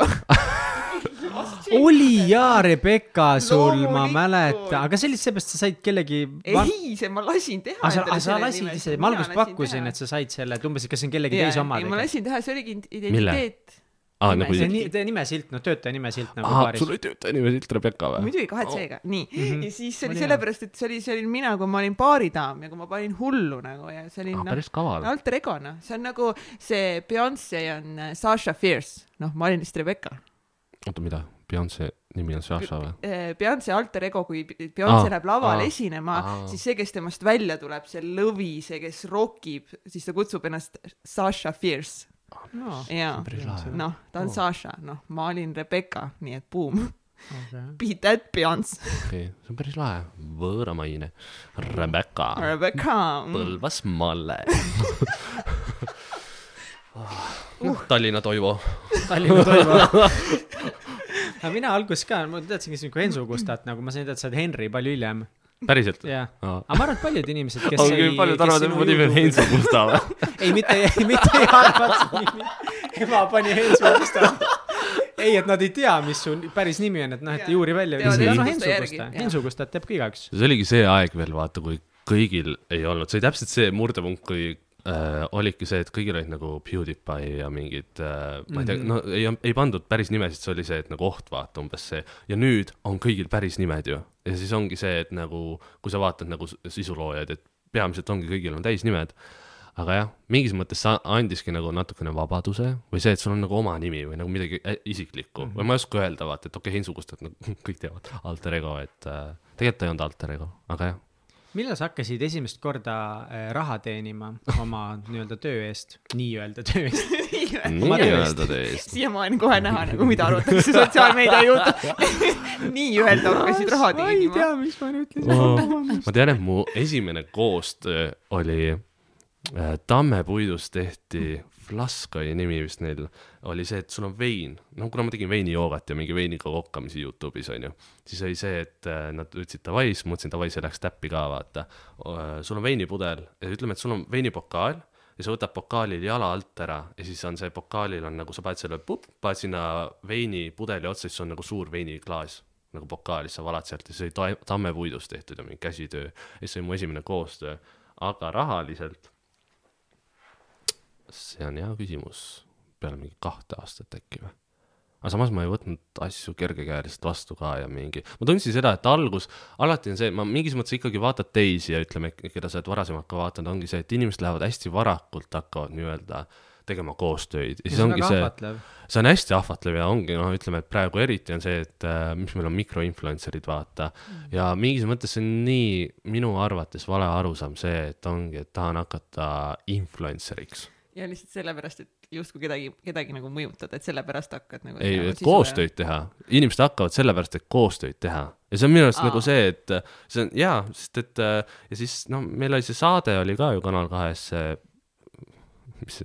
Oli jaa, Rebecca sul, ma mäletan. Aga see oli seepärast, sa said kellegi... Ei, see ma lasin teha. Sa lasid ise, ma alguses pakkusin, et sa said selle, et umbes, kas see on kellegi teise oma. Ma lasin teha, see oligi identiteet. See nimesilt, töötaja nimesilt nagu paaris. Sul oli töötaja nimesilt Rebecca või? Muidugi 2C-ga, nii. Ja siis see oli sellepärast, et see oli mina, kui ma olin baaridaam ja kui ma panin hullu nagu ja see oli päris kaval. Alter egona. See on nagu see Beyoncé on Sasha Fierce. Ma olin vist Rebecca. Oota, mida? Beyoncé nimi on Sasha või? Beyoncé alter ego, kui Beyoncé läheb laval esinema, siis see, kes temast välja tuleb, see lõvi, see, kes rockib, siis ta kutsub ennast Sasha Fierce. Ta on Sasha, ma olin Rebecca, nii et boom. Beat that Beyoncé. See on päris lahe. Võõramaine. Rebecca. Põlvas Malle. Tallinna Toivo. Aga mina algus ka, ma teadsingi siin kui Hensu Gustat, nagu ma sain teada, sa oled Henry palju hiljem. Päriselt? Jah. Aga ma arvan, et paljud inimesed, kes ei... Paljud arvad, et ma nimi on Hensu Gusta või? Ei, mitte ei arvad nimi. Ema pani Hensu Gusta. Ei, et nad ei tea, mis su päris nimi on, et et juuri välja. Hensu Gustat teeb ka igaks. See oligi see aeg veel, vaata, kui kõigil ei olnud. See oli täpselt see murdepunkt, kui olidki see, et kõigil olid nagu PewDiePie ja mingid, ma ei tea, ei pandud päris nimesid, see oli see, et nagu oht vaata umbes see. Ja nüüd on kõigil päris nimed ju. Ja siis ongi see, et nagu, kui sa vaatad nagu sisuloojaid, et peamiselt ongi kõigil on täis nimed. Aga jah, mingis mõttes sa andiski nagu natukene vabaduse või see, et sul on nagu oma nimi või nagu midagi isiklikku. Või ma ei oska öelda, vaata, et Hensu Gustat, nagu kõik teavad alter ego, et tegelikult ei olnud alter ego, aga jah. millal sa hakkasid esimest korda raha teenima oma nii-öelda töö eest? Nii-öelda töö eest. Nii-öelda töö eest. Siiamaani kohe näha, nagu mida arvatakse sotsiaalmeedia juurde. Nii-öelda hakkasid raha teenima. Ma ei tea, mis ma nüüd ütlesin. Ma tean, et mu esimene koostöö oli Tammepuidus tehti, Flaskoi nimi vist neil, oli see, et sul on vein. No kuna ma tegin veini joogat ja mingi veiniga kokkamisi YouTube'is on ju, siis oli see, et nad ütlesid Tavais, mõtlesin Tavais ja läks täppi ka vaata. Sul on veinipudel ja ütleme, et sul on veinipokaal ja sa võtad pokaalil jala alt ära ja siis on see pokaalil on nagu sa paned selle paned sinna veinipudeli otsa, siis on nagu suur veiniklaas nagu pokaalis, sa valad sealt ja see oli Tammepuidus tehtud ja mingi käsitöö. Ja see oli mu esimene koostöö, aga rahaliselt see on hea küsimus peale mingi 2 aastat äkki või. Aga samas ma ei võtnud asju kergekäeliselt vastu ka ja mingi, ma tundsin seda, et alati on see, ma mingis mõttes ikkagi vaatad teisi ja ütleme, keda sa oled varasemalt ka vaatanud, ongi see, et inimesed lähevad hästi varakult, hakkavad nii-öelda tegema koostööd. Ja siis ongi see on hästi ahvatlev ja ongi, noh, ütleme, et praegu eriti on see, et mis meil on mikroinfluencerid vaata ja mingis mõttes see on nii minu arvates vale arusaam see, et ongi, et tahan hakata influenceriks. Ja lihtsalt sellepärast, et justkui kedagi nagu mõjutada, et sellepärast hakkad nagu... Ei, et koostöid teha. Inimesed hakkavad sellepärast, et koostöid teha. Ja see on minu arust nagu see, et see on, jaa, sest et ja siis, no, meil oli see saade oli ka ju Kanal 2-s mis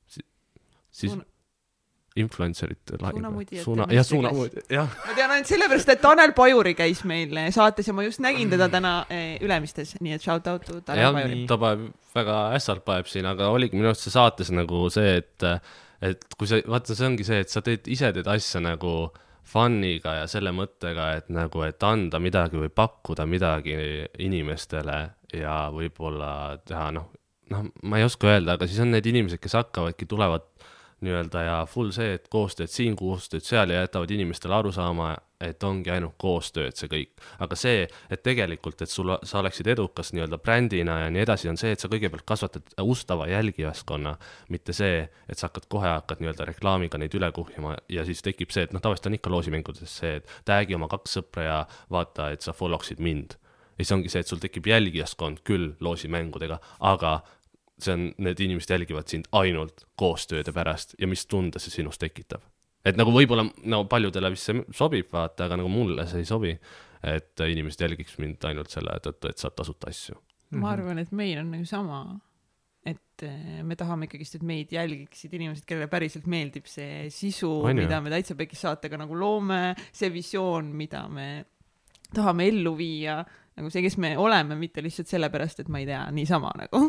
siis influencerite Suunamudi. Ma tean ainult sellepärast, et Tanel Pajuri käis meil saates ja ma just nägin teda täna Ülemistes, nii et shout out to Tanel Pajuri. Ta väga ässalt paeb siin, aga oligi minu arust see saates nagu see, et kui sa, vaata see ongi see, et sa ise teed asja nagu fun'iga ja selle mõttega, et nagu, et anda midagi või pakkuda midagi inimestele ja võib-olla teha, noh, ma ei oska öelda, aga siis on need inimesed, kes hakkavadki, tulevad nii-öelda ja full see, et koostööd siin, koostööd seal ja jätavad inimestele aru saama, et ongi ainult koostööd see kõik. Aga see, et tegelikult, et sa oleksid edukas nii-öelda brändina ja nii edasi, on see, et sa kõigepealt kasvatad ustava jälgijaskonna, mitte see, et sa hakkad nii-öelda reklaamiga neid üle kuhjama ja siis tekib see, et tavaliselt on ikka loosimängudes see, et tagi oma 2 sõpra ja vaata, et sa followksid mind. Ja siis ongi see, et sul tekib jälgijaskond küll loosimängudega, aga see on, need inimesed jälgivad sind ainult koostööde pärast ja mis tunde see sinust tekitab. Et nagu võib-olla paljudele vist see sobib, vaata, aga nagu mulle see ei sobi, et inimesed jälgiks mind ainult selle tõttu, et saab tasuta asju. Ma arvan, et meil on nagu sama, et me tahame ikkagist, et meid jälgiksid inimesed, kellele päriselt meeldib see sisu, mida me Täitsa Pekis saatega nagu loome, see visioon, mida me tahame ellu viia, nagu see, kes me oleme, mitte lihtsalt sellepärast, et ma ei tea, niisama nagu.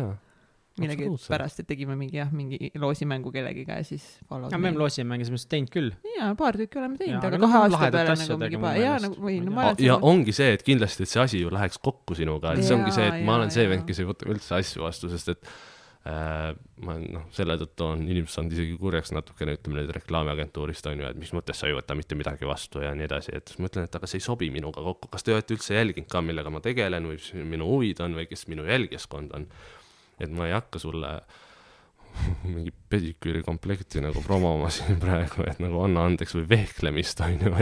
Millegi pärast, et tegime mingi loosimängu kellegiga ja siis follow. Ja me oleme loosimängu semest teinud küll. Jaa, paar tükki oleme teinud, aga 2 aasta peale nagu mingi ja ongi see, et kindlasti, et see asi ju läheks kokku sinuga, et see ongi see, et ma olen see vend, kes ei võta üldse asju vastu, sest et ma selle tõttu on inimesed saanud isegi kurjaks natukene, ütleme nüüd reklaamiagentuurist on ju, et mis mõttes sa ei võta mitte midagi vastu ja nii edasi, et ma ütlen, et aga see ei sobi minuga kokku, kas te olete üldse jälginud ka, millega ma tegelen või minu huvid on või kes minu jälgijaskond on, et ma ei hakka sulle mingi pediküüri komplekti nagu promoma siin praegu, et nagu anna andeks või vehklemist on ju,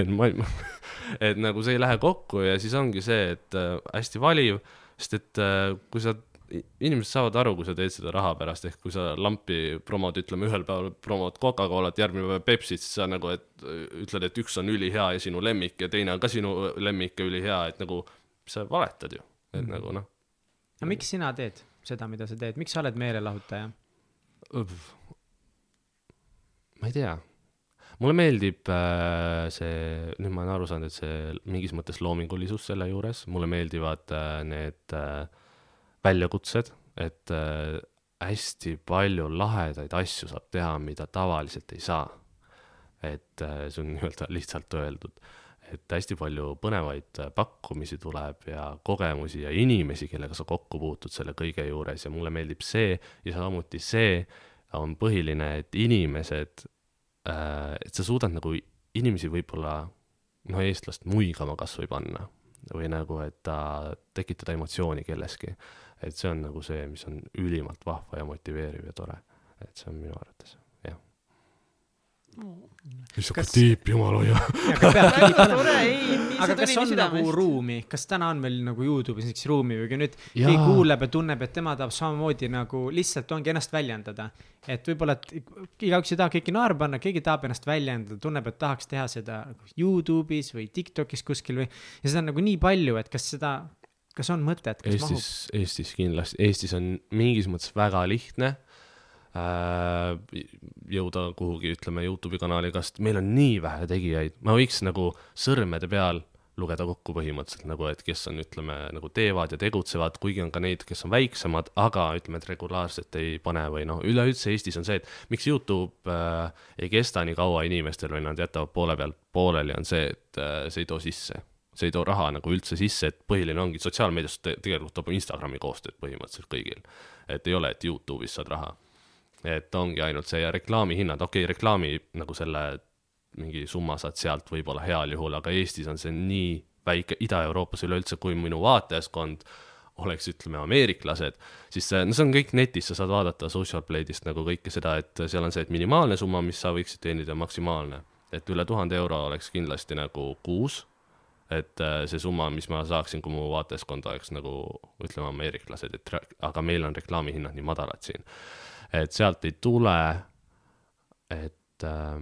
et nagu see ei lähe kokku ja siis ongi see, et hästi valiv, sest et kui sa inimesed saavad aru, kui sa teed seda raha pärast, ehk kui sa lampi promod, ütleme ühel päeval promod Coca-Colat, järgmine päev Pepsit, siis sa nagu ütled, et üks on ülihea ja sinu lemmik ja teine on ka sinu lemmik ja ülihea, et nagu sa valetad ju, et nagu noh. Ja miks sina teed seda, mida sa teed? Miks sa oled meelelahutaja? Ma ei tea. Mulle meeldib see, nüüd ma olen aru saanud, et see mingis mõttes loomingulisus selle juures, mulle meeldivad need väljakutsed, et hästi palju lahedaid asju saab teha, mida tavaliselt ei saa. Et see on lihtsalt öeldud. Et hästi palju põnevaid pakkumisi tuleb ja kogemusi ja inimesi, kellega sa kokku puutud selle kõige juures ja mulle meeldib see ja samuti see on põhiline, et inimesed, et sa suudad nagu inimesi võib-olla eestlast muigama kas või panna või nagu, et ta tekitada emotsiooni kelleski. Et see on nagu see, mis on ülimalt vahva ja motiveeriv ja tore. Et see on minu arvates, jah. issand, tiip, jumal hoia. väga tore, ei, nii aga see kas tuli on nii nagu südamest. ruumi, kas täna on meil nagu YouTube'is näiteks ruumi või kui nüüd keegi kuuleb ja tunneb, et tema tahab samamoodi nagu lihtsalt ongi ennast väljendada. Et võib-olla, et igaüks ei taha kõiki naerma panna, keegi tahab ennast väljendada, tunneb, et tahaks teha seda YouTube'is või TikTok'is kuskil või, ja seda on nagu nii palju, et kas on mõtet, kas Eestis kindlasti, Eestis on mingis mõttes väga lihtne jõuda kuhugi, ütleme, YouTube'i kanaligast, meil on nii vähe tegijaid, ma võiks nagu sõrmede peal lugeda kokku põhimõtteliselt nagu, et kes on, ütleme, nagu teevad ja tegutsevad, kuigi on ka neid, kes on väiksemad, aga ütleme, et regulaarselt ei pane või noh, üleüldse Eestis on see, et miks YouTube ei kesta nii kaua inimestel või nad jätavad poole peal pooleli, on see, et see ei too sisse. See ei too raha nagu üldse sisse, et põhiline ongi sotsiaalmeediast tegelikult toob Instagrami koostööd põhimõtteliselt kõigil. Et ei ole, et YouTube'is saad raha. Et ongi ainult see ja reklaamihinnad, reklaami nagu selle mingi summa saad sealt võib-olla heal juhul, aga Eestis on see nii väike, Ida-Euroopas üleüldse, kui minu vaatajaskond oleks, ütleme, ameeriklased, siis see on kõik netis, sa saad vaadata Social Blade'ist nagu kõike seda, et seal on see, et minimaalne summa, mis sa võiksid teenida, maksimaalne. Et üle 1000 euro oleks kindlasti nagu kuus, et see summa, mis ma saaksin, kui mu vaatajaskond oleks nagu, ütleme, ameeriklased, aga meil on reklaamihinnad nii madalad siin. Et sealt ei tule, et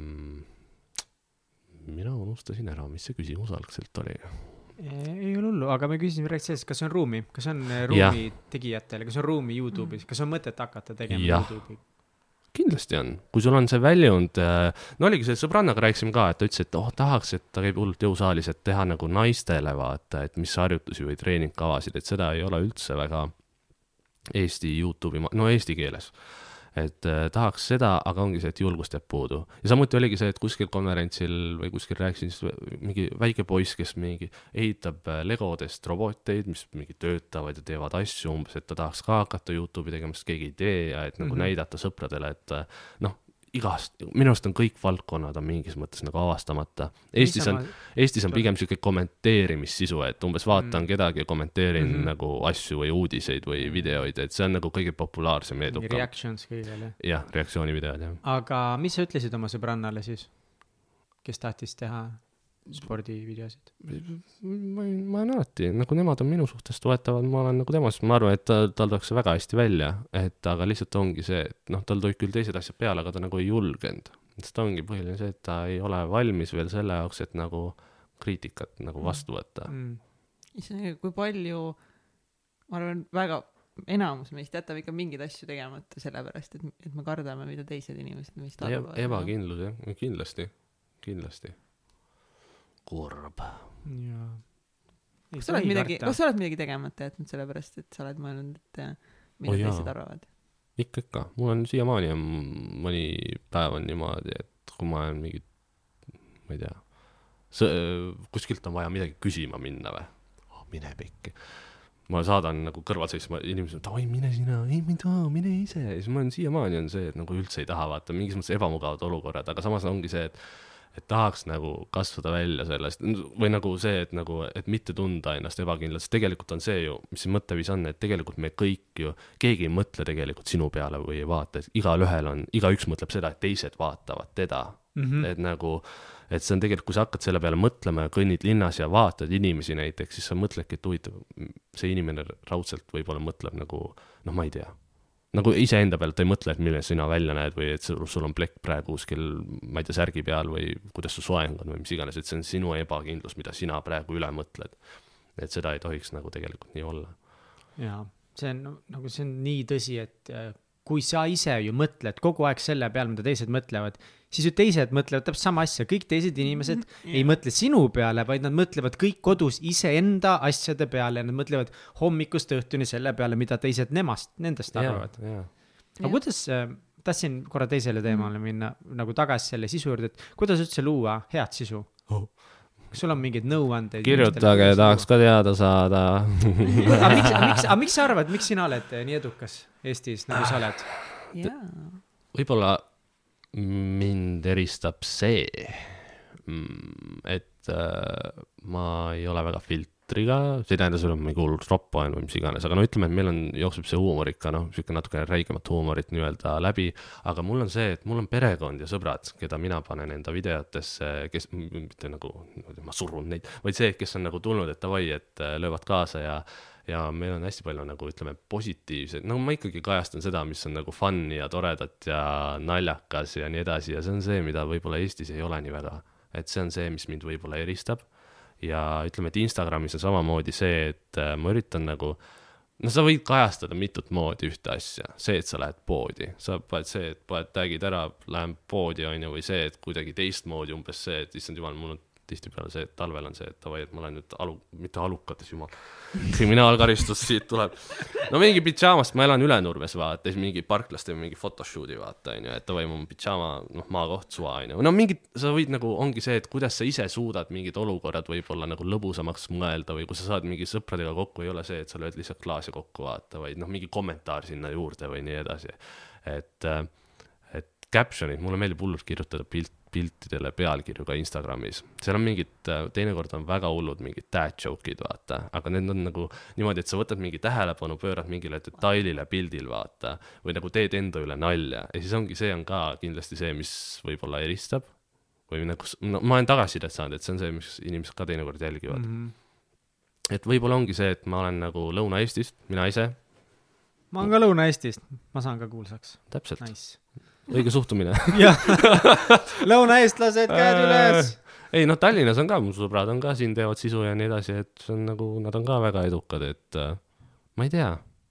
mina unustasin ära, mis see küsimus algselt oli. Ei ole hullu, aga me küsisime rääkida sellest, kas on ruumi ruumi tegijatele, kas on ruumi YouTube'is, kas on mõtet hakata tegema YouTube'i? Kindlasti on, kui sul on see väljund, no oligi see sõbrannaga rääkisime ka, et ta ütles, et tahaks, et ta käib hullult jõusaalis, et teha nagu naistele vaata, et mis harjutusi või treeningkavasid, et seda ei ole üldse väga Eesti YouTube'i, no eesti keeles. Et tahaks seda, aga ongi see, et julgust jääb puudu. Ja samuti oligi see, et kuskil konverentsil või kuskil rääkisin mingi väike poiss, kes mingi ehitab legodest roboteid, mis mingi töötavad ja teevad asju umbes, et ta tahaks ka hakata YouTube'i tegema, sest keegi ei tee ja et nagu näidata sõpradele, et noh, minu arust on kõik valdkonnad on mingis mõttes nagu avastamata. Eestis on pigem selline kommenteerimissisu, et umbes vaatan kedagi ja kommenteerin nagu asju või uudiseid või videoid, et see on nagu kõige populaarsem edukam. Reactions kõigele. Jah, reaktsioonivideod, jah. Aga mis sa ütlesid oma sõbrannale siis, kes tahtis teha spordivideosid? Ma olen alati, nagu nemad on minu suhtes toetavad, ma olen nagu temast, ma arvan, et tal tuleks see väga hästi välja, et aga lihtsalt ongi see, et noh, tal toid küll teised asjad peale, aga ta nagu ei julgenud. Sest ongi põhiline see, et ta ei ole valmis veel selle jaoks, et nagu kriitikat nagu vastu võtta. Kui palju, ma arvan, väga enamus meist jätab ikka mingid asju tegemata sellepärast, et me kardame, mida teised inimesed meist arvavad. Ebakindlus, jah, kindlasti. Kurb. Jaa. Kas sa oled midagi tegemata jätnud sellepärast, et sa oled mõelnud, et mida teised arvavad? Ikka. Mul on siiamaani mõni päev on niimoodi, et kui ma olen mingi, ma ei tea, kuskilt on vaja midagi küsima minna või? Mine pekki. Ma saadan nagu kõrval seisma inimesed, et oi, mine sina, ei mida, mine ise. Ja siis ma olen siiamaani on see, et nagu üldse ei taha vaata, mingis mõttes ebamugavad olukorrad, aga samas ongi see, et tahaks nagu kasvada välja sellest või nagu see, et mitte tunda ennast ebakindlalt, sest tegelikult on see ju, mis see mõtteviis on, et tegelikult me kõik ju, keegi ei mõtle tegelikult sinu peale või ei vaata, et igaüks mõtleb seda, et teised vaatavad teda, et nagu, et see on tegelikult, kui sa hakkad selle peale mõtlema ja kõnnid linnas ja vaatad inimesi näiteks, siis sa mõtledki, et huvitav, see inimene raudselt võib-olla mõtleb nagu, noh, ma ei tea, nagu iseenda pealt ei mõtle, et milline sina välja näed või et sul on plekk praegu kuskil, ma ei tea, särgi peal või kuidas su soeng on või mis iganes, et see on sinu ebakindlus, mida sina praegu üle mõtled. Et seda ei tohiks nagu tegelikult nii olla. Jaa, see on nii tõsi, et kui sa ise ju mõtled kogu aeg selle peal, mida teised mõtlevad, siis ju teised mõtlevad täpselt sama asja. Kõik teised inimesed ei mõtle sinu peale, vaid nad mõtlevad kõik kodus iseenda asjade peale ja nad mõtlevad hommikust õhtuni selle peale, mida teised nendest arvavad. Aga kuidas, tahtsin korra teisele teemale minna nagu tagasi selle sisu juurde, et kuidas üldse luua head sisu? Kas sul on mingeid nõuandeid? Kirjutage, tahaks ka teada saada. Aga miks sa arvad, miks sina oled nii edukas Eestis, nagu sa oled? Võib-olla mind eristab see, et ma ei ole väga filtriga, see ei tähenda seda, ma ei kuulu roppa või mis iganes, aga no ütleme, et meil on, jookseb see huumor ikka, noh, siuke natukene räigemat huumorit nii-öelda läbi, aga mul on see, et mul on perekond ja sõbrad, keda mina panen enda videotesse, kes, mitte nagu, ma surun neid, vaid see, kes on nagu tulnud, et davai, et löövad kaasa ja meil on hästi palju nagu, ütleme, positiivseid, no ma ikkagi kajastan seda, mis on nagu fun ja toredat ja naljakas ja nii edasi ja see on see, mida võib-olla Eestis ei ole nii väga, et see on see, mis mind võib-olla eristab. Ja ütleme, et Instagramis on samamoodi see, et ma üritan nagu, no sa võid kajastada mitut moodi ühte asja, see, et sa lähed poodi, sa paned see, et paned tagid ära, lähen poodi on ju, või see, et kuidagi teistmoodi umbes see, et issand jumal, mul on tihtipeale see, et talvel on see, et tavai, et ma olen nüüd mitte alukates, jumal, kriminaalkaristus siit tuleb. No mingi pitšaamast, ma elan Ülenurmes, vaata, siis mingi parklas teeme mingi photoshooti, vaata, on ju, et tavai, mul on pitšaama, noh, maakoht suva, on ju. No mingid, sa võid nagu, ongi see, et kuidas sa ise suudad mingid olukorrad võib-olla nagu lõbusamaks mõelda või kui sa saad mingi sõpradega kokku, ei ole see, et sa lööd lihtsalt klaasi kokku, vaata, vaid noh, mingi kommentaar sinna juurde või nii edasi. Et captionid, mulle meeldib hullult kirjutada piltidele pealkirju ka Instagramis. Seal on mingid, teinekord on väga hullud mingid dad joke'id, vaata, aga need on nagu niimoodi, et sa võtad mingi tähelepanu, pöörad mingile detailile pildil, vaata, või nagu teed enda üle nalja. Ja siis ongi, see on ka kindlasti see, mis võib-olla eristab. Või nagu, no, ma olen tagasisidet saanud, et see on see, mis inimesed ka teinekord jälgivad. Et võib-olla ongi see, et ma olen nagu Lõuna-Eestist, mina ise. Ma olen ka Lõuna-Eestist, ma saan ka kuulsaks. Täpselt. Nice. Õige suhtumine. Lõuna-eestlased, käed üles. Ei, noh, Tallinnas on ka, mu sõbrad on ka siin, teevad sisu ja nii edasi, et see on nagu, nad on ka väga edukad, et ma ei tea.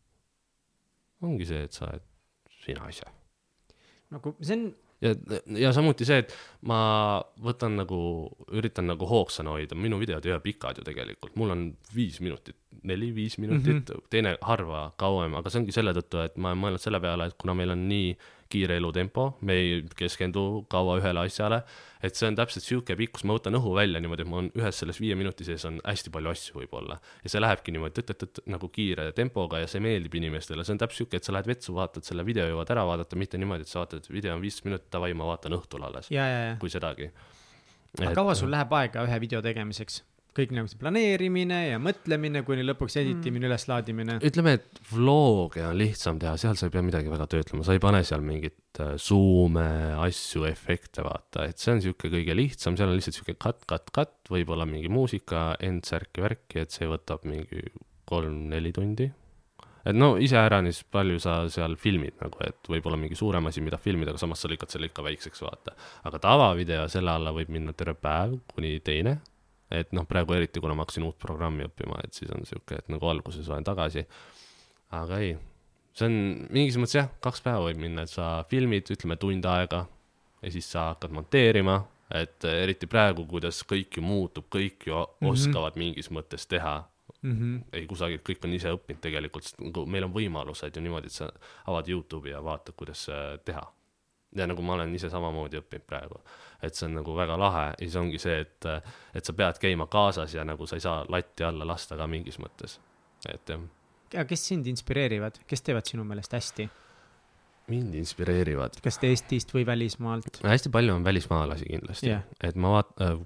Ongi see, et sa oled sina ise. Nagu, see on... Ja samuti see, et ma võtan nagu, üritan nagu hoogsana hoida, minu videod ei ole pikad ju tegelikult, mul on 5 minutit, 4-5 minutit, teine harva kauem, aga see ongi selle tõttu, et ma olen mõelnud selle peale, et kuna meil on nii kiire elutempo, me ei keskendu kaua ühele asjale, et see on täpselt siuke pikkus, ma võtan õhu välja niimoodi, et ma on ühes selles 5 minuti sees on hästi palju asju võib-olla. Ja see lähebki niimoodi nagu kiire tempoga ja see meeldib inimestele. See on täpselt siuke, et sa lähed vetsu, vaatad selle video jõuad ära vaadata, mitte niimoodi, et sa vaatad, et video on 15 minutit, tavai, ma vaatan õhtul alles. Kui sedagi. Aga kaua sul läheb aega ühe video tegemiseks? Kõik nagu see planeerimine ja mõtlemine, kuni lõpuks editimine, üleslaadimine. Ütleme, et vlooge on lihtsam teha, seal sa ei pea midagi väga töötlema, sa ei pane seal mingit zoome, asju, efekte, vaata, et see on siuke kõige lihtsam, seal on lihtsalt siuke cut, võib-olla mingi muusika, särki, et see võtab mingi 3-4 tundi. Et no ise äranis palju sa seal filmid nagu, et võib-olla mingi suurem asi, mida filmida, aga samas sa lõikad selle ikka väikseks, vaata. Aga tavavideo selle alla võib minna terve päev kuni teine. Et noh, praegu eriti, kuna ma hakkasin uut programmi õppima, et siis on siuke, et nagu alguses olen tagasi. Aga ei, see on mingis mõttes jah, 2 päeva võib minna, et sa filmid, ütleme tund aega ja siis sa hakkad monteerima, et eriti praegu, kuidas kõik ju muutub, kõik ju oskavad mingis mõttes teha. Ei kusagil, kõik on ise õppinud tegelikult, sest meil on võimalused ju niimoodi, et sa avad YouTube'i ja vaatad, kuidas teha. Ja nagu ma olen ise samamoodi õppinud praegu, et see on nagu väga lahe ja siis ongi see, et sa pead käima kaasas ja nagu sa ei saa latti alla lasta ka mingis mõttes. Et, ja kes sind inspireerivad? Kes teevad sinu meelest hästi? Mind inspireerivad. Kas Eestist või välismaalt? Hästi palju on välismaalasi kindlasti. Et ma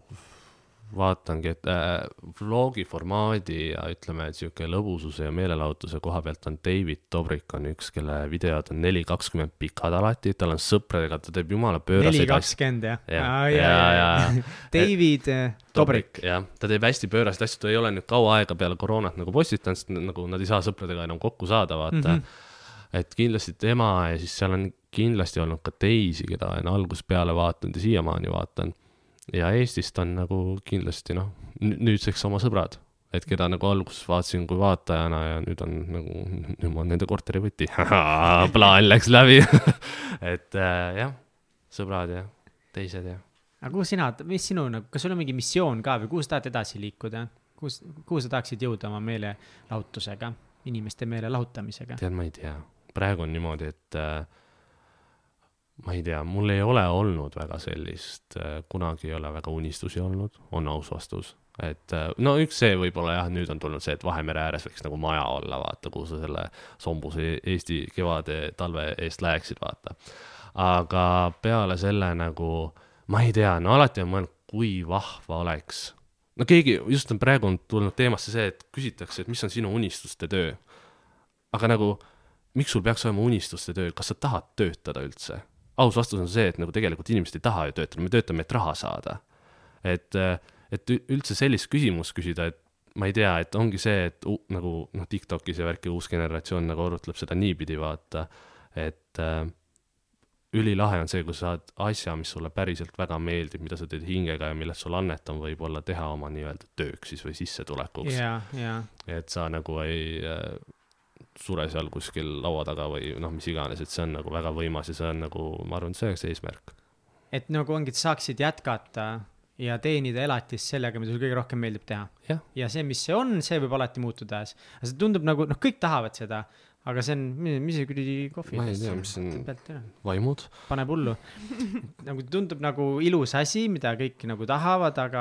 vaatangi, et vlogi formaadi ja ütleme, et siuke lõbususe ja meelelahutuse koha pealt on David Dobrik on üks, kelle videod on 4:20 pikad alati, tal on sõpradega, ta teeb jumala pööraseid 4:20 jah? David Dobrik. Jah, ta teeb hästi pööraseid asju, ta ei ole nüüd kaua aega peale koroonat nagu postitanud, sest nagu nad ei saa sõpradega enam kokku saada, vaata. Et kindlasti tema ja siis seal on kindlasti olnud ka teisi, keda olen algusest peale vaatanud ja siiamaani vaatan. Ja Eestist on nagu kindlasti nüüdseks oma sõbrad, et keda nagu alguses vaatasin kui vaatajana ja nüüd on nagu, nüüd ma on nende korteri võti. Plaan läks läbi. Et jah, sõbrad ja teised ja. Aga kuhu sina, mis sinu, kas sul on mingi missioon ka või kuhu sa tahad edasi liikuda? Kuhu sa tahaksid jõuda oma meelelahutusega, inimeste meele lahutamisega? Tead, ma ei tea. Praegu on niimoodi, et ma ei tea, mul ei ole olnud väga sellist, kunagi ei ole väga unistusi olnud, on aus vastus. Et no üks see võib-olla jah, nüüd on tulnud see, et Vahemere ääres võiks nagu maja olla, vaata, kuhu sa selle sombuse Eesti kevade talve eest läheksid, vaata. Aga peale selle nagu, ma ei tea, no alati on mõelnud, kui vahva oleks, no keegi, just on praegu on tulnud teemasse see, et küsitakse, et mis on sinu unistuste töö. Aga nagu, miks sul peaks olema unistuste töö, kas sa tahad töötada üldse? Aus vastus on see, et nagu tegelikult inimesed ei taha ju töötada, me töötame, et raha saada. Et üldse sellist küsimus küsida, et ma ei tea, et ongi see, et nagu TikTokis ja värki uus generatsioon nagu arutleb seda niipidi vaata, et ülilahe on see, kui sa saad asja, mis sulle päriselt väga meeldib, mida sa teed hingega ja millest sul annet on võib-olla teha oma nii-öelda tööks siis või sissetulekuks. Et sa nagu ei sure seal kuskil laua taga või mis iganes, et see on nagu väga võimas ja see on nagu, ma arvan, see on eesmärk. Et nagu ongi, et saaksid jätkata ja teenida elatist sellega, mida sul kõige rohkem meeldib teha. Ja see, mis see on, see võib alati muutuda. See tundub nagu, kõik tahavad seda, aga see on, mis see küll kohvi? Ma ei tea, mis on vaimud. Paneb hullu. Nagu tundub nagu ilus asi, mida kõik nagu tahavad, aga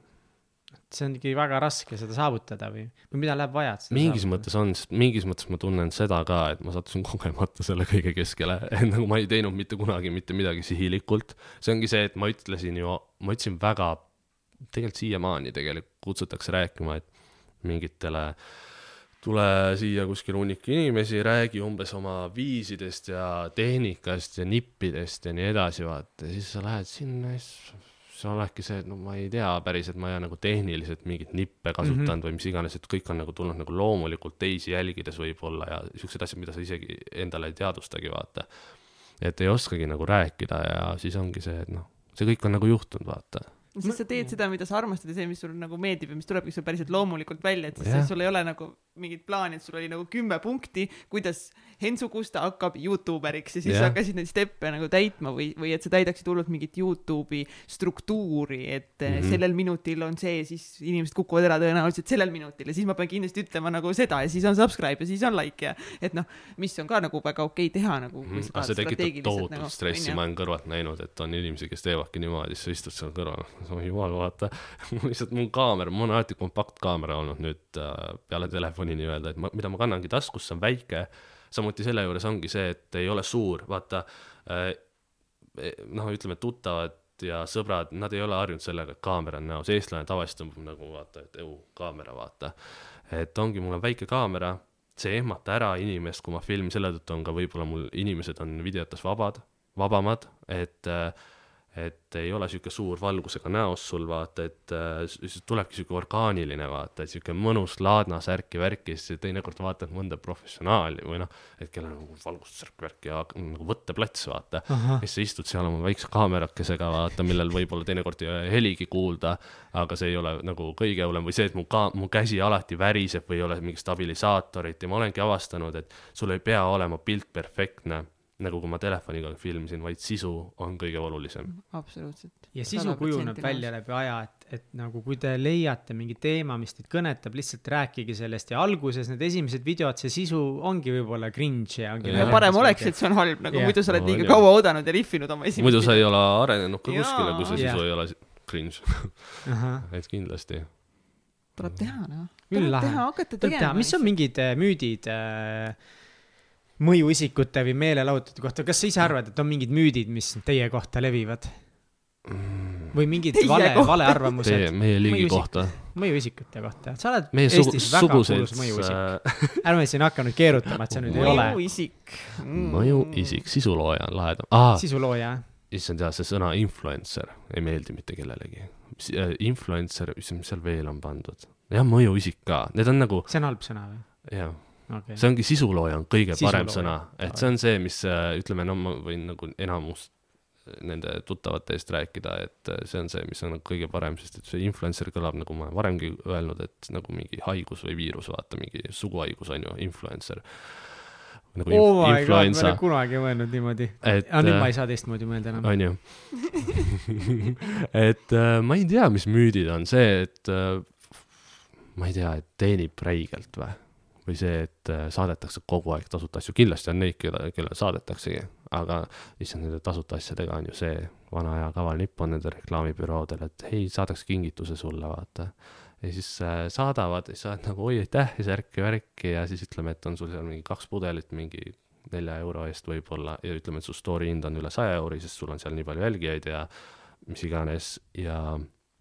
see on väga raske seda saavutada või mida läheb vaja? Mingis mõttes ma tunnen seda ka, et ma sattusin kogemata selle kõige keskele. Nagu ma ei teinud mitte kunagi mitte midagi sihilikult. See ongi see, et ma ütlesin väga, tegelikult siiamaani kutsutakse rääkima, et mingitele tule siia kuskil hunnik inimesi, räägi umbes oma viisidest ja tehnikast ja nippidest ja nii edasi, vaata. Ja siis sa lähed sinna, see oledki see, et ma ei tea päris, et ma ei ole nagu tehniliselt mingit nippe kasutanud või mis iganes, et kõik on nagu tulnud nagu loomulikult teisi jälgides võib-olla ja siuksed asjad, mida sa isegi endale ei teadvustagi, vaata. Et ei oskagi nagu rääkida ja siis ongi see, et see kõik on nagu juhtunud, vaata. Siis sa teed seda, mida sa armastad ja see, mis sul nagu meeldib ja mis tulebki sul päriselt loomulikult välja, et siis sul ei ole nagu mingid plaanid, sul oli nagu 10 punkti, kuidas Hensu Kusta hakkab YouTuberiks ja siis sa hakkasid neid steppe nagu täitma või et sa täidaksid hullult mingit YouTube'i struktuuri, et sellel minutil on see, siis inimesed kukuvad ära tõenäoliselt sellel minutil ja siis ma pean kindlasti ütlema nagu seda ja siis on subscribe ja siis on like ja et mis on ka nagu väga okei teha nagu. See tekitab tohutult stressi, ma olen kõrvalt näinud, et on inimesi, kes teevadki niimoodi, siis sa istud seal kõrval, jumal vaata, lihtsalt mul kaamera, mul on alati kompaktkaamera olnud nüüd peale telefoni nii-öelda, et mida ma kannangi taskusse, on väike, samuti selle juures ongi see, et ei ole suur, vaata, ütleme tuttavad ja sõbrad, nad ei ole harjunud sellega, et kaamera on näos, eestlane tavaliselt on nagu vaata, et kaamera vaata, et ongi, mul on väike kaamera, see ehmata ära inimest, kui ma filmin, selle tõttu on ka võib-olla mul inimesed on videotes vabamad, et ei ole siuke suur valgusega näos sul, vaata, et tulebki siuke orgaaniline, vaata, et siuke mõnus laadna särki värkis, teinekord vaatad mõnda professionaali või et kellel on nagu valgustsärk värki ja nagu võtteplats, vaata. Siis sa istud seal oma väikse kaamerakesega, vaata, millel võib-olla teinekord ei ole heligi kuulda, aga see ei ole nagu kõige hullem või see, et mu käsi alati väriseb või ei ole mingi stabilisaatorit ja ma olengi avastanud, et sul ei pea olema pilt perfektne, nagu kui ma telefoniga filmisin, vaid sisu on kõige olulisem. Absoluutselt. Ja sisu kujuneb välja läbi aja, et nagu kui te leiate mingi teema, mis teid kõnetab, lihtsalt rääkige sellest ja alguses need esimesed videod, see sisu ongi võib-olla cringe ja ongi parem oleks, et see on halb, nagu muidu sa oled liiga kaua oodanud ja lihvinud oma esimest. Muidu sa ei ole arenenud ka kuskile, kui see sisu ei ole cringe. Et kindlasti. Tuleb teha, hakata tegema. Mis on mingid müüdid mõjuisikute või meelelahutute kohta? Kas sa ise arvad, et on mingid müüdid, mis teie kohta levivad? Või mingid vale arvamused? Meie liigi kohta. Mõjuisikute kohta. Sa oled Eestis väga kuulus mõjuisik. Ärme siin hakanud keerutama, et see nüüd ei ole. Mõjuisik, sisulooja on lahedam. Sisulooja. Issand jah, see sõna influencer ei meeldi mitte kellelegi. Influencer, mis seal veel on pandud? Ja mõjuisik ka. Need on nagu... See on halb sõna või? Jah. Okay. See ongi sisulooja on kõige parem sõna, et see on see, mis ütleme, ma võin nagu enamus nende tuttavate eest rääkida, et see on see, mis on nagu kõige parem, sest et see influencer kõlab, nagu ma varemgi öelnud, et nagu mingi haigus või viirus, vaata, mingi suguhaigus on ju, influencer. Nagu ma ei ole kunagi mõelnud niimoodi. Nüüd ma ei saa teistmoodi mõelda enam. On ju. Et ma ei tea, mis müüdid on see, et ma ei tea, et teenib räigelt või see, et saadetakse kogu aeg tasuta asju. Kindlasti on neid, kelle saadetaksegi, aga lihtsalt nende tasuta asjadega on ju see vana aja kaval nipp on nende reklaamibüroodel, et hei, saadaks kingituse sulle, vaata. Ja siis saadavad, ja saad nagu oi, aitäh, ja särki ja siis ütleme, et on sul seal mingi 2 pudelit mingi 4 euro eest võib-olla ja ütleme, et su story hind on üle 100 euri, sest sul on seal nii palju jälgijaid ja mis iganes ja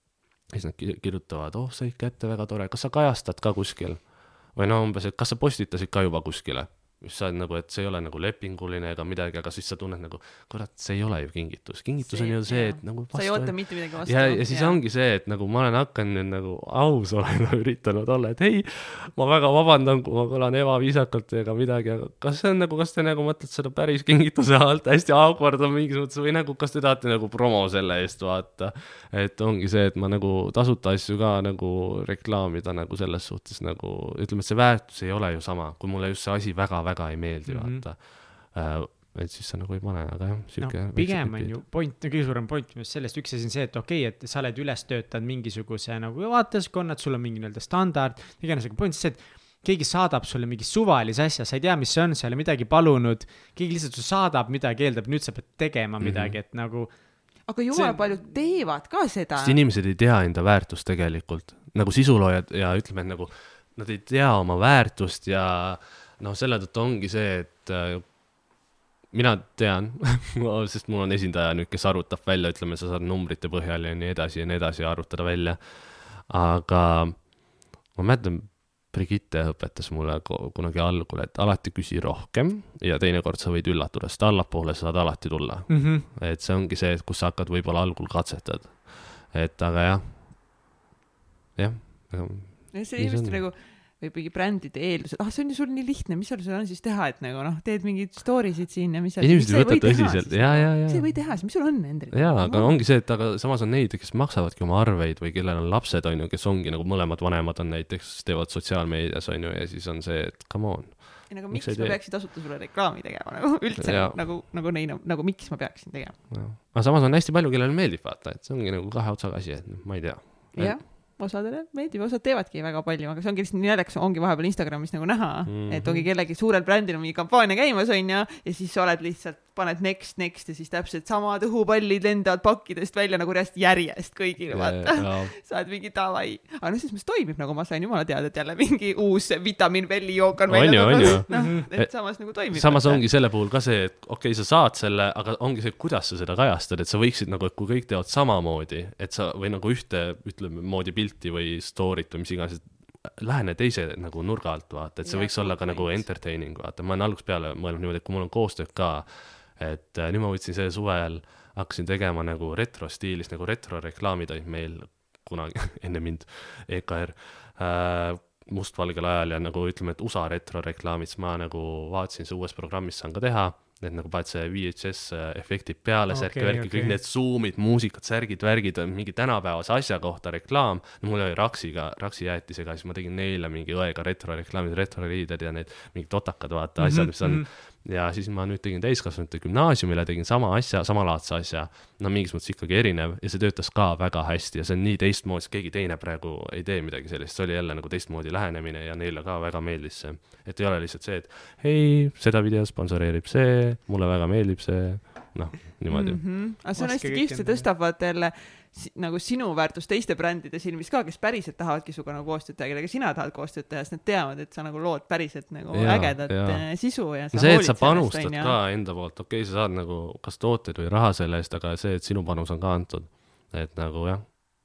siis nad kirjutavad, sa ikka ette väga tore, kas sa kajastad ka kuskil? Või no umbes, et kas sa postitasid ka juba kuskile? Mis sa nagu, et see ei ole nagu lepinguline ega midagi, aga siis sa tunned nagu, kurat, see ei ole ju kingitus. Kingitus on ju see, et nagu sa ei oota mitte midagi vastu. Ja siis ongi see, et nagu ma olen hakanud nagu aus olen üritanud olla, et hei, ma väga vabandan, kui ma kõlan ebaviisakalt ega midagi, aga kas see on nagu, kas te nagu mõtled seda päris kingituse alt hästi awkward on mingis mõttes või nagu, kas te tahate nagu promo selle eest vaata, et ongi see, et ma nagu tasuta asju ka nagu reklaamida nagu selles suhtes nagu, ütleme, et see väärtus ei ole ju sama, kui mulle just see asi väga ei meeldi, vaata. Et siis sa nagu ei pane, aga jah, no, pigem on ju point, kõige suurem point sellest üks asi on see, et okei, et sa oled üles töötanud mingisuguse nagu vaatajaskonnad, sul on mingi nii-öelda standard, iganes aga point see, et keegi saadab sulle mingi suvalise asja, sa ei tea, mis see on, sa ei ole midagi palunud, keegi lihtsalt su saadab midagi, eeldab, nüüd sa pead tegema midagi, et nagu aga jumala paljud teevad ka seda. Sest inimesed ei tea enda väärtust tegelikult, nagu sisuloojad ja ütleme, et nagu nad ei tea oma väärtust ja noh, selle tõttu ongi see, et mina tean, sest mul on esindaja nüüd, kes arutab välja, ütleme, sa saad numbrite põhjal ja nii edasi arutada välja. Aga ma mäletan, Brigitte õpetas mulle kunagi algul, et alati küsi rohkem ja teinekord sa võid üllatuda, sest allapoole sa saad alati tulla. Et see ongi see, et kus sa hakkad võib-olla algul katsetad. Et aga jah. See inimesed nagu või mingi brändide eeldused, see on ju sul nii lihtne, mis sul on siis teha, et nagu noh, teed mingid stories'id siin ja mis seal. Inimesed ei võta tõsiselt, ja. See või teha, mis sul on endal. Jaa, aga ongi see, et aga samas on neid, kes maksavadki oma arveid või kellel on lapsed, on ju, kes ongi nagu mõlemad vanemad on näiteks, teevad sotsiaalmeedias, on ju, ja siis on see, et come on. Nagu miks ma peaksin tasuta sulle reklaami tegema, nagu üldse, nagu miks ma peaksin tegema. Aga samas on hästi palju, kellel meeldib vaata, et see ongi nagu kahe otsaga asi, et ma ei tea. Jah. Osadele meeldib, osad teevadki väga palju, aga see ongi lihtsalt nii naljakas, ongi vahepeal Instagramis nagu näha, et ongi kellegi suurel brändil on mingi kampaania käimas on ja siis sa oled lihtsalt, paned next ja siis täpselt samad õhupallid lendavad pakkidest välja nagu järjest kõigile, vaata. Sa oled mingi davai. Aga siis mis toimib, nagu ma sain jumala teada, et jälle mingi uus vitamin velli jook on välja. Et samas nagu toimib. Samas ongi selle puhul ka see, et okei, sa saad selle, aga ongi see, kuidas sa seda kajastad, et sa võiksid nagu, et kui kõik teevad samamoodi, et sa või nagu ühte, ütleme, moodi pilti või story't või mis iganes, lähene teise nagu nurga alt, vaata, et see võiks olla ka nagu entertaining, vaata. Ma olen algusest peale mõelnud niimoodi, et kui mul on koostööd ka, et nüüd ma võtsin see suvel, hakkasin tegema nagu retro-stiilis, nagu retro-reklaamid olid meil kunagi enne mind EKR mustvalgel ajal ja nagu ütleme, et USA retro-reklaamid, ma nagu vaatasin see uues programmis saan ka teha, et nagu paned see VHS efektid peale, särki, kõik need zoomid, muusikad, särgid, värgid, mingi tänapäevase asja kohta reklaam. No mul oli Raksi jäätisega, siis ma tegin neile mingi õega retro-reklaamid, retro-riided ja need mingid otakad, vaata, asjad, mis on. Ja siis ma nüüd tegin täiskasvanute gümnaasiumile, tegin samalaadse asja, no mingis mõttes ikkagi erinev ja see töötas ka väga hästi ja see on nii teistmoodi, keegi teine praegu ei tee midagi sellist, see oli jälle nagu teistmoodi lähenemine ja neile ka väga meeldis see, et ei ole lihtsalt see, et hei, seda video sponsoreerib see, mulle väga meeldib see, noh, niimoodi. Aga see on hästi kihvt, see tõstab vaatele nagu sinu väärtus teiste brändide silmis ka, kes päriselt tahavadki suga nagu koostööd teha, kellega sina tahad koostööd teha, sest nad teavad, et sa nagu lood päriselt nagu ägedat sisu ja sa see, et sa panustad ka enda poolt, okei, sa saad nagu kas tooted või raha selle eest, aga see, et sinu panus on ka antud, et nagu jah,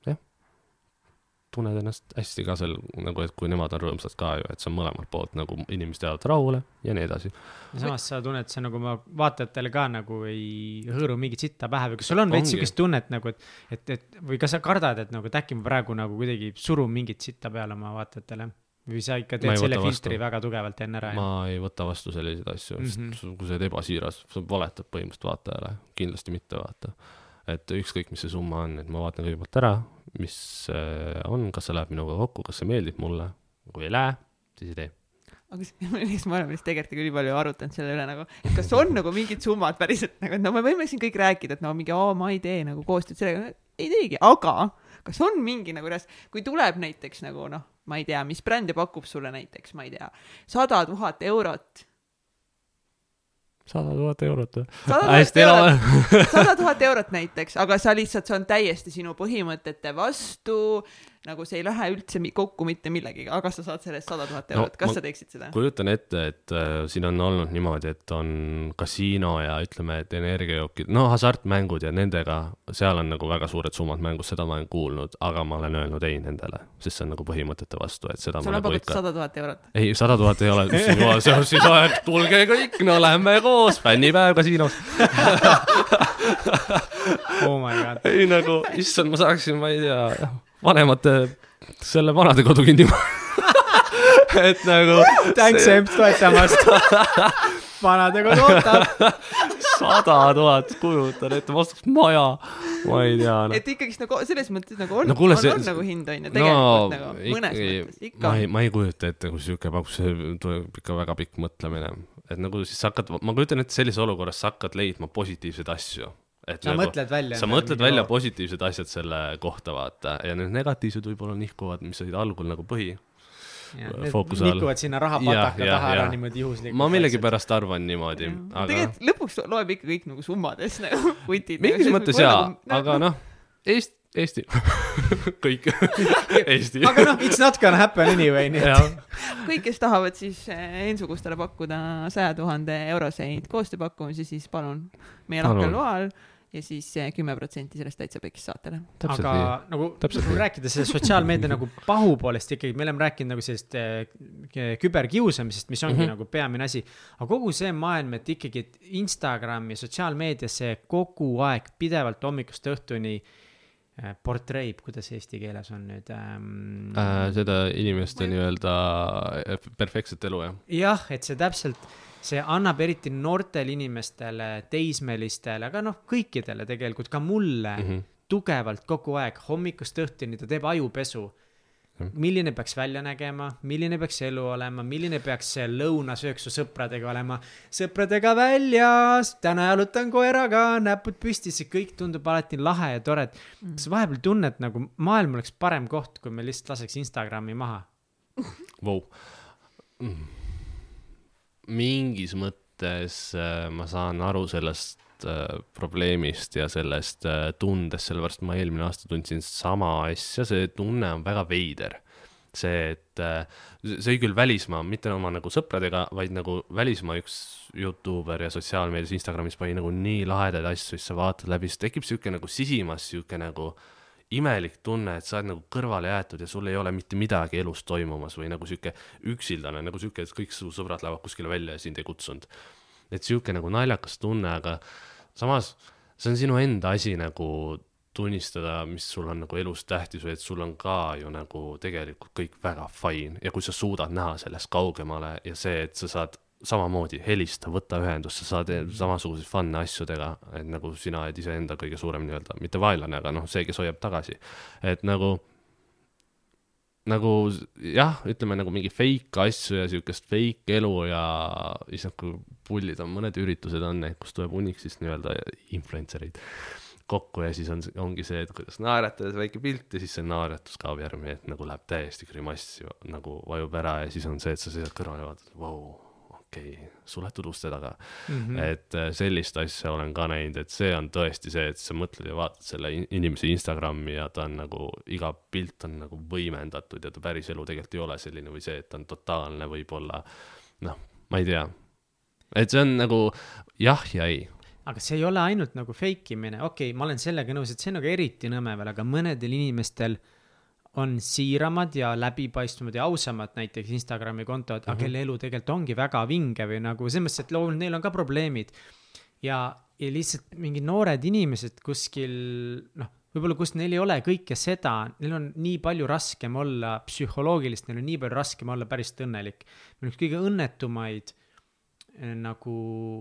tunned ennast hästi ka seal, nagu, et kui nemad on rõõmsad ka ju, et see on mõlemalt poolt, nagu inimesed jäävad rahule ja nii edasi. Samas sa tunned, see nagu ma vaatajatele ka nagu ei hõõru mingit sitta pähe või kas sul on veits sükest tunnet nagu, et või kas sa kardad, et nagu äkki ma praegu nagu kuidagi surun mingit sitta peale oma vaatajatele või sa ikka teed selle filtri väga tugevalt enne ära? Ma ei võta vastu selliseid asju, kui see ebasiiras, sa valetad põhimõtteliselt vaatajale, kindlasti mitte vaata. Et ükskõik, mis see summa on, et ma vaatan kõigepealt ära, mis on, kas see läheb minuga kokku, kas see meeldib mulle, kui ei lähe, siis ei tee. Aga ma olen vist tegelikult nii palju arutanud selle üle nagu, et kas on nagu mingid summad päriselt nagu, et no me võime siin kõik rääkida, et no mingi, ma ei tee nagu koostööd sellega, ei teegi, aga kas on mingi nagu kui tuleb näiteks nagu noh, ma ei tea, mis brändi pakub sulle näiteks, ma ei tea, 100 000 eurot 100 000 eurot. 100 000 eurot näiteks, aga sa lihtsalt, see on täiesti sinu põhimõtete vastu, nagu see ei lähe üldse kokku mitte millegiga, aga sa saad sellest 100 000 eurot. Kas sa teeksid seda? Kujutan ette, et siin on olnud niimoodi, et on kasiino ja ütleme, et energiajookid, no hasartmängud ja nendega, seal on nagu väga suured summad mängus, seda ma olen kuulnud, aga ma olen öelnud ei nendele, sest see on nagu põhimõtete vastu, et seda sul on pakutud 100 000 eurot? Ei, 100 000 ei ole, siis aeg, tulge kõik, no lähme koos, fännipäev kasiinos. Oh my god. Ei nagu, issand, ma saaksin, ma ei tea, vanemate selle vanade kodu kinni. Et nagu... Thanks Emp toetamast. Vanade kodu ootab. 100 000, kujutan ette, ma ostaks maja. Ma ei tea. No. Et ikkagi nagu, selles mõttes nagu on, no, kuule, on nagu hind on ju, tegelikult nagu mõnes mõttes ikka. Ma ei kujuta ette, kui siuke pakus, tuleb ikka väga pikk mõtlemine. Et nagu siis hakkad, ma kujutan ette sellises olukorras sa hakkad leidma positiivseid asju. Sa nagu, mõtled välja. Sa mõtled välja positiivsed asjad selle kohta, vaata. Ja need negatiivsed võib-olla nihkuvad, mis olid algul nagu põhi. Need nihkuvad sinna rahapataka taha ära niimoodi juhuslikult. Ma millegi pärast arvan niimoodi. Aga... Tegelikult lõpuks loeb ikka kõik nagu summades nagu putid. Mingis mõttes jaa, aga noh, Eesti. Kõik. Eesti. Aga noh, it's not gonna happen anyway. Kõik, kes tahavad siis ensugustele pakkuda 100 000 euroseid koostööpakkumisi, siis palun meie lahkel loal ja siis 10% sellest täitsa pekis saatele. Aga nagu rääkida selle sotsiaalmeedia nagu pahupoolest ikkagi, me oleme rääkinud nagu sellist küberkiusamisest, mis ongi nagu peamine asi. Aga kogu see maailm, et ikkagi Instagram ja sotsiaalmeedia, see kogu aeg pidevalt hommikust õhtuni portreib, kuidas eesti keeles on nüüd? Seda inimeste nii-öelda perfektset elu, jah? Jah, et see täpselt, see annab eriti noortel inimestele, teismelistele, aga noh, kõikidele tegelikult, ka mulle tugevalt kogu aeg hommikust õhtuni, ta teeb ajupesu. Milline peaks välja nägema, milline peaks elu olema, milline peaks see lõunasööksu sõpradega olema. Sõpradega väljas, täna jalutan koeraga, näpud püsti, see kõik tundub alati lahe ja tore. Kas vahepeal tunned, nagu maailm oleks parem koht, kui me lihtsalt laseks Instagrami maha? Wow. Mingis mõttes ma saan aru sellest probleemist ja sellest tundest, sellepärast ma eelmine aasta tundsin sama asja, see tunne on väga veider. See, et see oli küll välismaa, mitte oma nagu sõpradega, vaid nagu välismaa üks YouTuber ja sotsiaalmeedias Instagramis pani nagu nii lahedaid asju, siis sa vaatad läbi, siis tekib siuke nagu sisimas, siuke nagu imelik tunne, et sa oled nagu kõrvale jäetud ja sul ei ole mitte midagi elus toimumas või nagu siuke üksildane, nagu siuke, et kõik su sõbrad lähevad kuskile välja ja sind ei kutsunud. Et siuke nagu naljakas tunne, aga samas see on sinu enda asi nagu tunnistada, mis sul on nagu elus tähtis või et sul on ka ju nagu tegelikult kõik väga fine ja kui sa suudad näha sellest kaugemale ja see, et sa saad samamoodi helista, võtta ühendust, sa saad samasuguseid fanne asjudega, et nagu sina oled iseenda kõige suurem nii-öelda, mitte vaenlane, aga noh, see, kes hoiab tagasi. Et nagu jah, ütleme nagu mingi fake asju ja siukest fake elu ja siis nagu pullid on, mõned üritused on need, kus tuleb uniksist nii-öelda influencerid kokku ja siis ongi see, et kuidas naeratades väike pilt ja siis see naeratus kaob järgi, et nagu läheb täiesti grimass nagu vajub ära ja siis on see, et sa seisad kõrval ja vaatad, vau, suletud uste taga. Et sellist asja olen ka näinud, et see on tõesti see, et sa mõtled ja vaatad selle inimese Instagrami ja ta on nagu, iga pilt on nagu võimendatud ja ta päris elu tegelikult ei ole selline või see, et ta on totaalne võib-olla, noh, ma ei tea. Et see on nagu jah ja ei. Aga see ei ole ainult nagu fake imine, ma olen sellega nõus, et see on nagu eriti nõme veel, aga mõnedel inimestel on siiramad ja läbipaistvamad ja ausamad näiteks Instagrami kontod, aga kelle elu tegelikult ongi väga vinge või nagu selles mõttes, et loomult neil on ka probleemid ja lihtsalt mingi noored inimesed kuskil, noh, võib-olla kus neil ei ole kõike seda, neil on nii palju raskem olla psühholoogilist, neil on nii palju raskem olla päris õnnelik. Meil on üks kõige õnnetumaid nagu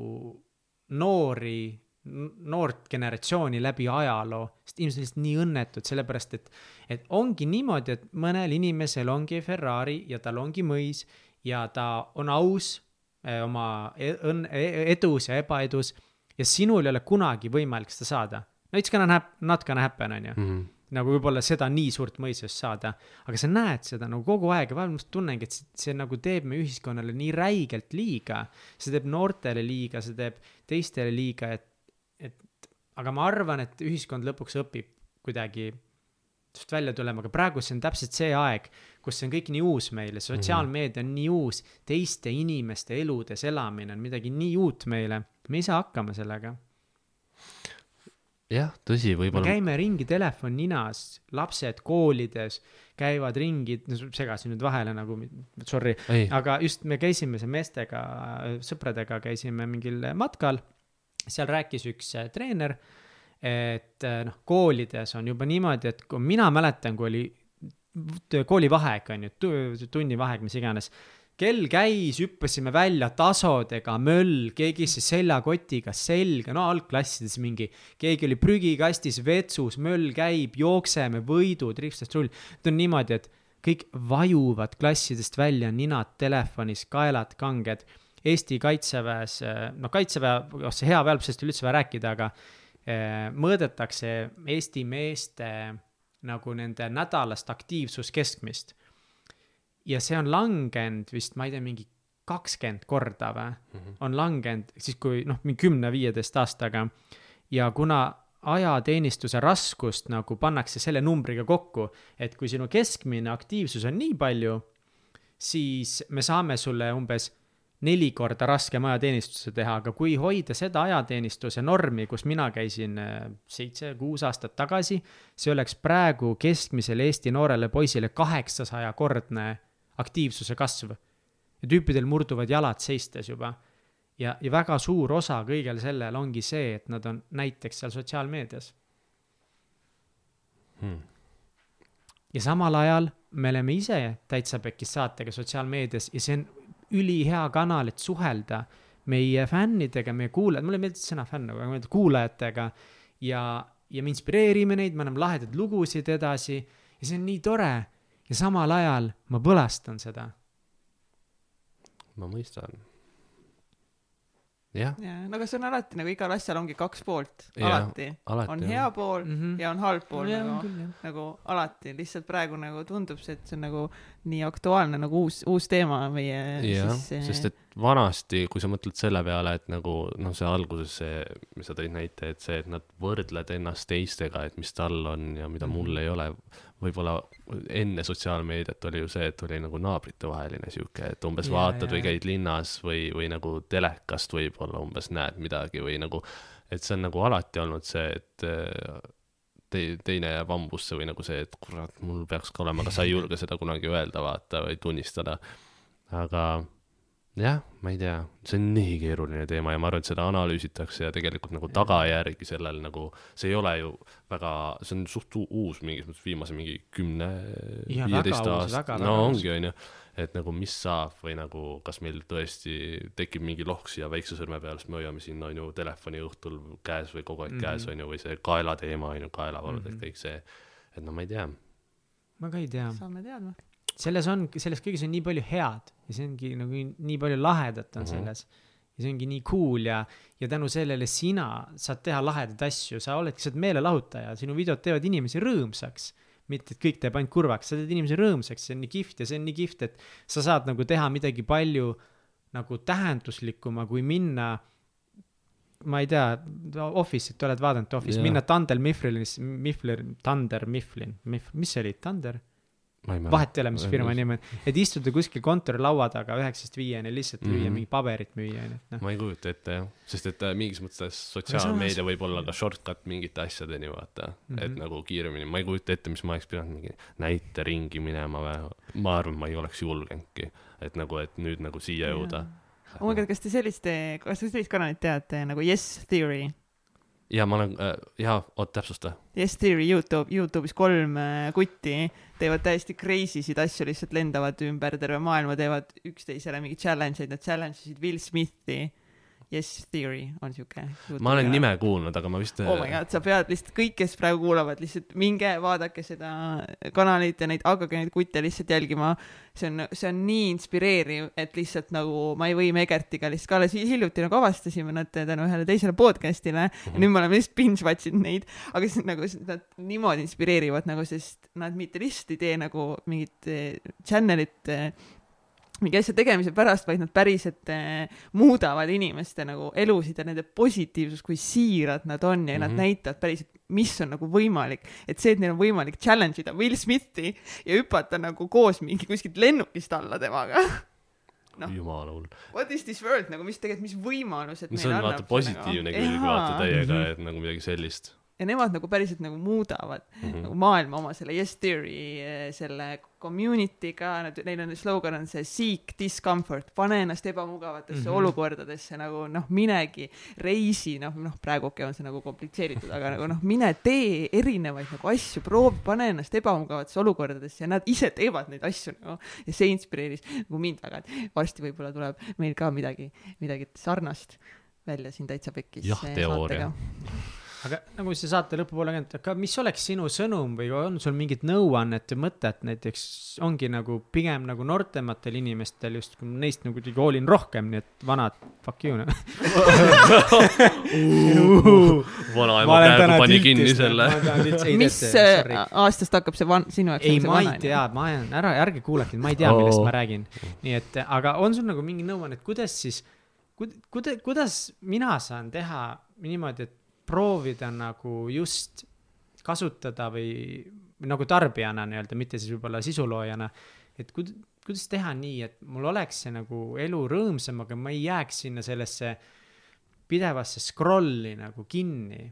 noort generatsiooni läbi ajaloo, sest inimesed on lihtsalt nii õnnetud, sellepärast, et ongi niimoodi, et mõnel inimesel ongi Ferrari ja tal ongi mõis ja ta on aus oma edus ja ebaedus ja sinul ei ole kunagi võimalik seda saada. No it's not gonna happen, on ju. Nagu võib-olla seda nii suurt mõisest saada, aga sa näed seda nagu kogu aeg ja vähemalt tunnengi, et see nagu teeb me ühiskonnale nii räigelt liiga, see teeb noortele liiga, see teeb teistele liiga, aga ma arvan, et ühiskond lõpuks õpib kuidagi välja tulema, aga praegu see on täpselt see aeg, kus see on kõik nii uus meile, sotsiaalmeedia on nii uus, teiste inimeste eludes elamine on midagi nii uut meile, me ei saa hakkama sellega. jah, tõsi, me võib-olla. käime ringi telefon ninas, lapsed koolides käivad ringi, segasin nüüd vahele nagu, sorry, aga just me käisime see meestega, sõpradega käisime mingil matkal, seal rääkis üks treener, et noh, koolides on juba niimoodi, et kui mina mäletan, kui oli koolivaheaeg on ju, tunnivaheaeg, mis iganes, kell käis, hüppasime välja tasodega, möll, keegi siis seljakotiga selga, no algklassides mingi, keegi oli prügikastis, vetsus, möll käib, jookseme, võidud, ripstest rull. Need on niimoodi, et kõik vajuvad klassidest välja, ninad telefonis, kaelad, kanged. Eesti kaitseväes, no kaitseväe, see hea välpsest üldse vaja rääkida, aga mõõdetakse Eesti meeste nagu nende nädalast aktiivsus keskmist. Ja see on langenud vist, ma ei tea, mingi 20 korda või, on langenud, siis kui noh, 10-15 aastaga. Ja kuna ajateenistuse raskust nagu pannakse selle numbriga kokku, et kui sinu keskmine aktiivsus on nii palju, siis me saame sulle umbes 4 korda raskem ajateenistuse teha, aga kui hoida seda ajateenistuse normi, kus mina käisin 7-6 aastat tagasi, see oleks praegu keskmisele Eesti noorele poisile 800-kordne aktiivsuse kasv. Ja tüüpidel murduvad jalad seistes juba. Ja väga suur osa kõigel sellel ongi see, et nad on näiteks seal sotsiaalmeedias. Ja samal ajal me oleme ise täitsa pekkis saatega sotsiaalmeedias ja see on ülihea kanal, et suhelda meie fännidega, meie kuulajad, mulle meeldib sõna fänn, aga meeldib kuulajatega ja me inspireerime neid, me anname lahedad lugusid edasi ja see on nii tore ja samal ajal ma põlastan seda. Ma mõistan. Jah. No aga see on alati, nagu igal asjal ongi 2 poolt, alati. On hea pool ja on halb pool, nagu alati, lihtsalt praegu nagu tundub see, et see on nagu nii aktuaalne nagu uus teema meie. Jah, sest et vanasti, kui sa mõtled selle peale, et nagu noh, see alguses see, mis sa tõid näite, et see, et nad võrdled ennast teistega, et mis tal on ja mida mul ei ole, võib-olla enne sotsiaalmeediat oli ju see, et oli nagu naabrite vaheline siuke, et umbes vaatad või käid linnas või nagu telekast võib-olla umbes näed midagi või nagu, et see on nagu alati olnud see, et teine jääb ambusse või nagu see, et kurat, mul peaks ka olema, aga sa ei julge seda kunagi öelda, vaata või tunnistada. Aga jah, ma ei tea, see on nii keeruline teema ja ma arvan, et seda analüüsitakse ja tegelikult nagu tagajärgi sellel nagu, see ei ole ju väga, see on suht uus mingis mõttes viimase mingi 10-15 aasta, no ongi on ju, et nagu mis saab või nagu kas meil tõesti tekib mingi loks ja väikse sõrme peal, sest me hoiame siin on ju telefoni õhtul käes või kogu aeg käes on ju, või see kaela teema on ju, kaelavalud, et kõik see, et no ma ei tea. Ma ka ei tea. Saame teadma. Selles kõigis on nii palju head ja see ongi nagu nii palju lahedat on selles ja see ongi nii cool ja tänu sellele sina saad teha lahedaid asju, sa oledki saad meelelahutaja, sinu videod teevad inimesi rõõmsaks, mitte et kõik teeb ainult kurvaks, sa teed inimesi rõõmsaks, see on nii kihvt ja see on nii kihvt, et sa saad nagu teha midagi palju nagu tähenduslikuma, kui minna, ma ei tea, Office'it oled vaadanud Office, minna Thunder Mifflin, mis see oli, Thunder? Vahet ei ole, mis firma nime, et istuda kuskil kontorilaua taga 9-5 lihtsalt müüa, mingi paberit müüa. Ma ei kujuta ette, jah. Sest et mingis mõttes sotsiaalmeedia võib olla ka shortcut mingite asjadeni, vaata. Et nagu kiiremini, ma ei kujuta ette, mis ma oleks pidanud mingi näite ringi minema või ma arvan, ma ei oleks julgenudki, et nagu, et nüüd nagu siia jõuda. Oh my God, kas te sellist kanalit teate nagu Yes Theory? Ja ma olen, täpsusta. Yes Theory YouTube'is 3 kutti teevad täiesti crazy'sid asju, lihtsalt lendavad ümber terve maailma, teevad üksteisele mingi challenge'id, nad challenge'isid Will Smithi. Yes Theory on siuke. Ma olen nime kuulnud, aga ma vist... Oh my God, sa pead lihtsalt kõik, kes praegu kuulavad, lihtsalt minge, vaadake seda kanalit ja hakake neid kutte lihtsalt jälgima. See on nii inspireeriv, et lihtsalt nagu ma ei või Megertiga lihtsalt ka alles hiljuti nagu avastasime nad tänu ühele teisele podcastile ja nüüd me oleme lihtsalt binge-watchid neid, aga siis nagu nad niimoodi inspireerivad nagu, sest nad mitte lihtsalt ei tee nagu mingit channel'it mingi asja tegemise pärast, vaid nad päriselt muudavad inimeste nagu elusid ja nende positiivsus, kui siirad nad on ja nad näitavad päriselt, mis on nagu võimalik, et see, et neil on võimalik challenge ida Will Smithi ja hüpata nagu koos mingi kuskilt lennukist alla temaga. Jumala hull. What is this world, nagu mis võimalused see on vaata positiivne külg vaata täiega, et nagu midagi sellist. Ja nemad nagu päriselt nagu muudavad nagu maailma oma selle Yes Theory, selle community'ga, neil on slogan on see seek discomfort, pane ennast ebamugavatesse olukordadesse, nagu minegi reisi, praegu on see nagu komplitseeritud, aga nagu mine tee erinevaid nagu asju, proovi, pane ennast ebamugavatesse olukordadesse ja nad ise teevad neid asju nagu, ja see inspireeris nagu mind väga, et varsti võib-olla tuleb meil ka midagi sarnast välja siin täitsa pekkis. Jah, teooria. Aga nagu see saate lõpupoole käinud, aga mis oleks sinu sõnum või on sul mingit nõuannet ja mõtet, näiteks ongi nagu pigem nagu noortematel inimestel just, kui neist nagu kuidagi hoolin rohkem, nii et vanad, fuck you. Vanaema praegu pani kinni selle. Mis aastast hakkab see sinu jaoks? Ei, ma ei tea, ärge kuulake, ma ei tea, millest ma räägin. Nii et, aga on sul nagu mingi nõuannet, kuidas siis, kuidas mina saan teha niimoodi, et proovida nagu just kasutada või nagu tarbijana nii-öelda, mitte siis võib-olla sisuloojana, et kuidas teha nii, et mul oleks see nagu elu rõõmsam, aga ma ei jääks sinna sellesse pidevasse scrolli nagu kinni.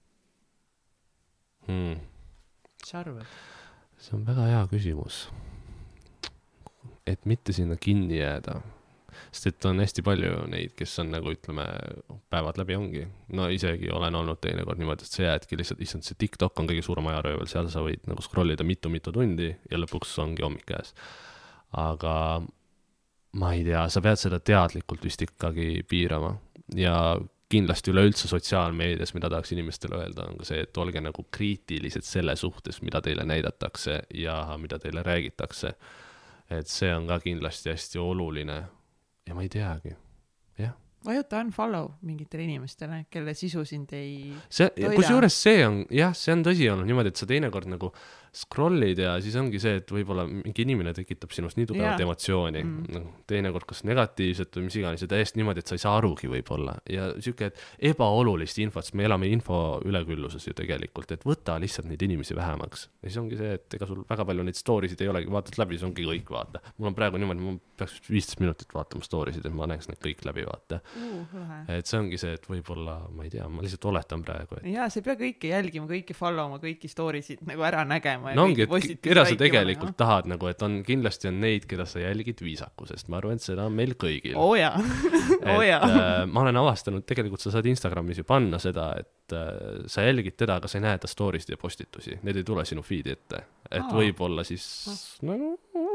Mis sa arvad? See on väga hea küsimus. Et mitte sinna kinni jääda. Sest et on hästi palju neid, kes on nagu ütleme päevad läbi ongi. No isegi olen olnud teinekord niimoodi, et see jäädki lihtsalt, issand, see TikTok on kõige suurem ajaröövel, seal sa võid nagu scrollida mitu tundi ja lõpuks ongi hommik käes. Aga ma ei tea, sa pead seda teadlikult vist ikkagi piirama ja kindlasti üleüldse sotsiaalmeedias, mida tahaks inimestele öelda, on ka see, et olge nagu kriitilised selle suhtes, mida teile näidatakse ja mida teile räägitakse. Et see on ka kindlasti hästi oluline. Ja ma ei teagi, jah. Vajuta unfollow mingitele inimestele, kelle sisu sind ei toida. Kusjuures see on tõsi olnud niimoodi, et sa teinekord nagu scrollid ja siis ongi see, et võib-olla mingi inimene tekitab sinust nii tugevat emotsiooni. Teinekord kas negatiivset või mis iganes ja täiesti niimoodi, et sa ei saa arugi võib-olla. Ja siuke, et ebaolulist infot, sest me elame info ülekülluses ju tegelikult, et võta lihtsalt neid inimesi vähemaks. Ja siis ongi see, et ega sul väga palju neid stories'id ei olegi, vaatad läbi, siis ongi kõik vaata. Mul on praegu niimoodi, ma peaks 15 minutit vaatama stories'id, et ma näeks need kõik läbi vaata. Et see ongi see, et võib-olla, ma ei tea, ma lihtsalt oletan praegu. Ja see pea kõike jälgima, kõiki followma, kõiki stories'id nagu ära nägema. No ongi, et keda sa tegelikult tahad nagu, et on kindlasti on neid, keda sa jälgid viisakusest. Ma arvan, et seda on meil kõigil. Ma olen avastanud, tegelikult sa saad Instagramis ju panna seda, et sa jälgid teda, aga sa ei näe ta stories'id ja postitusi. Need ei tule sinu feed'i ette. Et võib-olla siis nagu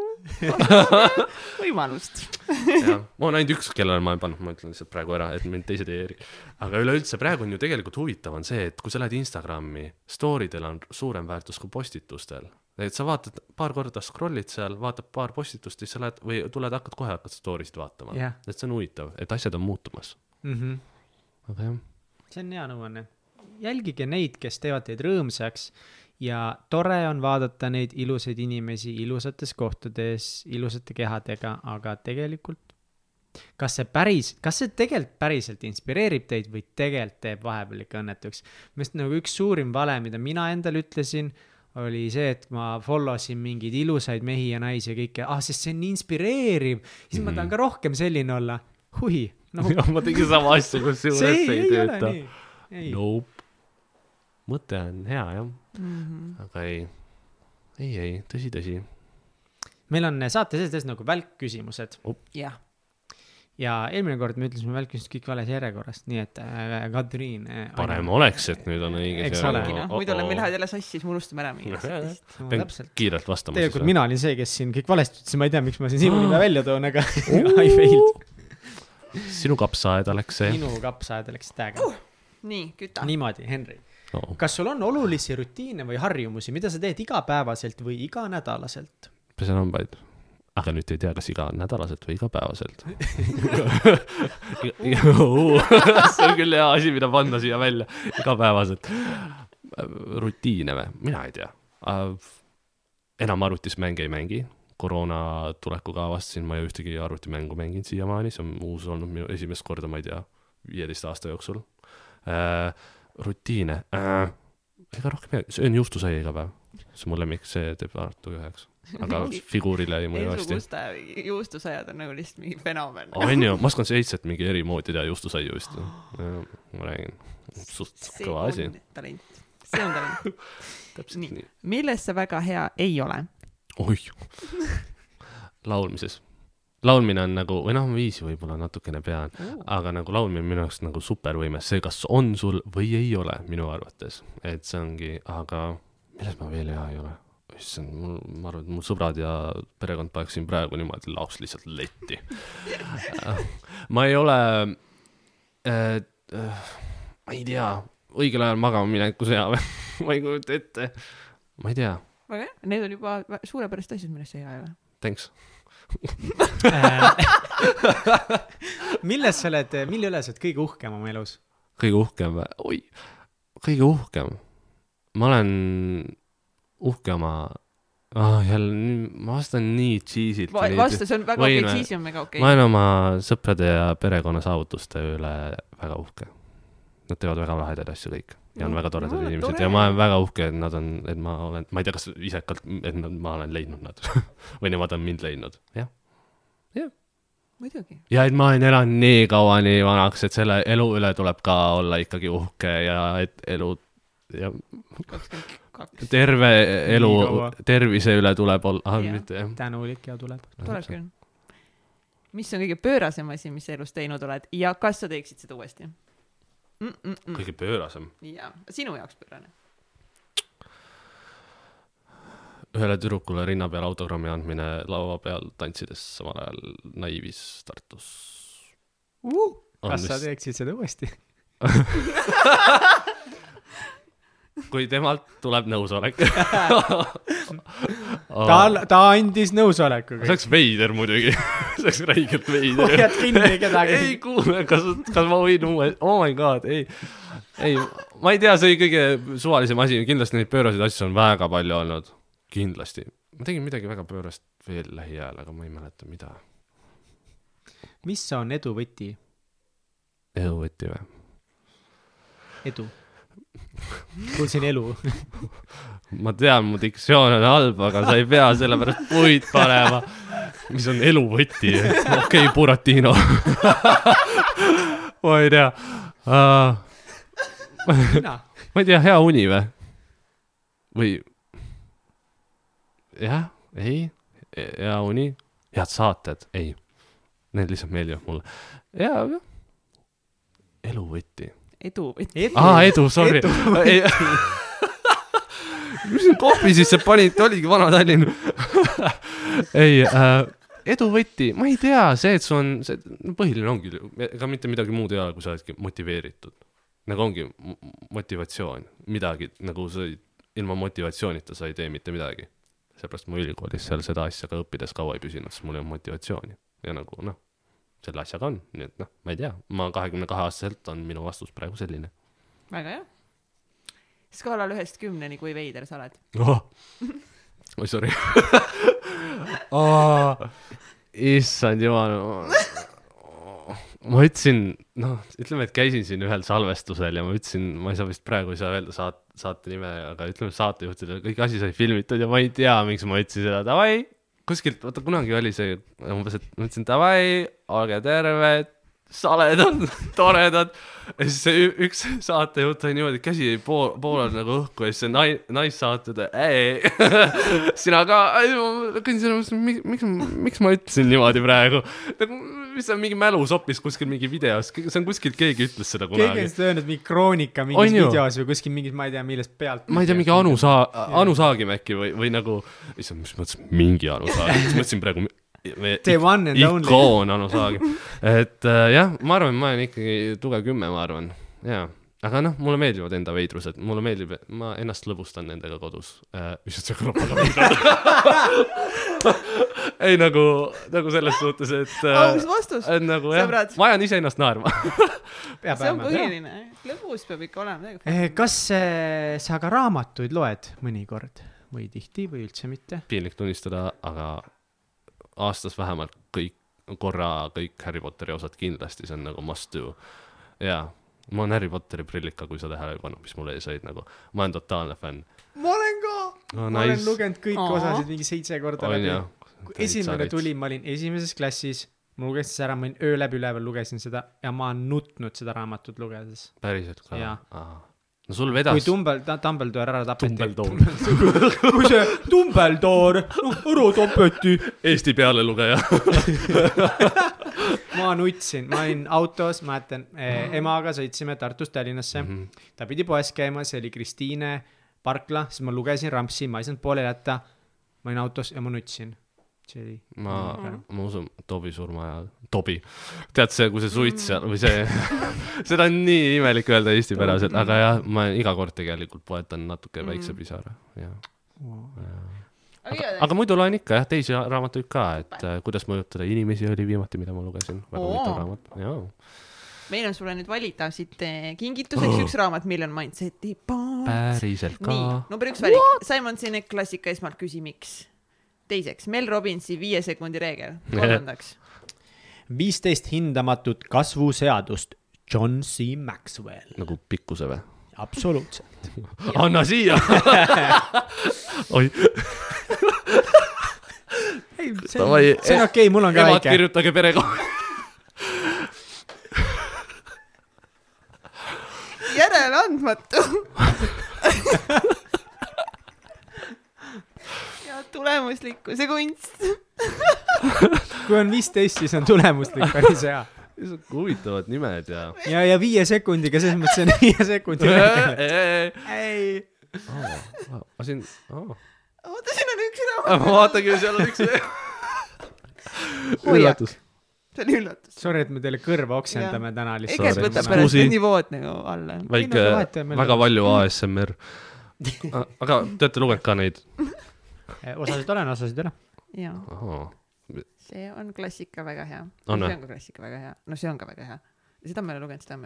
võimalust. Ma olen ainult üks, kellele ma ei pannud, ma ütlen lihtsalt praegu ära, et mind teised ei eri. Aga üleüldse praegu on ju tegelikult huvitav on see, et kui sa lähed Instagrami, storidel on suurem väärtus kui postitustel. Et sa vaatad paar korda scrollid seal, vaatad paar postitust ja sa lähed, või hakkad kohe stories'id vaatama. Et see on huvitav, et asjad on muutumas. Aga jah. See on hea nõuanne. Jälgige neid, kes teevad teid rõõmsaks ja tore on vaadata neid ilusaid inimesi ilusates kohtades, ilusate kehadega, aga tegelikult kas see tegelikult päriselt inspireerib teid või tegelikult teeb vahepeal ikka õnnetuks? Mest nagu üks suurim vale, mida mina endal ütlesin, oli see, et ma followsin mingeid ilusaid mehi ja naisi ja kõike, sest see on nii inspireeriv, siis ma tahan ka rohkem selline olla. Hui. Ma tegin sama asja, kus juures ei tööta. Nope. Mõte on hea, jah. Aga ei, tõsi. Meil on saate sees nagu välkküsimused. Jah. Ja eelmine kord me ütlesime välkküsimused kõik vales järjekorrast, nii et Katriin... Parem oleks, et nüüd on õige see. Muidu me lähevad jälle sassi, siis me unustame ära mingi. Pean kiirelt vastama. Tegelikult mina olin see, kes siin kõik valesti ütles, ma ei tea, miks ma siin sinu nime välja toon, aga I failed. Sinu kapsaaed oleks see. Minu kapsaaed oleks täga. Nii, küta. Niimoodi, Henri. Kas sul on olulisi rutiine või harjumusi, mida sa teed igapäevaselt või iganädalaselt? Pesen hambaid. Aga nüüd ei tea, kas iganädalaselt või igapäevaselt. See on küll hea asi, mida panna siia välja. Igapäevaselt. Rutiine või? Mina ei tea. Enam arvutismänge ei mängi. Koroona tulekuga avastasin, ma ei ühtegi arvutimängu mänginud siiamaani. See on uus olnud minu esimest korda, ma ei tea, 15 aasta jooksul. Rutiine. ega rohkem söön juustusaia iga päev. See on mu lemmik, see teeb alati üheks. Aga figuurile ei mõju hästi. Ensu Kusta juustusajad on nagu lihtsalt mingi fenomen. On ju, ma oskan seitset mingi eri moodi teha juustusaiu just. Ma räägin, suht kõva asi. See on talent. Nii. Milles sa väga hea ei ole? Oih, laulmises. Laulmine on nagu, või viisi võib-olla natukene pean, aga nagu laulmine minu jaoks nagu supervõime. See, kas on sul või ei ole minu arvates. Et see ongi, aga milles ma veel hea ei ole? Ma arvan, et mul sõbrad ja perekond paeksin praegu niimoodi laoks lihtsalt letti. Ma ei ole, ma ei tea, õigel ajal magama mineku hea või? Ma ei kujuta ette. Ma ei tea. Aga need on juba suurepärast asjad, millest hea ei ole. Thanks. mille üle sa oled kõige uhkem oma elus? Kõige uhkem või? Oi, kõige uhkem. Ma olen uhke oma... ma vastan nii cheesilt. Vasta, see on väga okei, cheesi on mega okei. Ma olen oma sõprade ja perekonna saavutuste üle väga uhke. Nad teevad väga lahedaid asju kõik. Ja on väga toredad inimesed. Ja ma olen väga uhke, et ma ei tea, kas isekalt, et ma olen leidnud nad. Või nemad on mind leidnud. Jah. Muidugi. Ja et ma olen elanud nii kaua nii vanaks, et selle elu üle tuleb ka olla ikkagi uhke ja et elu ja 22. Terve elu, tervise üle tuleb olla. Tänulik ja tuleb. Tuleb küll. Mis on kõige pöörasem asi, mis elus teinud oled ja kas sa teeksid seda uuesti? Kõige pöörasem? Jaa, sinu jaoks pöörane. Ühele tüdrukule rinna peal autogrammi andmine laua peal tantsides samal ajal Naivis Tartus. Kas sa teeksid seda uuesti? Kui temalt tuleb nõusolek. Ta andis nõusoleku. See oleks veider muidugi. See oleks räigelt veider. Hoiad kinni kedagi. Ei kuule, kas ma võin uue... Oh my god, ei. Ma ei tea, see kõige suvalisem asi. Kindlasti neid pöörasid asju on väga palju olnud. Kindlasti. Ma tegin midagi väga pöörast veel lähiajal, aga ma ei mäleta mida. Mis on edu võti? Edu võti või? Edu. Kuulsin elu. Ma tean, mu diktsioon on halb, aga sa ei pea selle pärast puid panema. Mis on elu võti? Okei, Buratino. Ma ei tea. Ma ei tea, hea uni või? Või... Jah, ei, hea uni, head saated, ei, need lihtsalt meeldivad mulle. Ja, elu võti. Edu võti. Edu, sorry. Mis on kohvi sisse panid, oligi vana Tallinn. Ei, edu võti, ma ei tea, see, et see on, põhiline ongi, ega mitte midagi muud ei ole, kui sa oledki motiveeritud. Nagu ongi motivatsioon, midagi, nagu sa ilma motivatsioonita sa ei tee mitte midagi. Seepärast mu ülikoolis seal seda asja ka õppides kaua ei püsinud, sest mul ei on motivatsiooni. Ja nagu, selle asjaga on. Nii et ma ei tea. Ma 22-aastaselt on minu vastus praegu selline. Väga hea. Skaalal 1-10, kui veider sa oled? Oi, sorry. Issand jumal. Ma ütlesin, ütleme, et käisin siin ühel salvestusel ja ma ütlesin, ma ei saa vist praegu ei saa öelda saate nime, aga ütleme saatejuhtidele, kõik asi sai filmitud ja ma ei tea, miks ma ütlesin seda, davai, kuskilt, vaata kunagi oli see, ma ütlesin, davai, olge terved, saledad, toredad. Ja siis see üks saatejuht oli niimoodi, käsi jäi poolel nagu õhku ja siis see naissaated, sina ka, miks ma ütlesin niimoodi praegu? Mis on mingi mälu soppis kuskil mingi videos, see on kuskil keegi ütles seda kunagi. Keegi on seda öelnud mingi kroonika mingis videos või kuskil mingis, ma ei tea, millest pealt. Ma ei tea, mingi Anu Saagimäki või nagu, mis mõttes mingi Anu Saagi, mis mõtlesin praegu The one and only. Ikoon Anu Saagi. Et jah, ma arvan, ma olen ikkagi tugev 10, ma arvan. Jaa. Aga mulle meeldivad enda veidrused. Mulle meeldib, ma ennast lõbustan nendega kodus. Mis see kõlab väga mida? Ei, nagu selles suhtes, et... Aus vastus, sõbrad. Ma ajan ise ennast naerma. See on põhiline. Lõbus peab ikka olema. Kas sa ka raamatuid loed mõnikord? Või tihti või üldse mitte? Piinlik tunnistada, aga aastas vähemalt kõik Harry Potteri osad kindlasti, see on nagu must do. Jaa. ma olen Harry Potteri prillika, kui sa tähele ei pannud, mis mul ees olid nagu. Ma olen totaalne fänn. Ma olen ka. No, ma olen lugenud kõik osasid mingi 7 korda läbi. Esimene tuli, ma olin esimeses klassis, ma lugesin seda ära, ma olin öö läbi üleval, lugesin seda ja ma olen nutnud seda raamatut lugedes. Päriselt ka? No sul vedas... Kui Dumbledore ära tapeti. Kui see Dumbledore ära tapeti. Eesti pealelugeja. Ma nutsin, ma olin autos, ma mäletan, emaga sõitsime Tartust Tallinnasse. Ta pidi poes käima, see oli Kristiine Parkla, siis ma lugesin Rampsi, ma ei saanud poole jätta. Ma olin autos ja ma nutsin. Ma usun, Tobi surma ajal. Tobi. Tead see, kui see suits seal, või see, seda on nii imelik öelda eesti päraselt, aga jah, ma iga kord tegelikult poetan natuke väikse pisara. Aga muidu loen ikka jah, teisi raamatuid ka, et kuidas mõjutada inimesi oli viimati, mida ma lugesin. Väga mitu raamat. Jaa. Meil on sulle nüüd valida siit kingituseks üks raamat, Million Mindseti. Päriselt ka. Nii, number 1 valik. Simon Sinek klassika esmalt küsi miks. Teiseks, Mel Robbinsi 5 sekundi reegel. Kolmandaks. 15 hindamatut kasvuseadust. John C. Maxwell. Nagu pikkuse või? Absoluutselt. Anna siia! Oi. Ei, see on okei, mul on ka väike. Emad kirjutage perega. Järele andmatu. Tulemuslikkuse kunst. Kui on 15, siis on tulemuslik päris hea. Need on huvitavad nimed ja... Ja 5 sekundiga, selles mõttes on 5 sekundi. Ei. Siin... Oota, siin on üks raamat. Ma vaatagi, seal on üks... Üllatus. See oli üllatus. Sorry, et me teile kõrva oksendame täna lihtsalt. Eges võtab pärast nivood nagu alla. Väike, väga palju ASMR. Aga te olete lugenud ka neid? Osasid ära. Jaa. See on klassika väga hea. See on ka klassika väga hea. No see on ka väga hea. Seda on meile lugenud. See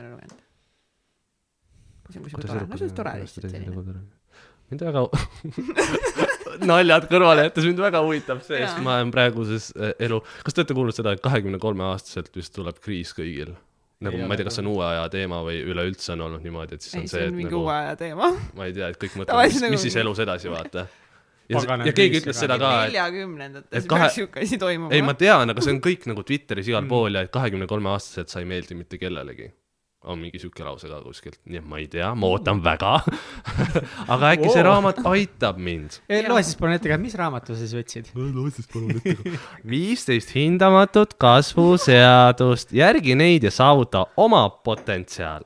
on kusjuures tore. No see on tore lihtsalt selline. Mind väga... Naljad kõrvale jättes, mind väga huvitab see, sest ma olen praeguses elu... Kas te olete kuulnud seda, et 23-aastaselt vist tuleb kriis kõigil? Nagu, ma ei tea, kas see on uue aja teema või üleüldse on olnud niimoodi, et siis on see, et mingi nagu... uue aja teema. Ma ei tea, et kõik mõtlevad, mis siis elus edasi vaata. Ja keegi ütles seda ka, 40-ndates peaks siukasi toimuma. Ei, ma tean, aga see on kõik nagu Twitteris igal pool ja et 23-aastaselt sa ei meeldi mitte kellelegi. On mingi siuke lause ka kuskilt. Nii et ma ei tea, ma ootan väga. Aga äkki see raamat aitab mind. Loe siis palun ette, mis raamatu siis võtsid? Loe siis palun ette. 15 hindamatut kasvuseadust. Järgi neid ja saavuta oma potentsiaal.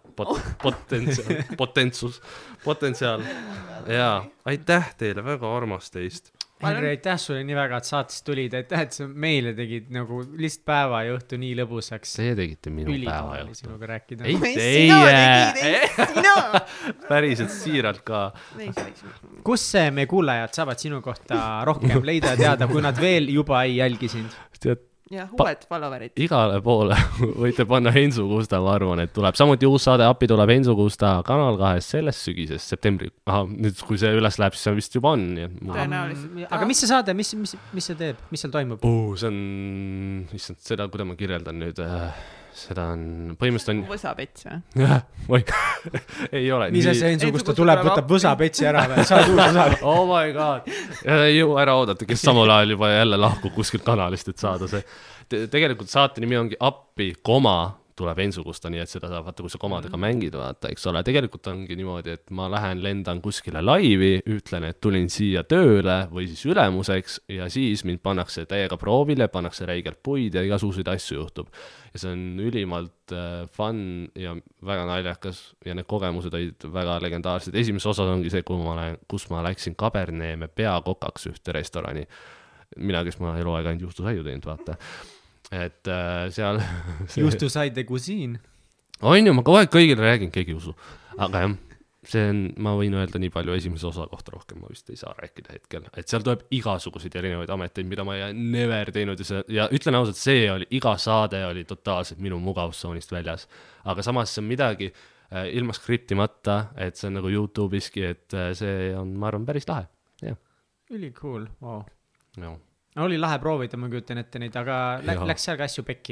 Potentsiaal. Jaa, aitäh teile, väga armas teist. Henri, aitäh sulle nii väga, et saatest tulid, aitäh, et sa meile tegid nagu lihtsalt päeva ja õhtu nii lõbusaks. Teie tegite minu päeva ja õhtu. Ei, teie! Päriselt siiralt ka. Kus me kuulajad saavad sinu kohta rohkem leida ja teada, kui nad veel juba ei jälgi sind? Ja uued followerid. Igale poole võite panna Hensu Kusta, ma arvan, et tuleb. Samuti uus saade appi tuleb Hensu Kusta Kanal 2 sellest sügisest, septembri. Nüüd, kui see üles läheb, siis see vist juba on. Aga mis see saade, mis see teeb? Mis seal toimub? See on, issand, seda, kuidas ma kirjeldan nüüd, seda on, põhimõtteliselt on... Võsapets või? Jah, või, ei ole. Mis see Hensu Kusta tuleb, võtab võsapetsi ära või? Saad uus võsapetsi? Oh my god. Ei jõu ära oodata, kes samal ajal juba jälle lahkub kuskilt kanalist, et saada see. Tegelikult saate nimi ongi appi, tuleb Hensu Kusta, nii et seda saab, vaata, kui sa komadega mängid, vaata, eks ole. Tegelikult ongi niimoodi, et ma lähen, lendan kuskile laivi, ütlen, et tulin siia tööle või siis ülemuseks ja siis mind pannakse täiega proovile, pannakse räigelt puid ja igasuguseid asju juhtub. Ja see on ülimalt fun ja väga naljakas ja need kogemused olid väga legendaarsed. Esimeses osas ongi see, kus ma läksin Kaberneeme peakokaks ühte restorani. Mina, kes ma eluaega ainult juhtusaiu teinud, vaata. Et seal... Justusaide kusiin. On ju, ma kogu aeg kõigile räägin, keegi usu. Aga jah, see on, ma võin öelda nii palju esimese osa kohta rohkem, ma vist ei saa rääkida hetkel. Et seal tuleb igasuguseid erinevaid ameteid, mida ma ei never teinud ja ütlen ausalt, iga saade oli totaalselt minu mugavustsoonist väljas. Aga samas see on midagi ilma skriptimata, et see on nagu YouTube'iski, et see on, ma arvan, päris lahe. Ja. Üli cool, wow. No. Oli lahe proovida, ma kujutan ette neid, aga läks seal ka asju pekki või?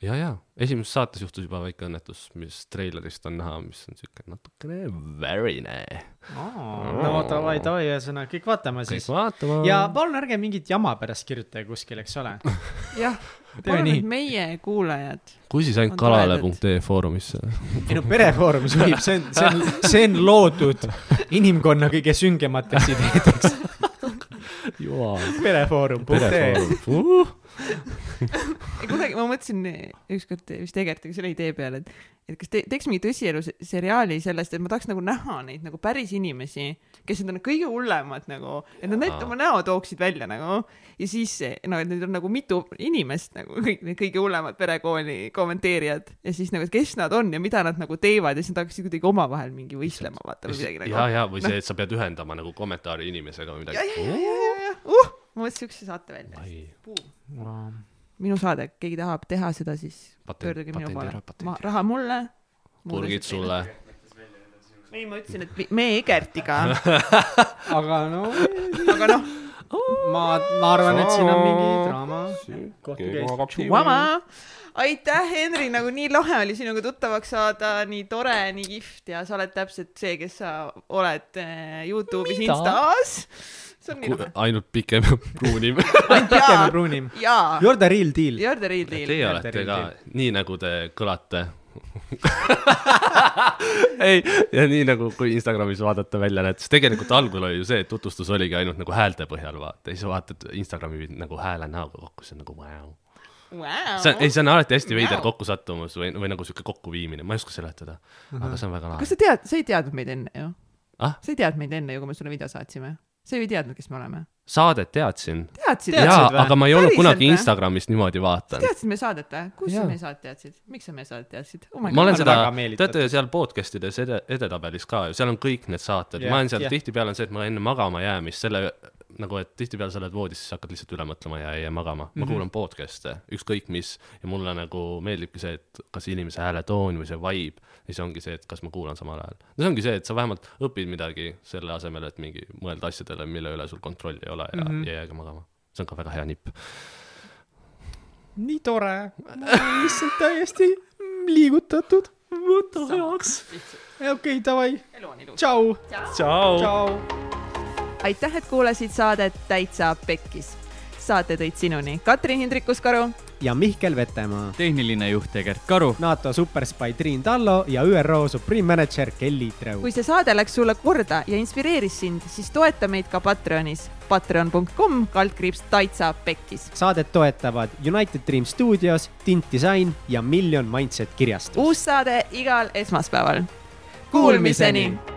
ja esimeses saates juhtus juba väike õnnetus, mis treilerist on näha, mis on siuke natukene värine. No davai, ühesõnaga kõik vaatama siis. Ja palun ärge mingit jama pärast kirjutage kuskil, eks ole. Jah, palun nüüd meie kuulajad. Kui siis ainult kalale.ee foorumisse? Minu perefoorumis võib, see on loodud inimkonna kõige süngemateks ideedeks. Perefoorum.ee Kuidagi ma mõtlesin ükskord vist Egertiga selle idee peale, et kas teeks mingi tõsielu seriaali sellest, et ma tahaks nagu näha neid nagu päris inimesi, kes on kõige hullemad nagu, et nad oma näo tooksid välja nagu, ja siis no, et need on nagu mitu inimest nagu kõige hullemad perekooli kommenteerijad ja siis nagu, et kes nad on ja mida nad nagu teevad ja siis nad hakkasid kuidagi omavahel mingi võistlema vaata või midagi nagu. Ja, või see, et sa pead ühendama nagu kommentaari inimesega või midagi. Ja. Ma mõtlesin üks saate välja. Minu saade, keegi tahab teha seda, siis pöörduge minu poole. Raha mulle. Purgid sulle. Ei, ma ütlesin, et me Egertiga. Aga ma arvan, et siin on mingi draama. Aitäh, Henri, nagu nii lahe oli sinuga tuttavaks saada, nii tore, nii kihvt ja sa oled täpselt see, kes sa oled YouTube'is, Instas. Ainult pikem pruunim. Ainult pikem pruunim. You're the real deal. Teie olete ka, nii nagu te kõlate. Ei, ja nii nagu kui Instagramis vaadata välja näed, siis tegelikult algul oli ju see, et tutvustus oligi ainult nagu häälte põhjal vaata. Ja siis vaatad Instagrami nagu hääle näoga kokku, see on nagu wow. See on alati hästi veider kokkusattumus või nagu siuke kokkuviimine. Ma ei oska seletada, aga see on väga lahe. Kas sa ei teadnud meid enne ju? Sa ei teadnud meid enne ju, kui me sulle video saatsime? Sa ei teadnud, kes me oleme? Saadet teadsin. Teadsid? Jaa, aga ma ei olnud kunagi Instagramist niimoodi vaatan. Sa teadsid meie saadet või? Kus sa meie saadet teadsid? Miks sa meie saadet teadsid? Ma olen seda, teate seal podcastides edetabelis ka, seal on kõik need saated. Ma olen seal tihtipeale on see, et ma enne magama jäämist selle nagu, et tihtipeale sa oled voodis, siis hakkad lihtsalt üle mõtlema ja ei magama. Ma kuulan podcast'e, ükskõik mis, ja mulle nagu meeldibki see, et kas inimese hääle toon või see vibe, ja see ongi see, et kas ma kuulan samal ajal. No see ongi see, et sa vähemalt õpid midagi selle asemel, et mingi mõelda asjadele, mille üle sul kontrolli ei ole ja jääga magama. See on ka väga hea nipp. Nii tore. Ma olen lihtsalt täiesti liigutatud. Võta heaks. Okei, davai. Ciao. Aitäh, et kuulasid saadet Täitsa Pekkis. Saate tõid sinuni Katrin Hindrikus-Karu ja Mihkel Vetemaa. Tehniline juht Egert Karu. NATO superspy Triin Tallo ja ÜRO Supreme Manager Kelly Treu. Kui see saade läks sulle korda ja inspireeris sind, siis toeta meid ka Patreonis. Patreon.com/Täitsa Pekkis. Saadet toetavad United Dream Studios, Tint Design ja Million Mindset kirjastus. Uus saade igal esmaspäeval. Kuulmiseni!